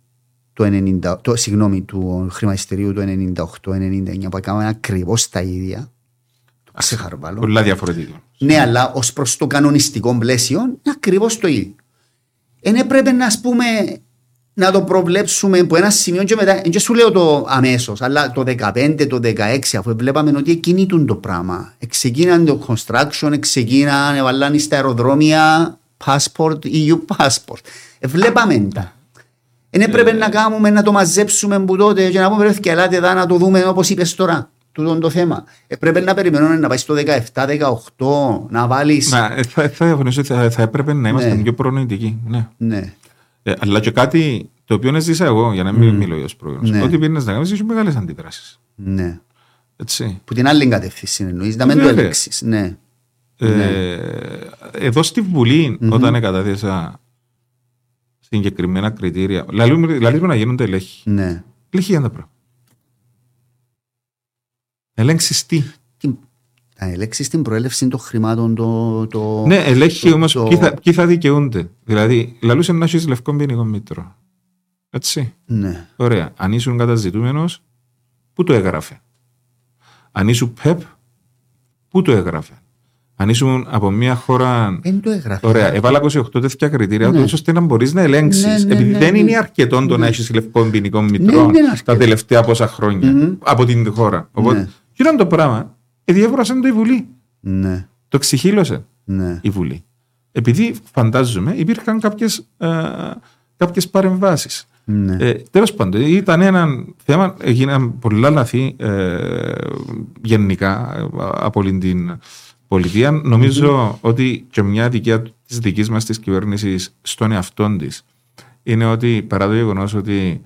του χρηματιστηρίου του 98-99 που έκαναμε ακριβώς τα ίδια. Το ξεχαρβάλω. Πολλά διαφορετικά. Ναι, αλλά ως προς το κανονιστικό πλαίσιο είναι ακριβώς το ίδιο. Έπρεπε να το προβλέψουμε από ένα σημείο και μετά. Δεν σου λέω το αμέσως, αλλά το 2015, το 2016, αφού βλέπαμε ότι κινήτουν το πράγμα. Ξεκίναν το construction, ξεκίναν, έβαλαν στα αεροδρόμια passport, EU passport. Βλέπαμε τα. Έπρεπε να κάνουμε, να το μαζέψουμε από τότε και να πούμε πρέπει ελάτε εδώ να το δούμε όπως είπες τώρα. Τούτο το θέμα. Πρέπει να περιμένουμε να πάει στο 17-18, να βάλεις. Θα διαφωνήσω ότι θα έπρεπε να είμαστε πιο προνοητικοί. Ναι. Αλλά και κάτι το οποίο ζήσα εγώ, για να μην μιλώ ως πρόγραμμα. Ό,τι πήρνες να κάνεις, έχει μεγάλες αντιδράσεις. Ναι. Έτσι. Που την άλλη κατεύθυνση εννοείς, να μην το έλεξεις. Ναι. Εδώ στη Βουλή, όταν κατάθεσα συγκεκριμένα κριτήρια, λαλίζουμε να γίνονται ελέγχοι. Ναι. Ελέγχοι για τα πράγματα. Ελέγξεις τι. Να ελέγξεις την προέλευση των χρημάτων. Ναι, ελέγχει όμως ποιοι θα δικαιούνται. Δηλαδή, λαλούσε να έχεις λευκό ποινικό μήτρο. Έτσι. Ναι. Ωραία. Αν ήσουν καταζητούμενος, πού το έγραφε. Αν ήσουν ΠΕΠ, πού το έγραφε. Αν ήσουν από μια χώρα. Δεν το έγραφε. Ωραία. Έβαλα 28 τέτοια κριτήρια, ναι. Ώστε να μπορείς να ελέγξεις. Επειδή δεν είναι αρκετό το να έχεις λευκό ποινικό μήτρο τα τελευταία πόσα χρόνια από την χώρα. Οπότε, γύρω το πράγμα. Διέβρασαν το η Βουλή. Ναι. Το ξεχύλωσε η Βουλή. Επειδή φαντάζομαι υπήρχαν κάποιες παρεμβάσεις. Ναι. Τέλος πάντων, ήταν ένα θέμα, έγιναν πολλά λάθη γενικά από την πολιτεία. Νομίζω ότι και μια δικιά της δικής μας της κυβέρνησης στον εαυτόν της είναι ότι παρά το γεγονός ότι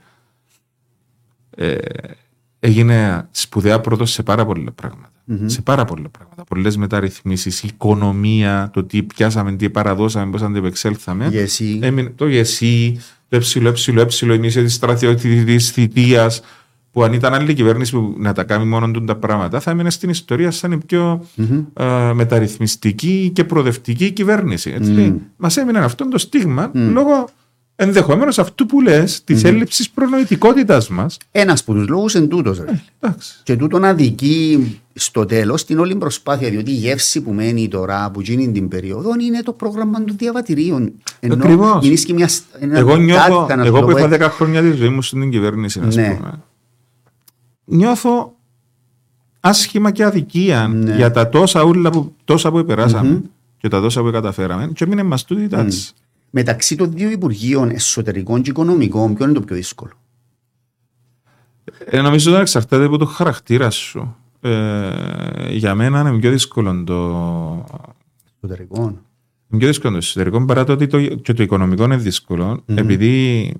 έγινε σπουδαία πρόοδος σε πάρα πολλά πράγματα. Σε πάρα πολλά πράγματα. Πολλές μεταρρυθμίσεις, οικονομία, το τι πιάσαμε, τι παραδώσαμε, πώς αντεπεξέλθαμε. Το ΓΕΣΥ, το ΕΕ, η μίσια της στρατιωτικής θητείας, που αν ήταν άλλη κυβέρνηση που να τα κάνει μόνο τα πράγματα, θα έμενε στην ιστορία σαν η πιο μεταρρυθμιστική και προοδευτική κυβέρνηση. Μας έμεινε αυτό το στίγμα λόγω ενδεχομένως αυτού που λες, της έλλειψης προνοητικότητας μας. Ένας από τους λόγους είναι τούτος. Και τούτον αδικεί στο τέλος την όλη προσπάθεια, διότι η γεύση που μένει τώρα, που γίνει την περίοδο, είναι το πρόγραμμα των διαβατηρίων. Ακριβώς. Εγώ που είχα 10 χρόνια τη ζωή μου στην κυβέρνηση, νιώθω άσχημα και αδικία για τα τόσα που περάσαμε και τα τόσα που καταφέραμε και έμεινε μας τούτη τάξη. Μεταξύ των δύο Υπουργείων Εσωτερικών και Οικονομικών, ποιο είναι το πιο δύσκολο? Νομίζω ότι εξαρτάται από το χαρακτήρα σου. Για μένα είναι πιο δύσκολο το εσωτερικό. Είναι πιο δύσκολο το εσωτερικό παρά το ότι και το οικονομικό είναι δύσκολο, επειδή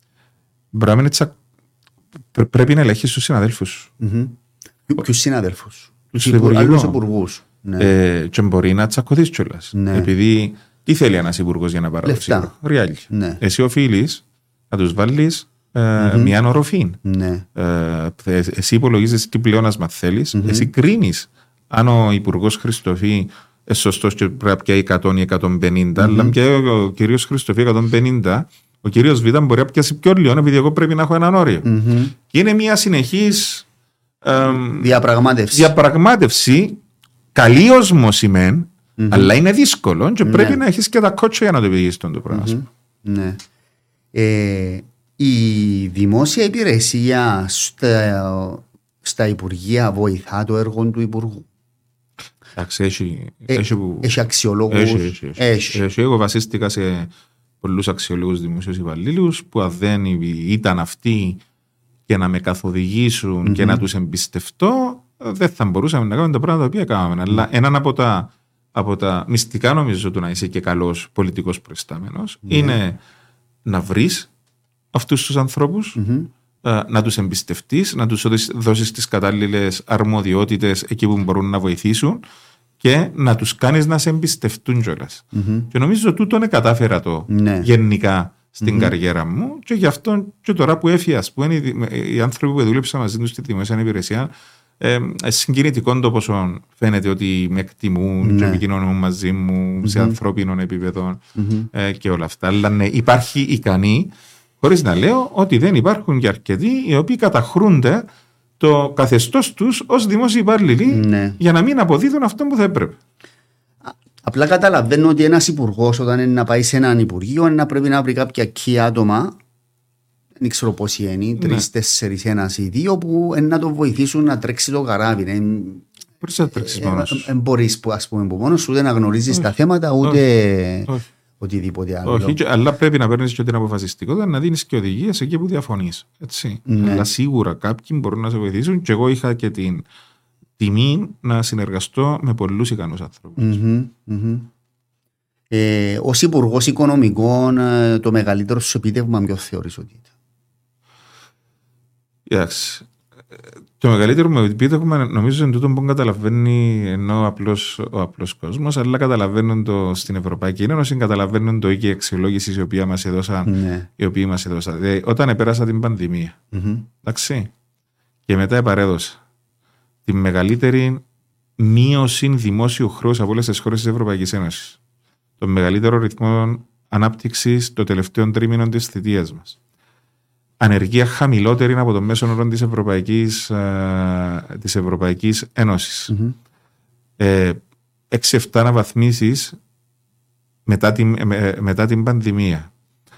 πρέπει να ελέγχεις τους συναδέλφους σου. Ποιους συναδέλφους? Τους υπουργούς. Και μπορεί να τσακωθείς κιόλας. Επειδή τι θέλει ένας υπουργός για να παραδώσει? Ριάλια. Εσύ οφείλεις να τους βάλεις μια οροφή. Εσύ υπολογίζεις τι πλεόνασμα θέλεις. Εσύ κρίνεις αν ο υπουργός Χριστοφή σωστός και πρέπει να πιάει 100 ή 150, αλλά πια ο κύριος Χριστοφή 150, ο κύριος Β μπορεί να πιάσει πιο λίγο, επειδή εγώ πρέπει να έχω έναν όριο. Και είναι μια συνεχής διαπραγμάτευση, καλή οσμοσημένη, αλλά είναι δύσκολο και πρέπει να έχεις και τα κότσια για να το πηγείς το πράγμα. Ναι. Η δημόσια υπηρεσία στα Υπουργεία βοηθά το έργο του Υπουργού? Έχει αξιολόγους? Έχει. Εγώ βασίστηκα σε πολλούς αξιολόγους δημοσίους υπαλλήλους που αν δεν ήταν αυτοί και να με καθοδηγήσουν και να τους εμπιστευτώ, δεν θα μπορούσαμε να κάνουμε τα πράγματα τα οποία κάναμε. Αλλά έναν από τα μυστικά, νομίζω, του να είσαι και καλός πολιτικός προϊστάμενος είναι να βρεις αυτούς τους ανθρώπους, να τους εμπιστευτείς, να τους δώσεις τις κατάλληλες αρμοδιότητες εκεί που μπορούν να βοηθήσουν και να τους κάνεις να σε εμπιστευτούν κιόλας. Και νομίζω τούτο κατάφερα το γενικά στην καριέρα μου και γι' αυτό και τώρα που έφυγα, οι άνθρωποι που δούλεψαν μαζί τους στη δημόσια υπηρεσία Συγκινητικό το πόσο φαίνεται ότι με εκτιμούν και επικοινωνούν μαζί μου σε ανθρώπινο επίπεδο και όλα αυτά. Αλλά ναι, υπάρχει ικανή, χωρίς να λέω ότι δεν υπάρχουν και αρκετοί οι οποίοι καταχρούνται το καθεστώς τους ως δημόσιοι υπάλληλοι για να μην αποδίδουν αυτό που θα έπρεπε. Απλά καταλαβαίνω ότι ένας υπουργός όταν είναι να πάει σε έναν υπουργείο να πρέπει να βρει κάποια key άτομα, δεν ξέρω πόσοι είναι, 3, 4, 1 ή 2 που να τον βοηθήσουν να τρέξει το καράβι. Μπορείς να τρέξεις μόνος σου. Δεν μπορείς που μόνος σου, ούτε να γνωρίζεις τα θέματα ούτε οτιδήποτε άλλο. Όχι, αλλά πρέπει να παίρνεις και την αποφασιστικότητα να δίνεις και οδηγίες εκεί που διαφωνείς. Αλλά σίγουρα κάποιοι μπορούν να σε βοηθήσουν και εγώ είχα και την τιμή να συνεργαστώ με πολλούς ικανούς άνθρωπους. Ως Υπουργός Οικονομικών, το μεγαλύτερο σου επίτευγμα ποιο θεωρείς ότι ήταν? Το μεγαλύτερο μου επίτευγμα νομίζω είναι τούτο που καταλαβαίνει ενώ ο απλός κόσμος, αλλά καταλαβαίνουν το στην Ευρωπαϊκή Ένωση, καταλαβαίνουν το οίκη αξιολόγησης οι οποίοι μας έδωσαν. Όταν επέρασα την πανδημία, εντάξει, και μετά επαρέδωσα τη μεγαλύτερη μείωση δημόσιου χρέους από όλες τις χώρες της Ευρωπαϊκής Ένωσης. Το μεγαλύτερο ρυθμό ανάπτυξης των τελευταίων τρίμηνων της θητείας μας. Ανεργία χαμηλότερη από το μέσο όρο της Ευρωπαϊκής Ένωσης. 6-7 αναβαθμίσεις μετά την πανδημία.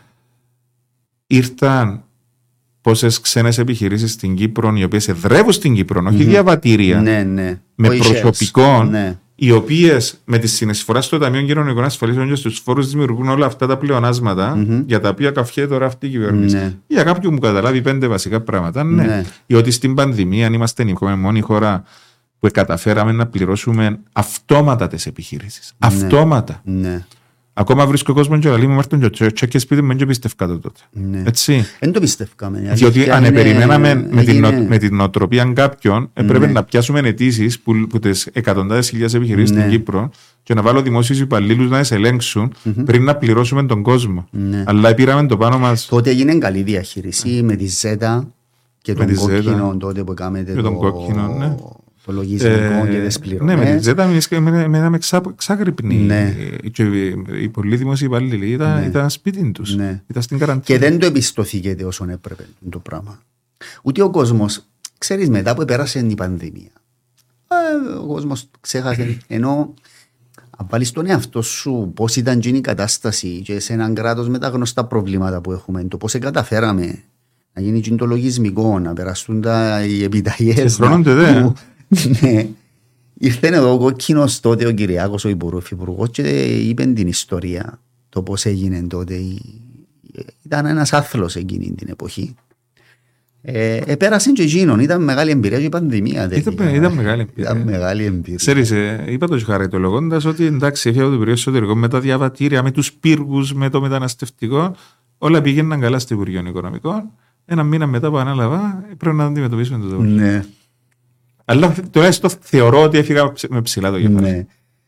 Ήρθαν πόσες ξένες επιχειρήσεις στην Κύπρο, οι οποίες εδρεύουν στην Κύπρο, όχι διαβατήρια, με προσωπικών, οι οποίες με τη συνεισφορά στο Ταμείο Κοινωνικών Ασφαλίσεων και στους φόρους δημιουργούν όλα αυτά τα πλεονάσματα για τα οποία καυχέται τώρα αυτή η κυβέρνηση. Για κάποιον που καταλάβει 5 βασικά πράγματα, ή ότι στην πανδημία είμαστε η μόνη χώρα που καταφέραμε να πληρώσουμε αυτόματα τις επιχειρήσεις. Αυτόματα. Ακόμα βρίσκω κόσμο και λέει μου μάρτον και σπίτι μου δεν πιστεύκα το τότε. Έτσι. Δεν το πιστεύκαμε. Διότι αν περιμέναμε με την νοοτροπία κάποιων, έπρεπε να πιάσουμε αιτήσεις που τις εκατοντάδες χιλιάδες επιχειρήσεις στην Κύπρο και να βάλω δημόσιους υπαλλήλους να τις ελέγξουν πριν να πληρώσουμε τον κόσμο. Αλλά πήραμε το πάνω μας. Τότε έγινε καλή διαχείριση με τη ΖΕΤΑ και τον κόκκινο τότε που κάνετε το λογισμικό και τις πληρωμές. Ναι, με τη ΖΕΤΑ μέναμε ξάγρυπνοι. Και οι πολλοί δημόσιοι υπάλληλοι ήταν σπίτι τους. Ήταν στην καραντίνα. Και δεν το εμπιστοθήκεται όσον έπρεπε το πράγμα. Ούτε ο κόσμος, ξέρεις, μετά που πέρασε η πανδημία, ο κόσμος ξέχασε. Ενώ αν βάλεις τον εαυτό σου πώς ήταν η κατάσταση και σε έναν κράτος με τα γνωστά προβλήματα που έχουμε, το πώς καταφέραμε να γίνει το λογισμικό, να περαστούν οι επιταγές. Ναι. Ήρθε εδώ ο κόκκινος τότε ο Κυριάκος, ο υπουργός, και είπε την ιστορία, το πώς έγινε τότε. Ήταν ένας άθλος εκείνη την εποχή. Πέρασε και εκείνον, ήταν μεγάλη εμπειρία και η πανδημία. Ήταν μεγάλη εμπειρία. Ξέρεις, είπα το χαριτολογώντας ότι εντάξει, έφυγα από το Υπουργείο Εσωτερικών με τα διαβατήρια, με τους πύργους, με το μεταναστευτικό, όλα πήγαιναν καλά στο Υπουργείο Οικονομικών. Ένα μήνα μετά που ανάλαβα, πρέπει να αντιμετωπίσουμε το θέμα. Ναι. Αλλά τουλάχιστον θεωρώ ότι έφυγα με ψηλά το κεφάλι.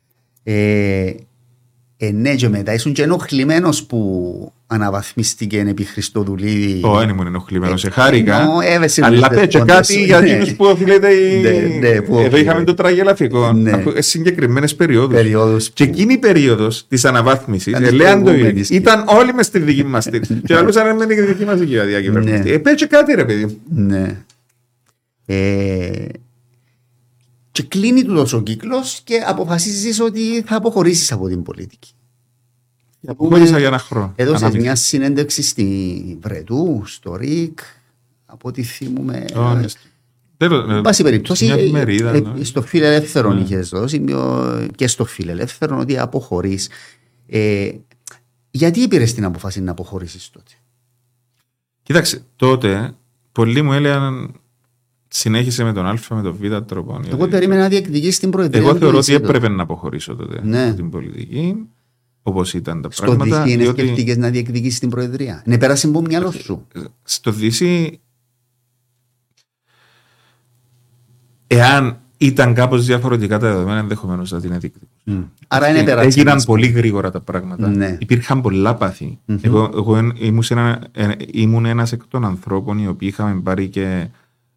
Ναι, και μετά ήσουν και ενοχλημένος που αναβαθμίστηκε επί Χριστοδουλίδη. Δεν ήμουν ενοχλημένος, χάρηκα. Αλλά πέτσε κάτι για εκείνους που οφείλεται. Εδώ είχαμε το τραγελαφικό. Συγκεκριμένες περιόδους. Και εκείνη η περίοδος της αναβάθμισης, ήταν όλοι μες στη δική μας στήριξη. Και άλλουσαν με τη δική μας διακυβέρνηση. Πέτσε κάτι, ρε παιδί. Ναι. Και κλείνει τούτος ο κύκλος και αποφασίζεις ότι θα αποχωρήσεις από την πολιτική. Αποχωρήσα για ένα χρόνο. Έδωσες μια συνέντευξη στη Βρετού, στο ΡΙΚ, από ό,τι θυμούμε. Πάση περιπτώσει, στο Φιλελεύθερο είχες δώσει και στο Φιλελεύθερο ότι αποχωρείς. Γιατί πήρες την αποφάση να αποχωρήσεις τότε? Κοίταξε, τότε πολλοί μου έλεγαν συνέχισε με τον Α, με τον Β τρόπο. Εγώ περίμενα να διεκδικήσεις την Προεδρία. Εγώ θεωρώ ότι έπρεπε να αποχωρήσω τότε από την πολιτική, όπως ήταν τα πράγματα. Στο DC σκεφτήκες να διεκδικήσεις την Προεδρία? Ναι, πέρασε από μυαλό σου. Στο DC, εάν ήταν κάπως διαφορετικά τα δεδομένα, ενδεχομένως θα την διεκδικούσα. Άρα είναι πέρασε. Έγιναν πολύ γρήγορα τα πράγματα. Ναι. Υπήρχαν πολλά πάθη. Εγώ ήμουν ένας εκ των ανθρώπων οι οποίοι είχαμε πάρει και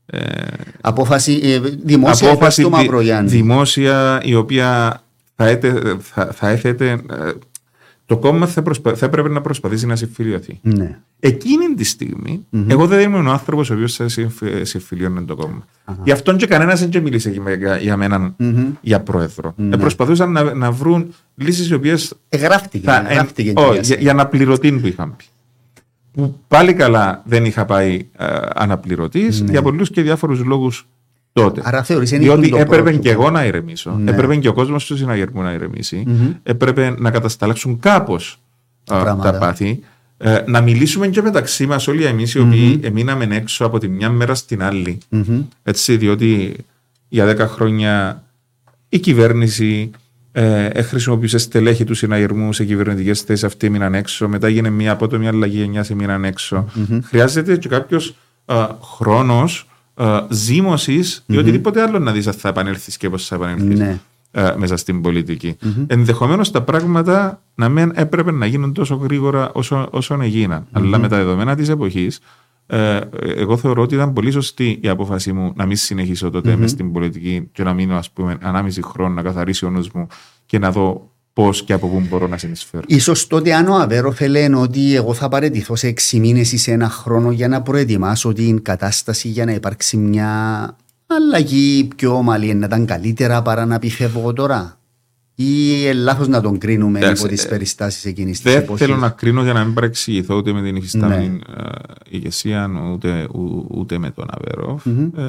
Απόφαση δημόσια απόφαση στο Μαυρογιάννη. Δημόσια, η οποία θα έθετε. Το κόμμα θα έπρεπε να προσπαθήσει να συμφιλειωθεί. Ναι. Εκείνη τη στιγμή, εγώ δεν ήμουν ο άνθρωπος ο οποίος θα συμφιλειώνει το κόμμα. Γι' αυτόν και κανένας δεν μίλησε για μένα για πρόεδρο. Προσπαθούσαν να βρουν λύσεις οι οποίες. Εγγράφτηκε. Για αναπληρωτή που είχαν πει. Που πάλι καλά δεν είχα πάει αναπληρωτής για πολλούς και διάφορους λόγους τότε. Άρα διότι έπρεπε και εγώ να ηρεμήσω, έπρεπε και ο κόσμος του συναγερμού να ηρεμήσει, έπρεπε να κατασταλάξουν κάπως τα πάθη, να μιλήσουμε και μεταξύ μας όλοι εμείς οι οποίοι εμείναμε έξω από τη μια μέρα στην άλλη. Έτσι, διότι για 10 χρόνια η κυβέρνηση χρησιμοποιούσε στελέχη του συναγερμού σε κυβερνητικές θέσεις, αυτοί μείναν έξω. Μετά έγινε μια απότομη αλλαγή γενιάς, μείναν έξω. Χρειάζεται και κάποιος χρόνος ζήμωσης ή οτιδήποτε άλλο να δεις αν θα επανέλθεις και πώς θα επανέλθεις μέσα στην πολιτική. Ενδεχομένως τα πράγματα να μην έπρεπε να γίνουν τόσο γρήγορα όσο έγιναν. Αλλά με τα δεδομένα της εποχής, εγώ θεωρώ ότι ήταν πολύ σωστή η απόφαση μου να μην συνεχίσω τότε μες στην πολιτική και να μείνω, ας πούμε, 1,5 χρόνο να καθαρίσει ο νους μου και να δω πώς και από πού μπορώ να συνεισφέρω. Ίσως τότε αν ο Αβέροφ λένε ότι εγώ θα παραιτηθώ σε 6 μήνες ή σε 1 χρόνο για να προετοιμάσω την κατάσταση για να υπάρξει μια αλλαγή πιο ομαλή, να ήταν καλύτερα παρά να πει φεύγω τώρα. Ή λάθος να τον κρίνουμε υπό τις περιστάσεις εκείνης της εποχής. Δεν θέλω να κρίνω για να μην παρεξηγηθώ ούτε με την υφιστάμενη ηγεσία ούτε με τον Αβέροφ.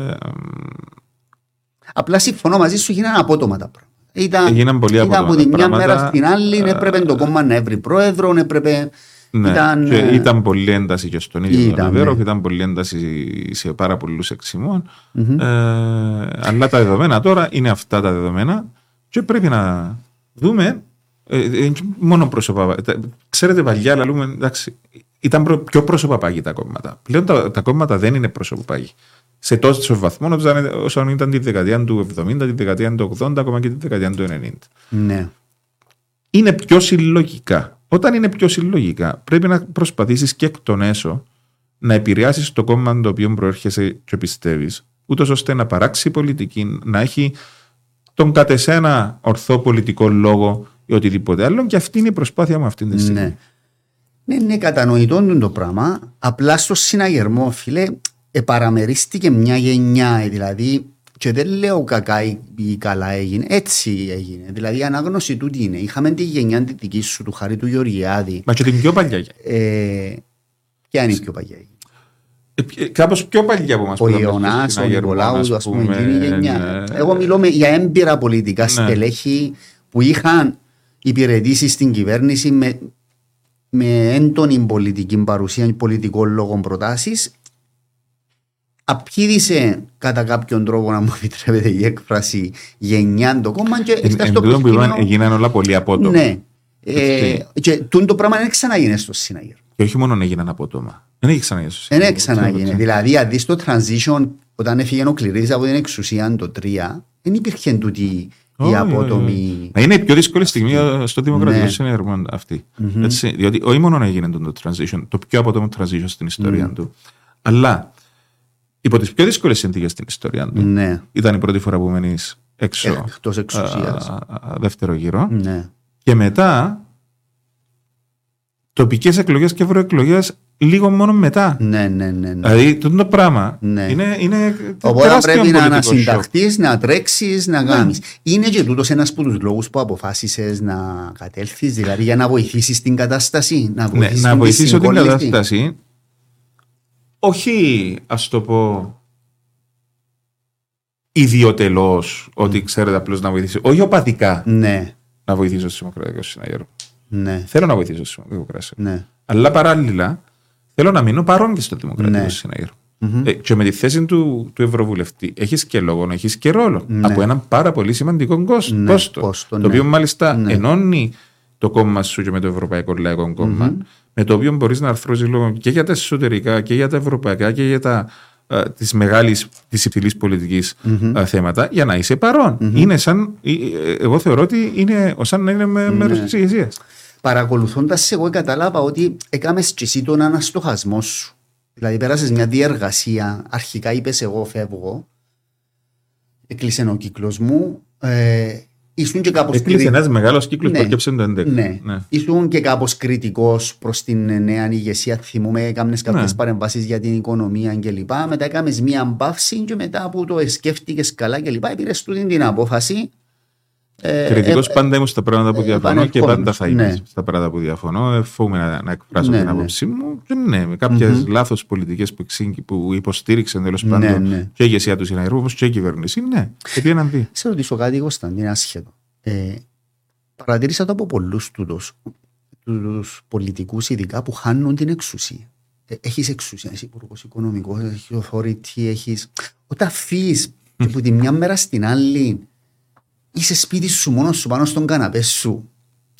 Απλά συμφωνώ μαζί σου, γίνανε απότομα τα πράγματα. Έγιναν πολύ ήταν από τη μια μέρα στην άλλη, έπρεπε το κόμμα να έβρει πρόεδρο, έπρεπε. Ναι, ήταν πολύ ένταση και στον ίδιο τον Αβέροφ, ήταν πολύ ένταση σε πάρα πολλούς εξημών. Αλλά τα δεδομένα τώρα είναι αυτά τα δεδομένα και πρέπει να δούμε μόνο πρόσωπα. Ξέρετε, παλιά λαλούμε, εντάξει, ήταν πιο προσωπαπάγοι τα κόμματα. Πλέον τα κόμματα δεν είναι προσωπαπάγοι. Σε τόσο βαθμό όσο ήταν τη δεκαετία του 70, τη δεκαετία του 80, ακόμα και τη δεκαετία του 90. Ναι. Είναι πιο συλλογικά. Όταν είναι πιο συλλογικά, πρέπει να προσπαθήσεις και εκ των έσω να επηρεάσεις το κόμμα το οποίο προέρχεσαι και πιστεύεις, ούτως ώστε να παράξει πολιτική, να έχει τον κατ' εσένα ορθό πολιτικό λόγο ή οτιδήποτε άλλο, και αυτή είναι η προσπάθεια μου αυτή τη στιγμή. Ναι, είναι κατανοητό το πράγμα. Απλά στο συναγερμό, φίλε, παραμερίστηκε μια γενιά, δηλαδή, και δεν λέω κακά ή καλά έγινε, έτσι έγινε. Δηλαδή η ανάγνωση του τι είναι. Είχαμε τη γενιά τη δική σου, του Χαρή του Γεωργιάδη. Μα και την πιο παλιά. Ποια είναι η πιο παλιά? Κάπως πιο παλιά από μας. Ο Ιωνάς, ο Νικολάου, ας πούμε, εκείνη η γενιά. Εγώ μιλώ για έμπειρα πολιτικά στελέχη που είχαν υπηρετήσει στην κυβέρνηση με έντονη πολιτική παρουσία, πολιτικών λόγων προτάσεις. Απήδησε κατά κάποιον τρόπο, να μου επιτρέπετε η έκφραση, γενιά το κόμμα και εν τούτο που είπαν έγιναν όλα πολύ απότομα. Ναι. Και το πράγμα δεν ξαναγίνει στο συναγερμό. Και όχι μόνο έγιναν απότομα. Δεν έχει ξαναγίνει στο συναγερμό. Δεν ξαναγίνει. Δηλαδή, αν δεις το transition, όταν έφυγε ο Κληρίδης από την εξουσία το 3, δεν υπήρχε τούτη η απότομη. Είναι η πιο δύσκολη στιγμή στο δημοκρατικό συναγερμό αυτή. Διότι όχι μόνο έγινε το transition, το πιο απότομο transition στην ιστορία του, αλλά υπό τις πιο δύσκολες συνθήκες στην ιστορία του. Ναι. Ήταν η πρώτη φορά που μένεις έξω. Εκτός εξουσίας. Δεύτερο γύρο. Ναι. Και μετά τοπικές εκλογές και ευρωεκλογές λίγο μόνο μετά. Ναι. Δηλαδή το πράγμα είναι οπότε πρέπει να ανασυνταχθείς, να τρέξεις, να κάνεις. Είναι και τούτος ένας από τους λόγους που αποφάσισες να κατέλθεις, δηλαδή για να βοηθήσεις την κατάσταση. Να βοηθήσω την κατάσταση. Όχι, ας το πω, ιδιωτελώς, ότι ξέρετε απλώς να βοηθήσω. Όχι οπαδικά να βοηθήσω στο Δημοκρατικό Συναγερμό. Ναι. Θέλω να βοηθήσω στο Δημοκρατικό Συναγερμό. Ναι. Αλλά παράλληλα θέλω να μείνω παρόν και στο Δημοκρατικό Συναγερμό. Και με τη θέση του Ευρωβουλευτή έχεις και λόγο, έχεις και ρόλο. Από έναν πάρα πολύ σημαντικό πόστο. Το οποίο μάλιστα ενώνει το κόμμα σου και με το Ευρωπαϊκό Λαϊκό Κόμμα, με το οποίο μπορείς να αρθρώσεις λόγο και για τα εσωτερικά και για τα ευρωπαϊκά και για της υψηλής πολιτικής θέματα, για να είσαι παρόν. Είναι σαν, εγώ θεωρώ ότι είναι σαν να είναι μέρος της ηγεσίας. Παρακολουθώντας, εγώ κατάλαβα ότι έκαμες και εσύ τον αναστοχασμό σου. Δηλαδή πέρασες μια διεργασία, αρχικά είπες εγώ φεύγω, έκλεισε ο κύκλος μου, ήσουν και κάπως έκλεισε ένας μεγάλος κύκλος που έρκεψε το 11. Ναι. Ήσουν και κάπως κριτικός προς την νέα ηγεσία, θυμούμε, έκανες κάποιες παρεμβάσεις για την οικονομία κλπ. Μετά έκανες μια παύση και μετά που το σκέφτηκες καλά κλπ. Πήρες την απόφαση. Κριτικός πάντα ήμουν στα πράγματα που διαφωνώ και πάντα θα είμαι στα πράγματα που διαφωνώ. Εφόμαι να εκφράσω την άποψή μου. Ναι, με κάποιες λάθος πολιτικές που υποστήριξαν τέλος πάντων και η ηγεσία του συναγερμού όπως και η κυβέρνηση. Ναι, επί έναν δύο. Σε ρωτήσω κάτι, Κωνσταντίνε, είναι άσχετο. Παρατήρησα το από πολλούς τους πολιτικούς, ειδικά που χάνουν την εξουσία. Έχεις εξουσία, είσαι υπουργός οικονομικός, έχεις authority, έχεις. Όταν φύγεις από τη μια μέρα στην άλλη. Είσαι σπίτι σου μόνος σου πάνω στον καναπέ σου.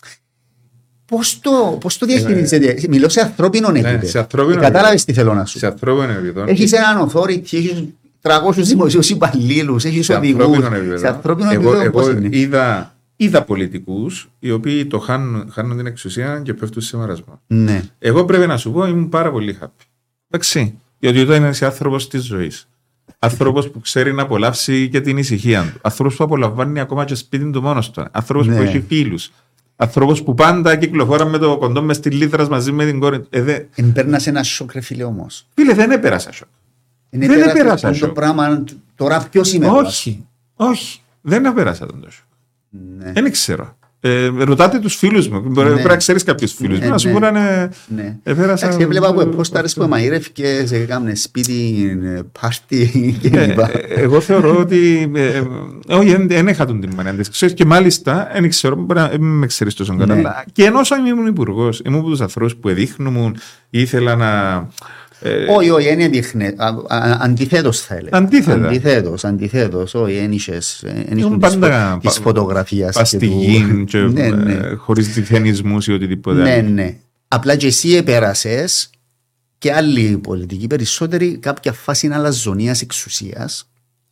Πώς το διαχειρίζεται. Μιλώ σε ανθρώπινο επίπεδο. Κατάλαβες τι θέλω να σου. Σε ανθρώπινο επίπεδο. Έχεις έναν authority, έχεις 300 δημοσίους υπαλλήλους, έχεις οδηγούς. Σε ανθρώπινο επίπεδο πώς είναι. Είδα πολιτικούς οι οποίοι το χάνουν την εξουσία και πέφτουν σε μαρασμό. Ναι. Εγώ πρέπει να σου πω ήμουν πάρα πολύ happy. Εντάξει. Γιατί όταν είναι άνθρωπος της ζωής. Άνθρωπος που ξέρει να απολαύσει και την ησυχία του. Άνθρωπος που απολαμβάνει ακόμα και σπίτι του μόνος του. Άνθρωπος που έχει φίλους. Ανθρώπος που πάντα κυκλοφόρα με το κοντό μες στη λίθρα μαζί με την κόρη. Πέρνασε ένα σοκ, ρε φίλε, όμως. Φίλε, δεν έπερασα σοκ. Δεν έπερασα σοκ. Τώρα ποιος είμαι εγώ. Όχι. Δεν έπερασα τον σοκ. Δεν ξέρω. Ρωτάτε τους φίλους μου. Πρέπει να ξέρεις κάποιους φίλους μου. Να σου πούνε. Εντάξει, έβλεπα από πόσταρες που μαγειρεύκες, έκαμε σπίτι, πάρτι κλπ. Εγώ θεωρώ ότι. Όχι, δεν είχα τον την μανία. Και μάλιστα, δεν ξέρω, με ξέρεις τόσο καλά. Και ενώ ήμουν υπουργός, ήμουν από τους ανθρώπους που εδείχνουν, ήθελα να. Όχι, δεν έδειχνε. Αντιθέτως θα έλεγα. Αντιθέτως. Όχι, ένιξες της φωτογραφίας. Παστιγήν και χωρίς διθενισμούς ή οτιδήποτε. Ναι. Απλά και εσύ επέρασες και άλλοι πολιτικοί περισσότεροι κάποια φάση αλαζονίας εξουσίας,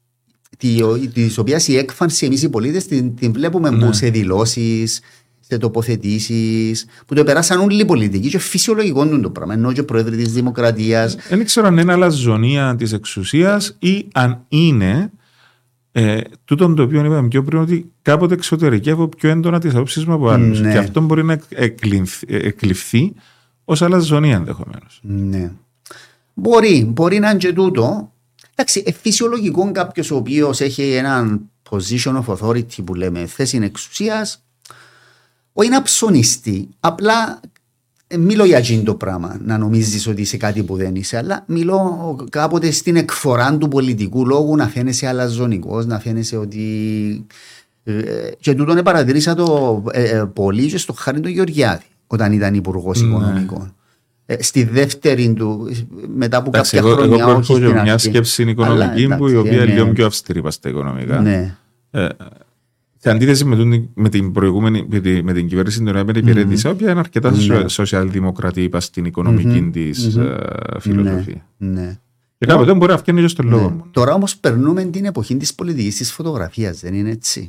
της οποίας η έκφανση εμείς οι πολίτες την βλέπουμε σε δηλώσεις, σε τοποθετήσεις, που το περάσαν όλοι οι πολιτικοί και φυσιολογικό το πράγμα, ενώ και ο πρόεδρος της Δημοκρατίας. Δεν ξέρω αν είναι αλαζονία της εξουσίας ή αν είναι τούτον το οποίο είπαμε πιο πριν, ότι κάποτε εξωτερικεύω πιο έντονα τις απόψεις μου από άλλους. Και αυτό μπορεί να εκλειφθεί ως αλαζονία ενδεχομένως. Ναι. Μπορεί να είναι και τούτο. Εντάξει, φυσιολογικό κάποιος ο οποίος έχει έναν position of authority που λέμε θέση εξουσίας, όχι να ψωνιστεί, απλά μιλώ για εκείνο το πράγμα, να νομίζεις ότι είσαι κάτι που δεν είσαι, αλλά μιλώ κάποτε στην εκφορά του πολιτικού λόγου να φαίνεσαι αλαζονικός, να φαίνεσαι ότι. Και τούτον παρατηρήσα το πολύ και στο χάρη του Γεωργιάδη, όταν ήταν υπουργός οικονομικών. Στη δεύτερη του, μετά από κάποια χρόνια. Εγώ προέρχομαι για μια σκέψη οικονομική που η οποία είναι λίγο πιο αυστηρή στα οικονομικά. Ναι. Σε αντίθεση με την προηγούμενη, με την κυβέρνηση την οποία υπηρέτησα, η οποία είναι αρκετά σοσιαλδημοκρατή, είπα, στην οικονομική της φιλοσοφία. Ναι. Και κάποτε μπορεί να φτιάξει και στον λόγο μου. Τώρα όμως περνούμε την εποχή της πολιτικής της φωτογραφίας, δεν είναι έτσι?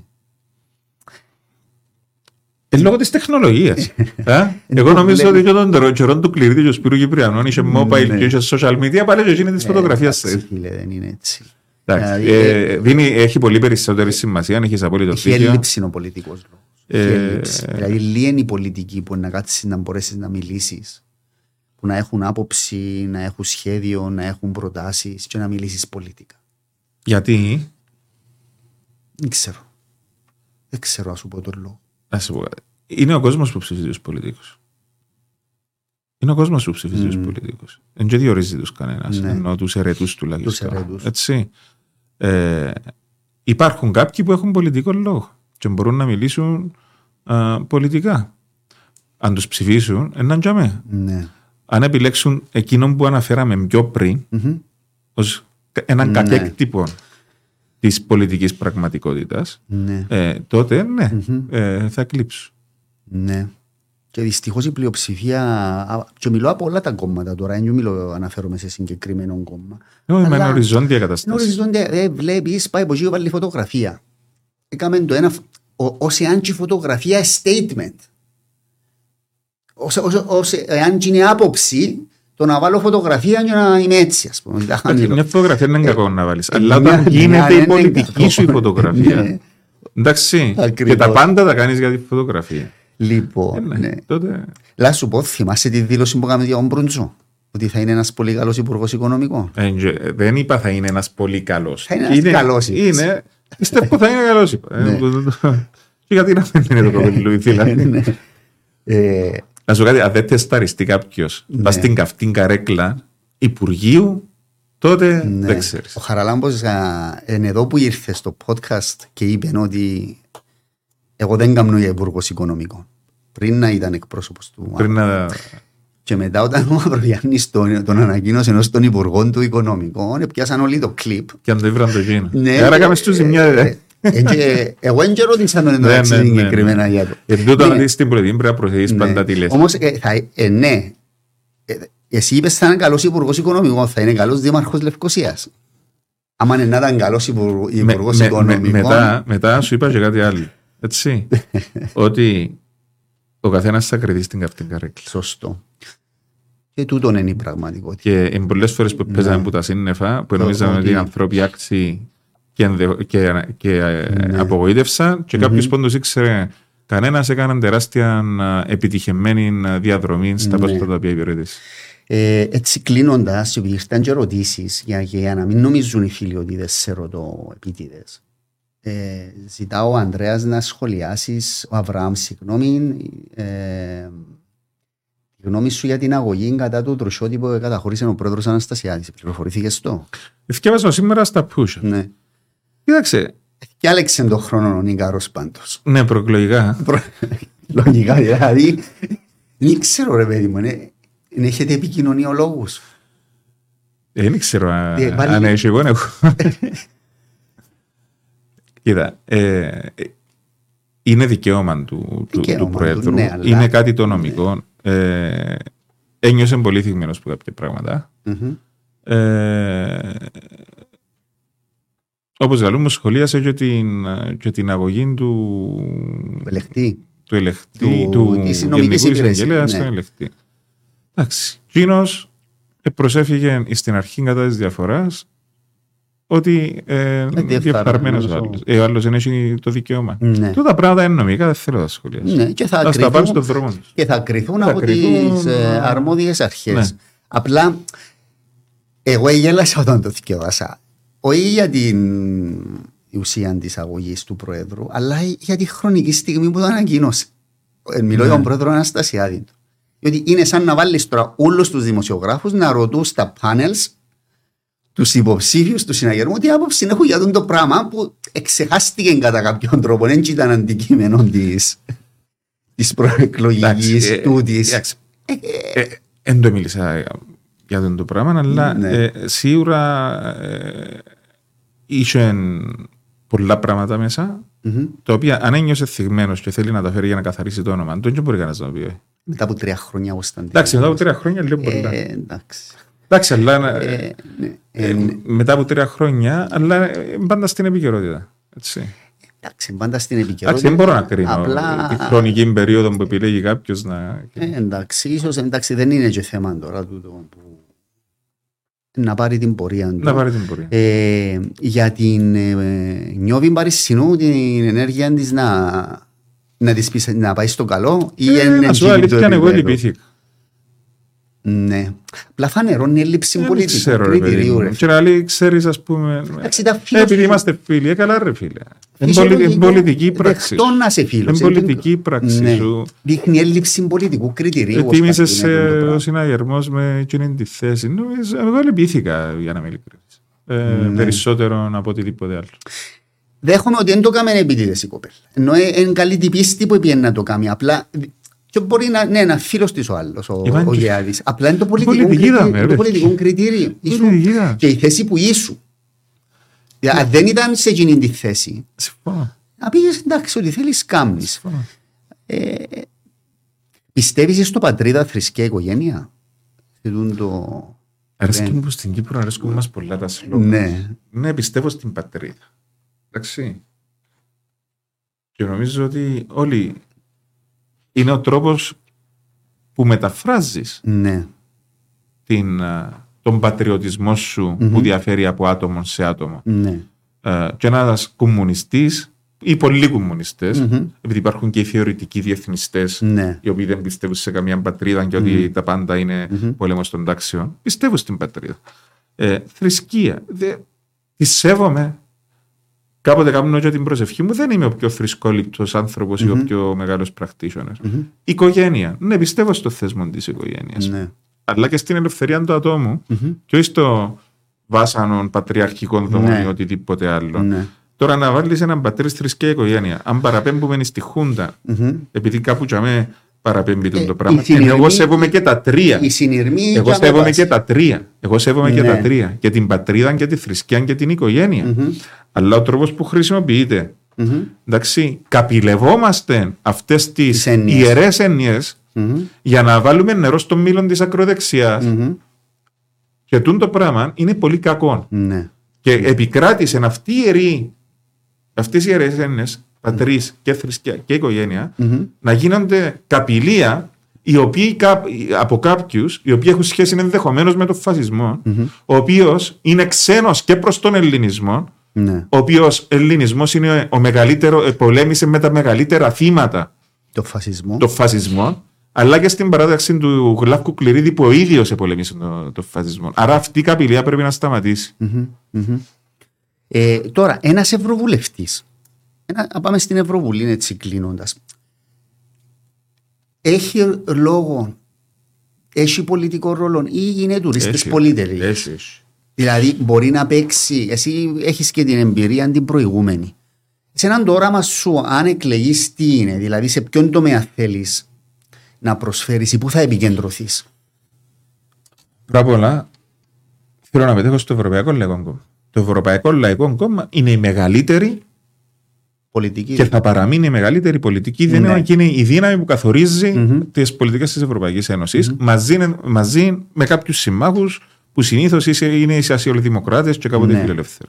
Λόγω της τεχνολογίας. Εγώ νομίζω ότι και τον καιρό του Κληρίδη και ο Σπύρου Κυπριανών είχε mobile και είχε social media, πάλι και έγινε της φωτογραφίας. Δεν είναι έτσι. Έχει πολύ περισσότερη σημασία, αν έχεις απόλυτο δίκιο. Έχει έλλειψη ο πολιτικός λόγος. Δηλαδή λίγοι πολιτικοί που να κάτσεις να μπορέσεις να μιλήσεις, που να έχουν άποψη, να έχουν σχέδιο, να έχουν προτάσεις και να μιλήσεις πολιτικά. Γιατί? Δεν ξέρω να σου πω τον λόγο. Είναι ο κόσμος που ψηφίζει τους πολιτικούς. Είναι ο κόσμος που ψηφίζει τους πολιτικούς. Δεν και διορίζει τους κανένας, ενώ τους ερετούς τουλάχιστον. Έτσι. Υπάρχουν κάποιοι που έχουν πολιτικό λόγο και μπορούν να μιλήσουν πολιτικά. Αν τους ψηφίσουν, έναν τζαμέ. Αν επιλέξουν εκείνον που αναφέραμε πιο πριν ως έναν κατέκτυπο της πολιτικής πραγματικότητας, τότε θα κλείψουν. Ναι. Και δυστυχώς η πλειοψηφία, και μιλώ από όλα τα κόμματα τώρα, δεν αναφέρομαι σε συγκεκριμένο κόμμα. Όχι, με οριζόντια κατάσταση. Είναι οριζόντια, βλέπεις, πάει από εκεί βάλει φωτογραφία. Έκαμε το ένα, ως εάν και η φωτογραφία statement. Ως εάν και είναι άποψη το να βάλω φωτογραφία για να είμαι έτσι, ας πούμε. Μια φωτογραφία δεν είναι κακό να βάλεις, αλλά όταν γίνεται η πολιτική σου η φωτογραφία, εντάξει, και τα πάντα τα κάνεις για τη φωτογραφία. Λοιπόν, ναι. Λά σου πω, θυμάσαι τη δήλωση που κάνουμε για τον Μπρούντζο, ότι θα είναι ένας πολύ καλός υπουργός οικονομικών? Δεν είπα θα είναι ένας πολύ καλός. Θα είναι ένας καλός. Πιστεύω θα είναι καλός. Και γιατί να μην είναι το κοπελούι, δηλαδή. Να σου κάτι, αν δεν τεσταριστεί κάποιος πας στην καυτή καρέκλα υπουργείου, τότε δεν ξέρεις. Ο Χαραλάμπος είναι εδώ που ήρθε στο podcast και είπε ότι εγώ δεν κάνω για υπουργός οικονομικών. Πριν να ήταν εκπρόσωπος του. Και μετά όταν ο Μαυρογιάννης τον ανακοίνωσε ενός των υπουργών του οικονομικών, πιάσαν όλοι το κλιπ. Και αν το ήβραν το εκείνο. Άρα κάμε στους ζημιά. Εγώ δεν ρώτησα τον εντάξει συγκεκριμένα για το. Επειδή όταν δεις την πρωινή πρέπει να προσθέσεις πάντα τι λες. Όμως ναι, εσύ είπες θα είναι καλός υπουργός οικονομικών, θα είναι καλός δήμαρχος Λευκωσίας. Άμα είναι να ήταν καλός υπουργός οικονομικών. Μετά σου είπα και κάτι άλλο. Έτσι. Ότι ο καθένας θα κρατήσει την καυτή καρέκλα. Σωστό. Και τούτον είναι η πραγματικότητα. Και εν πολλές φορές που παίζαμε από τα σύννεφα, που νομίζαμε ότι οι άνθρωποι άξιοι και απογοήτευσαν και κάποιος πόντος ήξερε κανένας έκαναν τεράστια επιτυχημένη διαδρομή στα πρόσφατα τα οποία υπηρέτησε. Έτσι κλείνοντας, ήρθαν και ερωτήσεις για να μην νομίζουν οι φίλοι ότι δεν σε ρωτώ επίτηδες. Ζητάω ο Ανδρέας να σχολιάσεις, ο Αβραάμ, συγγνώμη, γνώμη σου για την αγωγή κατά του τροσιώτη που καταχώρησε ο πρόεδρος Αναστασιάδης. Πληροφορηθήκες το? Ευκαιρία σήμερα στα push. Ναι. Κοίταξε. Και άλεξε τον χρόνο ο Νίκαρος πάντως. Ναι, προεκλογικά. Λογικά, δηλαδή. Δεν ξέρω ρε παιδί μου, έχετε επικοινωνιολόγους? Δεν ξέρω αν έχει εγώ. Κοίτα, είναι δικαίωμα του Προέδρου, ναι, αλλά είναι κάτι το νομικό. Ένιωσε πολύ θυγμένος από κάποια πράγματα. Όπως γαλλού μου σχολίασε και την αγωγή του ελεκτή, του Γενικού Εισαγγελέα στον ελεκτή. Εντάξει, εκείνος προσέφυγε στην αρχή κατά της διαφοράς ότι διεφθαρμένος ο άλλος. Ο άλλος δεν έχει το δικαίωμα. Τούτα πράγματα είναι νομικά, δεν θέλω να σχολιάσω. Θα τα πάρουν στον δρόμο τους. Και θα κρυθούν από τις αρμόδιες αρχές. Απλά, εγώ γέλασα όταν το δικαιώσα. Όχι για την ουσία της αγωγής του Προέδρου, αλλά για τη χρονική στιγμή που το ανακοίνωσε. Μιλώ για τον Πρόεδρο Αναστασιάδη. Διότι είναι σαν να βάλεις τώρα όλους τους δημοσιογράφους να ρωτούν στα πάνελς τους υποψήφιους του συναγερμού τι άποψη έχουν για το πράγμα που εξεχάστηκε κατά κάποιον τρόπο. Δεν ήταν αντικείμενο της προεκλογικής τούτης. Δεν το μίλησα για το πράγμα, αλλά σίγουρα είχε πολλά πράγματα μέσα, τα οποία αν ένιωσε θυγμένος και θέλει να τα φέρει για να καθαρίσει το όνομα, δεν μπορεί κανένας να το πει. Μετά από 3 χρόνια Κωνσταντίνο. Εντάξει, μετά από 3 χρόνια λίγο πολλά. Εντάξει, αλλά μετά από 3 χρόνια, αλλά πάντα στην επικαιρότητα. Εντάξει, πάντα στην επικαιρότητα. Δεν μπορώ να κρίνω τη χρονική περίοδο που επιλέγει κάποιος να. Εντάξει, ίσως δεν είναι και θέμα τώρα τούτο που να πάρει την πορεία του. Να πάρει την πορεία. Για την Νιώβη Παρισινού, την ενέργεια της να πάει στο καλό ή να σου αλήθεια, εγώ λυπήθηκα. Ναι. Απλά φανερώνει έλλειψη πολιτικού κριτηρίου. Και άλλοι ξέρεις, ας πούμε, επειδή είμαστε φίλοι, καλά ρε φίλε. Είναι πολιτική πράξη. Δεχτώ να σε φίλος. Είναι πολιτική πράξη σου. Δείχνει έλλειψη πολιτικού κριτηρίου. Ετοίμησες ο συναγερμός με εκείνη τη θέση. Εγώ λυπήθηκα, για να είμαι ειλικρινής. Περισσότερο από οτιδήποτε άλλο. Δέχομαι ότι δεν το έκαμε επίτηδες η κοπέλα. Ενώ είναι καλή την πίστη που έπιανε να το κάνει. Απλά και μπορεί να είναι ένα φίλος της ο άλλος, ο Γεάδης. Απλά είναι το πολιτικό κριτήριο. Και η θέση που ήσου. Αν δεν ήταν σε εκείνη τη θέση, να πήγες εντάξει ότι θέλεις κάμνεις. Πιστεύεις στο πατρίδα, θρησκεία, οικογένεια? Αρέσκουν που στην Κύπρο αρέσκουν μας πολλά τα σλόγγαν. Ναι, πιστεύω στην πατρίδα. Εντάξει. Και νομίζω ότι όλοι είναι ο τρόπος που μεταφράζεις τον πατριωτισμό σου που διαφέρει από άτομο σε άτομο. Και ένας κομμουνιστής ή πολλοί κομμουνιστές, επειδή υπάρχουν και οι θεωρητικοί διεθνιστές, οι οποίοι δεν πιστεύουν σε καμία πατρίδα και ότι τα πάντα είναι πόλεμος των τάξεων, πιστεύουν στην πατρίδα. Θρησκεία. Τη σέβομαι. Κάποτε κάνω και την προσευχή μου, δεν είμαι ο πιο θρησκόληπτος άνθρωπος ή ο πιο μεγάλος practitioner. Οικογένεια. Ναι, πιστεύω στο θέσμο της οικογένειας. Αλλά και στην ελευθερία του ατόμου και όχι στο βάσανο πατριαρχικό δομών ή οτιδήποτε άλλο. Τώρα να βάλεις έναν πατέρ θρησκεία οικογένεια, αν παραπέμπουμε στη Χούντα, επειδή κάπου τσαμέ παραπέμπει το πράγμα. Εγώ σέβομαι και τα τρία. Εγώ σέβομαι και τα τρία. Εγώ σέβομαι και τα τρία. Και την πατρίδα και τη θρησκεία και την οικογένεια. Αλλά ο τρόπος που χρησιμοποιείται, εντάξει, καπηλευόμαστε αυτές τις ιερές έννοιες για να βάλουμε νερό στο μήλον της ακροδεξιάς. Και το πράγμα είναι πολύ κακό. Και επικράτησε αυτές οι ιερές έννοιες, πατρίς και θρησκεία και οικογένεια, να γίνονται καπηλεία από κάποιους οι οποίοι έχουν σχέση ενδεχομένως με τον φασισμό, ο οποίος είναι ξένος και προς τον ελληνισμό, ο οποίος ελληνισμός είναι πολέμησε με τα μεγαλύτερα θύματα το φασισμό, αλλά και στην παράταξη του Γλαύκου Κληρίδη που ο ίδιος επολέμησε το φασισμό. Άρα αυτή η καπηλεία πρέπει να σταματήσει. Τώρα, ένας ευρωβουλευτής, πάμε στην Ευρωβουλή έτσι κλείνοντας, έχει λόγο, έχει πολιτικό ρόλο ή είναι τουρίστες πολίτεροι? Δηλαδή μπορεί να παίξει, εσύ έχεις και την εμπειρία την προηγούμενη. Σε έναν το όραμα σου, αν εκλεγείς, τι είναι, δηλαδή σε ποιον τομέα θέλεις να προσφέρεις ή πού θα επικεντρωθείς? Πρώτα απ' όλα, θέλω να πετύχω στο Ευρωπαϊκό Λαϊκό Κόμμα. Το Ευρωπαϊκό Λαϊκό Κόμμα είναι η μεγαλύτερη πολιτική και θα παραμείνει η μεγαλύτερη πολιτική δύναμη και είναι η δύναμη που καθορίζει τις πολιτικές της Ευρωπαϊκής Ένωσης μαζί με κάποιους συμμάχους που συνήθως είναι οι σοσιαλδημοκράτες και κάποτε φιλελεύθεροι.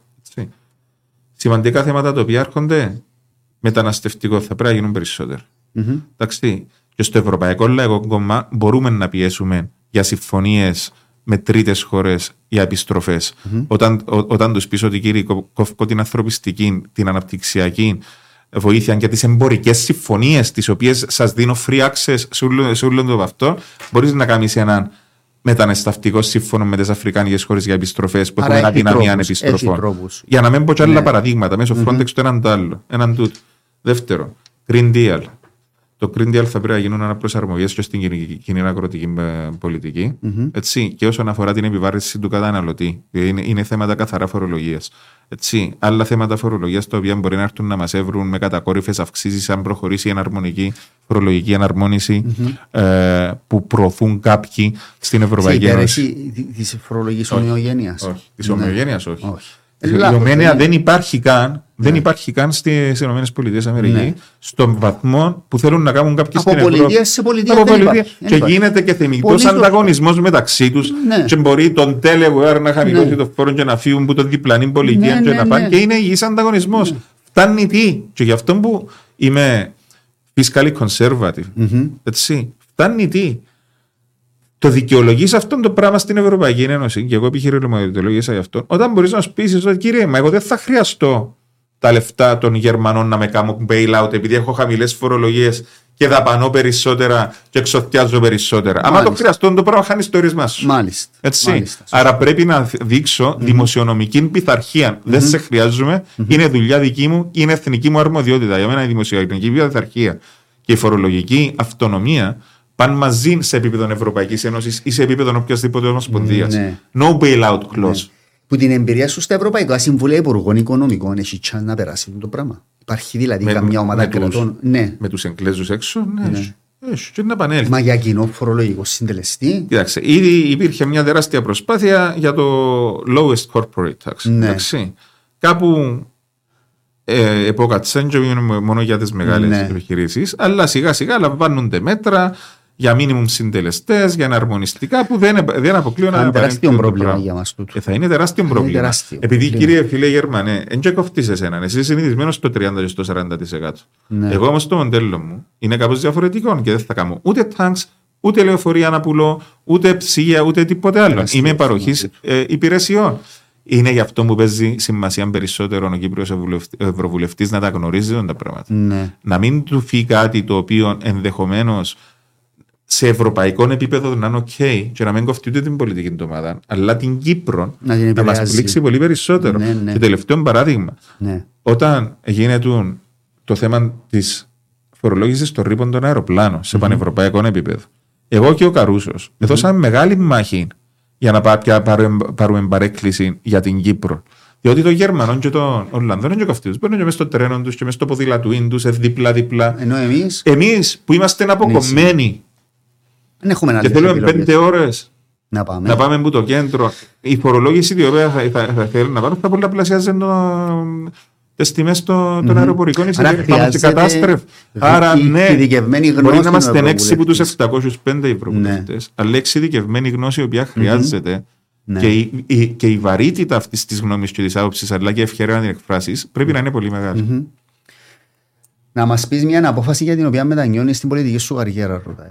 Σημαντικά θέματα τα οποία έρχονται, μεταναστευτικό, θα πρέπει να γίνουν περισσότερο. Εντάξει, και στο Ευρωπαϊκό Λαϊκό Κόμμα μπορούμε να πιέσουμε για συμφωνίες με τρίτες χώρες για επιστροφές. Όταν τους πεις ότι κύριε κόφκω την ανθρωπιστική, την αναπτυξιακή βοήθεια και τις εμπορικές συμφωνίες τις οποίες σας δίνω free access σε όλο το αυτό, μπορείς να κάνεις έναν μεταναστευτικό σύμφωνο με τις αφρικάνικες χώρες για επιστροφές που έχουν αδυναμία επιστροφών. Για να μην πω και άλλα παραδείγματα, μέσω Frontex το έναν το άλλο. Έναν τούτο. Δεύτερο, Green Deal. Το Green Deal θα πρέπει να γίνουν αναπροσαρμογές και στην κοινή αγροτική πολιτική. Έτσι, και όσον αφορά την επιβάρυνση του καταναλωτή, είναι θέματα καθαρά φορολογίας. Άλλα θέματα φορολογίας τα οποία μπορεί να έρθουν να μας έβρουν με κατακόρυφες αυξήσεις αν προχωρήσει η φορολογική εναρμόνιση που προωθούν κάποιοι στην Ευρωπαϊκή Ένωση. Της φορολογικής ομοιογένειας. Της ομοιογένειας όχι. Η ομοιογένεια δεν υπάρχει καν. Δεν υπάρχει καν στις ΗΠΑ στον βαθμό που θέλουν να κάνουν κάποιοι στην Ευρώπη. Από πολιτεία και γίνεται και θεμητός ανταγωνισμός μεταξύ τους. Και μπορεί τον Delaware να χαμηλώσει το φόρο και να φύγουν που τον διπλανή πολιτεία και να πάνε. Και είναι υγιής ανταγωνισμός. Φτάνει τι. Και γι' αυτό που είμαι fiscally conservative. Έτσι. Φτάνει τι. Το δικαιολογείς αυτό το πράγμα στην Ευρωπαϊκή Ένωση, και εγώ επιχειρηματολογήσα γι' αυτό, όταν μπορείς να σου πεις ότι κύριε, μα εγώ δεν θα χρειαστώ τα λεφτά των Γερμανών να με κάνω bailout επειδή έχω χαμηλές φορολογίες και δαπανώ περισσότερα και εξωθιάζω περισσότερα. Άμα το χρειαστώ, το πράγμα χάνει το όρισμά σου. Μάλιστα. Άρα πρέπει να δείξω δημοσιονομική πειθαρχία. Δεν σε χρειάζομαι, είναι δουλειά δική μου, είναι εθνική μου αρμοδιότητα. Για μένα η δημοσιονομική πειθαρχία και η φορολογική αυτονομία πάνε μαζί σε επίπεδο Ευρωπαϊκής Ένωσης ή σε επίπεδο οποιασδήποτε ομοσπονδίας. No bailout clause. Που την εμπειρία σου στα Ευρωπαϊκά Συμβούλια Υπουργών Οικονομικών έχει chance να περάσει το πράγμα? Υπάρχει δηλαδή καμιά ομάδα κρατών? Με τους Εγγλέζους έξω, έχει και να επανέλθει. Μα για κοινό φορολογικό συντελεστή? Κοιτάξτε, ήδη υπήρχε μια τεράστια προσπάθεια για το lowest corporate tax. Κάπου επόκατσαν και μόνο για τις μεγάλες επιχειρήσεις, αλλά σιγά σιγά λαμβάνονται μέτρα για minimum συντελεστές, για εναρμονιστικά που δεν αποκλείουν να είναι τεράστιο πρόβλημα για μας τούτο. Θα είναι τεράστιο πρόβλημα. Επειδή κύριε φίλε Γερμανέ, δεν και κοφτείς εσέναν, εσύ είσαι συνηθισμένος στο 30% και στο 40%. Εγώ όμως το μοντέλο μου είναι κάπως διαφορετικό και δεν θα κάνω ούτε tax, ούτε λεωφορεία να πουλώ, ούτε ψυγεία, ούτε τίποτε άλλο. Είμαι παροχής υπηρεσιών. Είναι γι' αυτό που παίζει σημασία περισσότερο ο Κύπριος Ευρωβουλευτής να τα γνωρίζει τα πράγματα. Ναι. Να μην του φύγει κάτι το οποίο ενδεχομένως σε ευρωπαϊκό επίπεδο να είναι OK και να μην κοφτεί ούτε την πολιτική του ομάδα, αλλά την Κύπρο να μας πλήξει πολύ περισσότερο. Ναι. Και τελευταίο παράδειγμα, όταν γίνεται το θέμα της φορολόγησης των ρήπων των αεροπλάνων σε πανευρωπαϊκό επίπεδο, εγώ και ο Καρούσος δώσαμε μεγάλη μάχη για να πάρουμε παρέκκληση για την Κύπρο. Διότι των Γερμανών και των Ολλανδών είναι και καυτοί. Παίρνουν και μέσα στο τρένο τους και μέσα στο ποδήλατο τους, δίπλα-δίπλα. Ενώ εμείς που είμαστε αποκομμένοι και θέλουμε 5 ώρες να πάμε από το κέντρο, η φορολόγηση η οποία θα θέλει να πάρουν θα πολλαπλασιάζει τις τιμές των αεροπορικών εισιτηρίων και κατάστρεφε. Άρα ναι, μπορεί να είμαστε έξι από τους 705 ευρωβουλευτές, αλλά εξειδικευμένη γνώση η οποία χρειάζεται και η βαρύτητα αυτής της γνώμης και της άποψης, αλλά και ευκαιρία να την εκφράσεις, πρέπει να είναι πολύ μεγάλη. Να μας πεις μια απόφαση για την οποία μετανιώνεις στην πολιτική σου καριέρα, ρωτάει.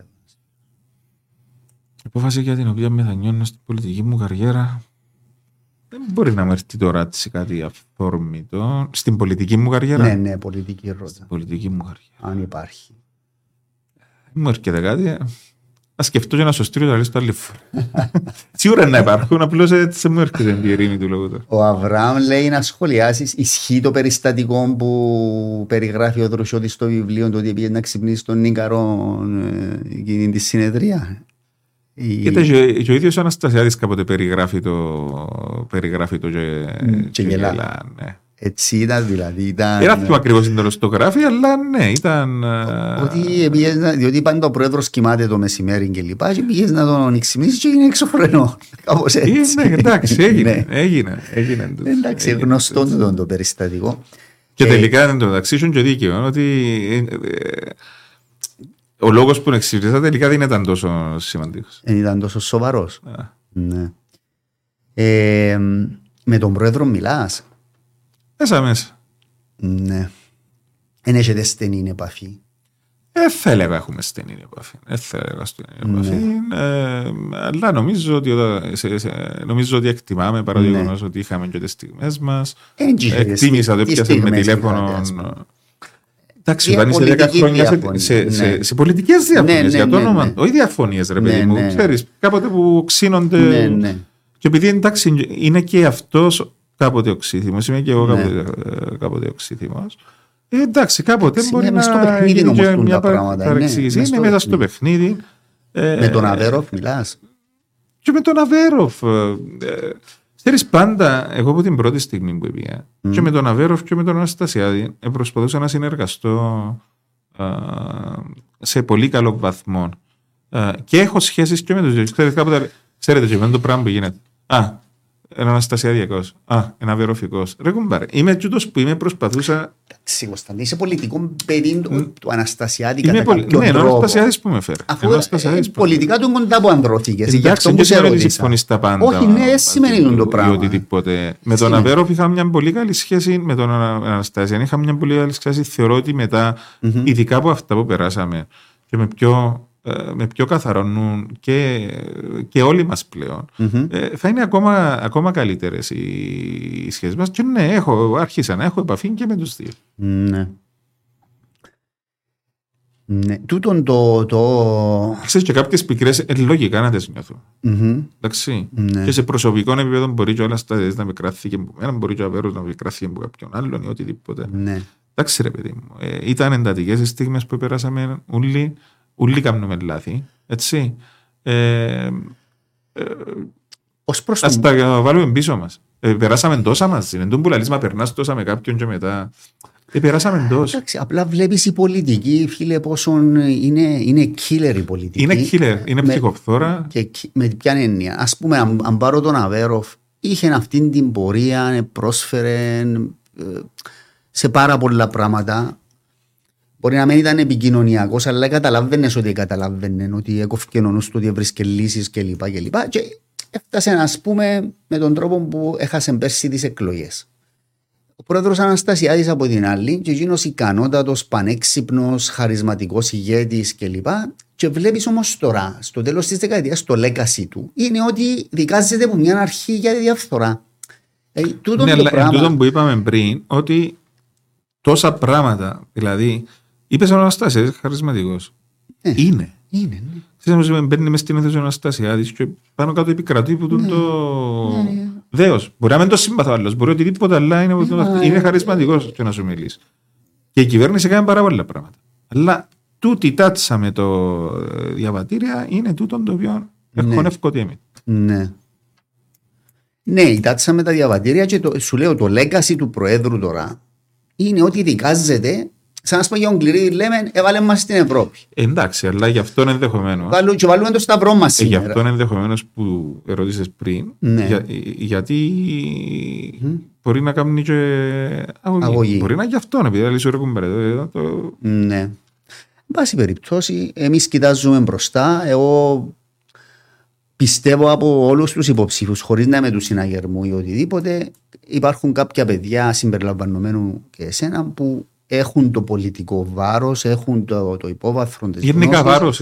Απόφαση για την οποία μετανιώνω στην πολιτική μου καριέρα. Δεν μπορεί να μου έρθει τώρα κάτι αυθόρμητο. Στην πολιτική μου καριέρα. Ναι, πολιτική ρώτα. Στην πολιτική μου καριέρα. Αν υπάρχει. Δεν μου έρχεται κάτι. Να σκεφτώ και να σωστήρω τα λίστα άλλη φορά. Σίγουρα να υπάρχουν, απλώς έτσι μου έρχεται η ειρήνη του λόγου. Ο Αβραάμ λέει να σχολιάσεις, ισχύει το περιστατικό που περιγράφει ο Δροσιώτης στο βιβλίο του ότι πήγε να ξυπνήσει τον Νίκαρο εκείνη τη συνεδρία. Και ο ίδιος ο Αναστασιάδης κάποτε περιγράφει το και γελά. Ναι. Έτσι ήταν δηλαδή. Era πιο ακριβώς εντελώς το γράφει, αλλά ναι, ήταν. Διότι πάντα ο πρόεδρος κοιμάται το μεσημέρι και λοιπά και πήγες να τον ξυπνήσεις και έγινε εξωφρενό. Κάπως έτσι. Ναι, εντάξει, έγινε. Εντάξει, γνωστό το περιστατικό. Και τελικά εν τω μεταξύ ήσουν και δίκαιο ότι ο λόγος που εξυπηρετήσα τελικά δεν ήταν τόσο σημαντικός. Δεν ήταν τόσο σοβαρός. Ναι. Με τον πρόεδρο μιλάς? Μέσα. Ναι. Δεν έχετε στενή επαφή? Θα έλεγα έχουμε στενή επαφή. Αλλά νομίζω ότι εκτιμάμε παρά το γεγονός ότι είχαμε και τις στιγμές μας. Εκτίμησα ότι έπιασε με τηλέφωνο. Εντάξει, όταν είσαι 10 χρόνια σε πολιτικές διαφωνίες για το όνομα. Όχι διαφωνίες, ρε παιδί μου. Ξέρεις, κάποτε που ξύνονται. Και επειδή εντάξει, είναι και αυτός κάποτε οξύθυμος, είμαι και εγώ κάποτε οξύθυμος. Εντάξει, κάποτε μπορεί να γίνει και μια παρεξήγηση. Είναι μέσα στο παιχνίδι. Με τον Αβέροφ μιλάς? Και με τον Αβέροφ. Ξέρεις, πάντα, εγώ από την πρώτη στιγμή που πήγα, και με τον Αβέροφ και με τον Αναστασιάδη, προσπαθούσα να συνεργαστώ σε πολύ καλό βαθμό. Και έχω σχέσεις και με τους δύο. Ξέρετε, και με το πράγμα που γίνεται. Ένα Αναστασιαδιακός. Ένα Αβεροφικός. Ρε κουμπάρε, είμαι τούτος που προσπαθούσα. Εντάξει, Κωνσταντή, είσαι πολιτικό παιδί του Αναστασιάδη κατά κάποιον τρόπο. Ναι, ο Αναστασιάδης που με φέρε. Αφού πολιτικά του κοντά που ανδρώθηκες. Εντάξει, δεν σημαίνει ότι συμφωνείς τα πάντα. Όχι, ναι, σημαίνει το πράγμα. Με τον Αβέροφ είχα μια πολύ καλή σχέση, με τον Αναστασιάδη είχα μια πολύ καλή σχέση. Θεωρώ ότι μετά, ειδικά από αυτά που περάσαμε και με πιο καθαρό νου και όλοι μας πλέον, θα είναι ακόμα καλύτερες οι σχέσεις μας. Και ναι, άρχισα να έχω επαφή και με τους δύο. Ναι. Τούτον Ξέρεις, και κάποιες πικρές λογικά να τις νιώθω. Εντάξει. Και σε προσωπικό επίπεδο μπορεί και όλα να με κράθηκε από μένα, μπορεί και ο Αβέρος να με κράθηκε από κάποιον άλλον ή οτιδήποτε. Εντάξει ρε παιδί μου, ήταν εντατικές οι στιγμές που περάσαμε όλοι κάνουμε λάθη, έτσι. Ας τα βάλουμε πίσω μας. Περάσαμε τόσα μαζί. Εν τόν που λαλείς, μα περνάς τόσα με κάποιον και μετά. Περάσαμε τόσα. Εντάξει, απλά βλέπεις η πολιτική, φίλε, πόσο είναι killer η πολιτική. Είναι killer, είναι ψυχοφθόρα. Και με ποια έννοια. Ας πούμε, αν πάρω τον Αβέροφ, είχε αυτή την πορεία, πρόσφερε σε πάρα πολλά πράγματα. Μπορεί να μην ήταν επικοινωνιακός, αλλά καταλαβαίνεις ότι ότι έκοφηκε ο νους του, ότι έβρισκε λύσεις κλπ. Και έφτασε, ας πούμε, με τον τρόπο που έχασε πέρσι τις εκλογές. Ο πρόεδρος Αναστασιάδης από την άλλη, και εκείνος ικανότατος, πανέξυπνος, χαρισματικός ηγέτης κλπ. Και βλέπεις όμως τώρα, στο τέλος της δεκαετίας, το legacy του είναι ότι δικάζεται από μια αρχή για τη διαφθορά. Ναι, αλλά τούτο που είπαμε πριν, ότι τόσα πράγματα, δηλαδή, είπες ο Αναστάσιας, είσαι χαρισματικός. Είναι. Ναι. Ξέρεις, μπαίνει μες στην αίθουσα ο Αναστάσιας και πάνω κάτω επικρατεί που το δέος. Μπορεί να μην το συμπαθώ άλλος, μπορεί οτιδήποτε αλλά είναι χαρισματικός και να σου μιλήσει. Και η κυβέρνηση κάνει πάρα πολλά πράγματα. Αλλά τούτη τάτσα με το διαβατήρια είναι τούτο το οποίο ερχονεύκω ότι έμεινε. Ναι. Ναι, η τάτσα με τα διαβατήρια και σου λέω το legacy του Προέδρου τώρα είναι ότι δικάζεται. Σαν να σου πω για τον Κληρίδη λέμε έβαλε μας στην Ευρώπη. Εντάξει, αλλά γι' αυτόν ενδεχομένως. Και βάλουμε το σταυρό μας σήμερα. Γι' αυτόν ενδεχομένως που ερώτησες πριν, ναι. Γιατί μπορεί να κάνουν και αγωγή. Μπορεί να γι' αυτόν, επειδή λέει σου ρε κουμπέρε. Ναι. Εν πάση περιπτώσει, εμείς κοιτάζουμε μπροστά. Εγώ πιστεύω από όλους τους υποψήφους, χωρίς να είμαι του συναγερμού ή οτιδήποτε, υπάρχουν κάποια παιδιά συμπεριλαμβανομένου και εσένα που έχουν το πολιτικό βάρος, έχουν το υπόβαθρο της γνώσης. Γενικά βάρος.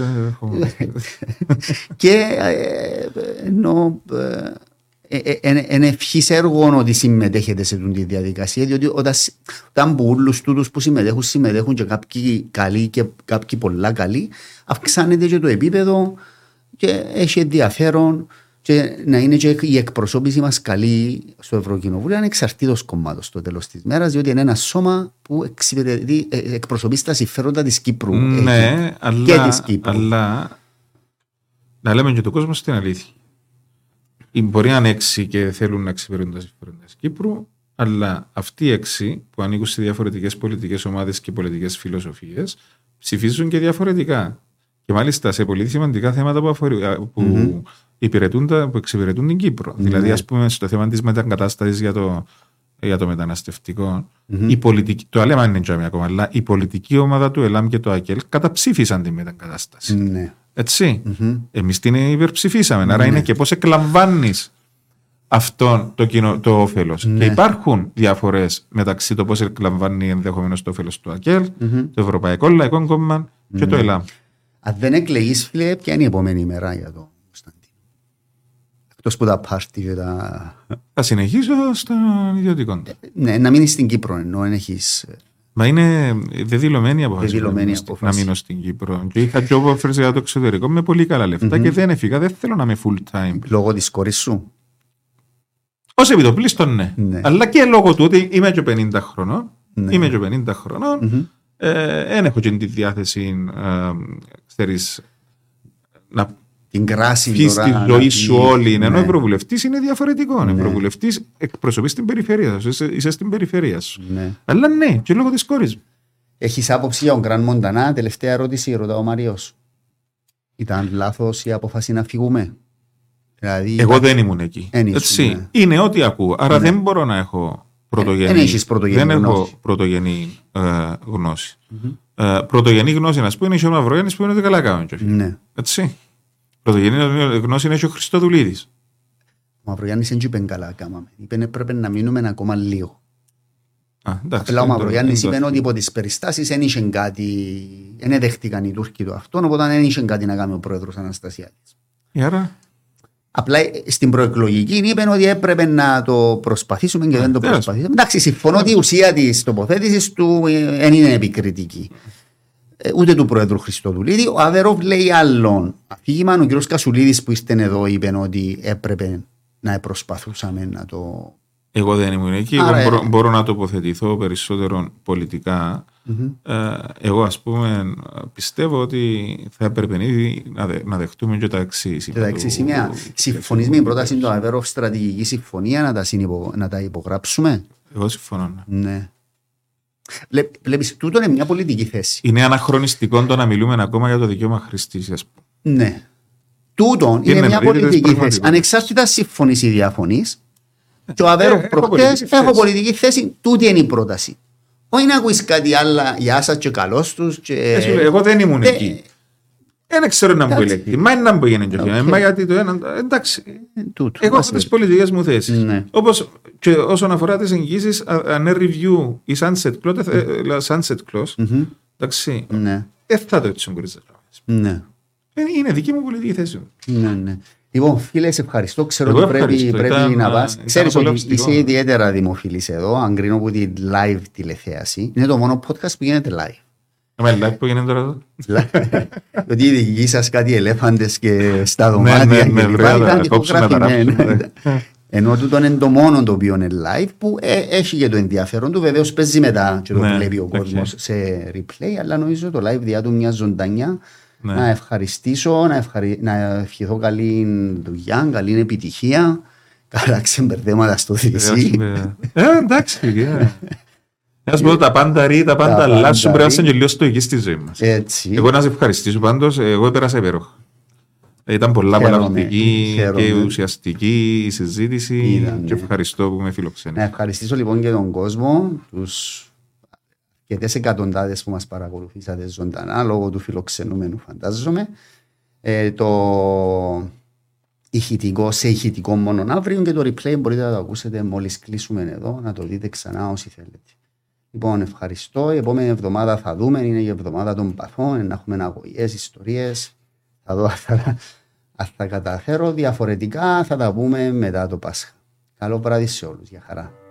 Και ενώ είναι ευχής έργο ότι συμμετέχετε σε αυτή τη διαδικασία, διότι όταν όλους τούτους που συμμετέχουν και κάποιοι καλοί και κάποιοι πολλά καλοί, αυξάνεται και το επίπεδο και έχει ενδιαφέρον και να είναι και η εκπροσώπηση μας καλή στο Ευρωκοινοβούλιο ανεξαρτήτως κομμάτων στο τέλος της μέρας, διότι είναι ένα σώμα που εκπροσωπεί τα συμφέροντα της Κύπρου. Ναι, και της Κύπρου. Αλλά να λέμε και τον κόσμο στην αλήθεια. Μπορεί να είναι 6 και θέλουν να εξυπηρετούν τα συμφέροντα της Κύπρου, αλλά αυτοί οι 6 που ανήκουν σε διαφορετικές πολιτικές ομάδες και πολιτικές φιλοσοφίες ψηφίζουν και διαφορετικά. Και μάλιστα σε πολύ σημαντικά θέματα που εξυπηρετούν την Κύπρο. Δηλαδή, ας πούμε, στο θέμα της μεταγκατάστασης για το μεταναστευτικό, το ΑΛΕΜ είναι τζάμι ακόμα, αλλά η πολιτική ομάδα του ΕΛΑΜ και το ΑΚΕΛ καταψήφισαν τη μεταγκατάσταση. Έτσι. Εμείς την υπερψηφίσαμε. Άρα είναι και πώς εκλαμβάνεις αυτό το όφελος. Και υπάρχουν διαφορές μεταξύ το πώς εκλαμβάνει ενδεχομένως το όφελος του ΑΚΕΛ, το Ευρωπαϊκό Λαϊκό Κόμμα και το ΕΛΑΜ. Αν δεν εκλεγείς, φίλε, ποια είναι η επόμενη ημέρα για το Κωνσταντίνο? Εκτός που τα πάρτι και τα... Θα συνεχίσω στον ιδιωτικό. Ναι, να μείνεις στην Κύπρο, ενώ δεν έχεις... Μα είναι δεδηλωμένη απόφαση να μείνω στην Κύπρο. Και είχα job offers για το εξωτερικό με πολύ καλά λεφτά και δεν έφυγα. Δεν θέλω να είμαι full time. Λόγω της κόρης σου? Ως επιτοπλίστων, ναι. Αλλά και λόγω του ότι είμαι και 50 χρονών. Είμαι και 50 χρονών. Δεν έχω και τη διάθεση να την κράση πεις τη ζωή σου όλη. Ενώ ευρωβουλευτής είναι διαφορετικό. Ευρωβουλευτής εκπροσωπείς την περιφέρεια σου. Είσαι στην περιφέρεια σου. Αλλά ναι, και λόγω της κόρης μου. Έχεις άποψη για τον Γκραν Μοντανά? Τελευταία ερώτηση, ρωτά ο Μάριος. Ήταν λάθος η απόφαση να φύγουμε? Δηλαδή, εγώ δεν ήμουν εκεί. Έτσι. Είναι ό,τι ακούω. Άρα δεν μπορώ να έχω πρωτογενή γνώση. Πρωτογενή γνώση να πούμε είναι ο Μαυρογιάννης που είναι ότι καλά κάνουν. Έτσι. Πρωτογενή γνώση είναι και ο Χριστοδουλίδης. Ο Μαυρογιάννης δεν είπε καλά κάναμε. Είπε πρέπει να μείνουμε ακόμα λίγο. Απλά ο Μαυρογιάννης είπε ότι υπό τις περιστάσεις δεν είχε κάτι, δεν δέχτηκαν οι Τούρκοι το αυτό, οπότε δεν είχε κάτι να κάνει ο πρόεδρος Αναστασιάδης. Απλά στην προεκλογική είπε ότι έπρεπε να το προσπαθήσουμε και δεν το προσπαθήσαμε. Εντάξει, συμφωνώ ότι η ουσία της τοποθέτησης του δεν είναι επικριτική. Ούτε του Πρόεδρου Χριστοδουλίδη. Ο Αβερόφ λέει άλλον αφήγημα. Ο κ. Κασουλίδης που είστε εδώ είπε ότι έπρεπε να προσπαθούσαμε να το... Εγώ δεν ήμουν εκεί. Εγώ μπορώ να τοποθετηθώ περισσότερο πολιτικά. Εγώ ας πούμε πιστεύω ότι θα έπρεπε ήδη να δεχτούμε και τα εξής. Τα εξής σημεία. Συμφωνείς με την πρόταση του Αβερόφ στρατηγική συμφωνία να τα υπογράψουμε? Εγώ συμφωνώ. Ναι. Βλέπεις, τούτο είναι μια πολιτική θέση. Είναι αναχρονιστικό το να μιλούμε ακόμα για το δικαίωμα χρηστής, ας πούμε. Ναι. Τούτο είναι μια πολιτική θέση. Ανεξάρτητα συμφωνείς ή διαφωνείς. Και ο Αβέροφ προχτές έχω πολιτική θέση. Τούτη είναι η πρόταση. Όχι να ακούεις κάτι άλλο για σας και καλώς τους. Εγώ δεν ήμουν εκεί. Δεν ξέρω να μου έλεγε. Μα είναι να μου γίνει και αυτό. Γιατί το ένα. Εντάξει. Εγώ έχω τις πολιτικές μου θέσεις. Όπως και όσον αφορά τις εγγύσεις, αν review η sunset clause. Εντάξει. Θα το έτσι μπορείς να κάνεις. Είναι δική μου πολιτική θέση. Ναι. Λοιπόν, φίλε, σε ευχαριστώ. Ξέρω ότι πρέπει να πας. Ξέρεις ότι είσαι ιδιαίτερα δημοφιλής εδώ, αν κρίνω από τη live τηλεθέαση. Είναι το μόνο podcast που γίνεται live. Με live που γίνεται τώρα εδώ. Ότι οι δικοί σας κάτι ελέφαντες και στα δωμάτια και λοιπά ήταν ηχογραφημένοι. Ενώ τούτο είναι το μόνο το οποίο είναι live που έχει και το ενδιαφέρον του. Βεβαίως παίζει μετά και το βλέπει ο κόσμος σε replay, αλλά νομίζω το live διά του μια ζωντανιά. Να ευχαριστήσω, να ευχηθώ καλή δουλειά, καλή επιτυχία, καλά ξεμπερδέματα στο θυσί. Εντάξει, να σου πω τα πάντα ρί, τα πάντα αλλάσουν, πρέπει να είσαι και λίγο στοική στη ζωή μας. Εγώ να σε ευχαριστήσω πάντως, εγώ πέρασα υπέροχα. Ήταν πολλά απολαυστική και ουσιαστική η συζήτηση και ευχαριστώ που με φιλοξένησε. Να ευχαριστήσω λοιπόν και τον κόσμο, τους και τις εκατοντάδες που μας παρακολουθήσατε ζωντανά λόγω του φιλοξενούμενου φαντάζομαι. Το ηχητικό σε ηχητικό μόνο αύριο και το replay μπορείτε να το ακούσετε μόλις κλείσουμε εδώ, να το δείτε ξανά όσοι θέλετε. Λοιπόν, ευχαριστώ. Η επόμενη εβδομάδα θα δούμε, είναι η εβδομάδα των παθών, να έχουμε αγωγές, ιστορίες. Θα δω αν θα καταφέρω. Διαφορετικά θα τα πούμε μετά το Πάσχα. Καλό βράδυ σε όλους. Για χαρά.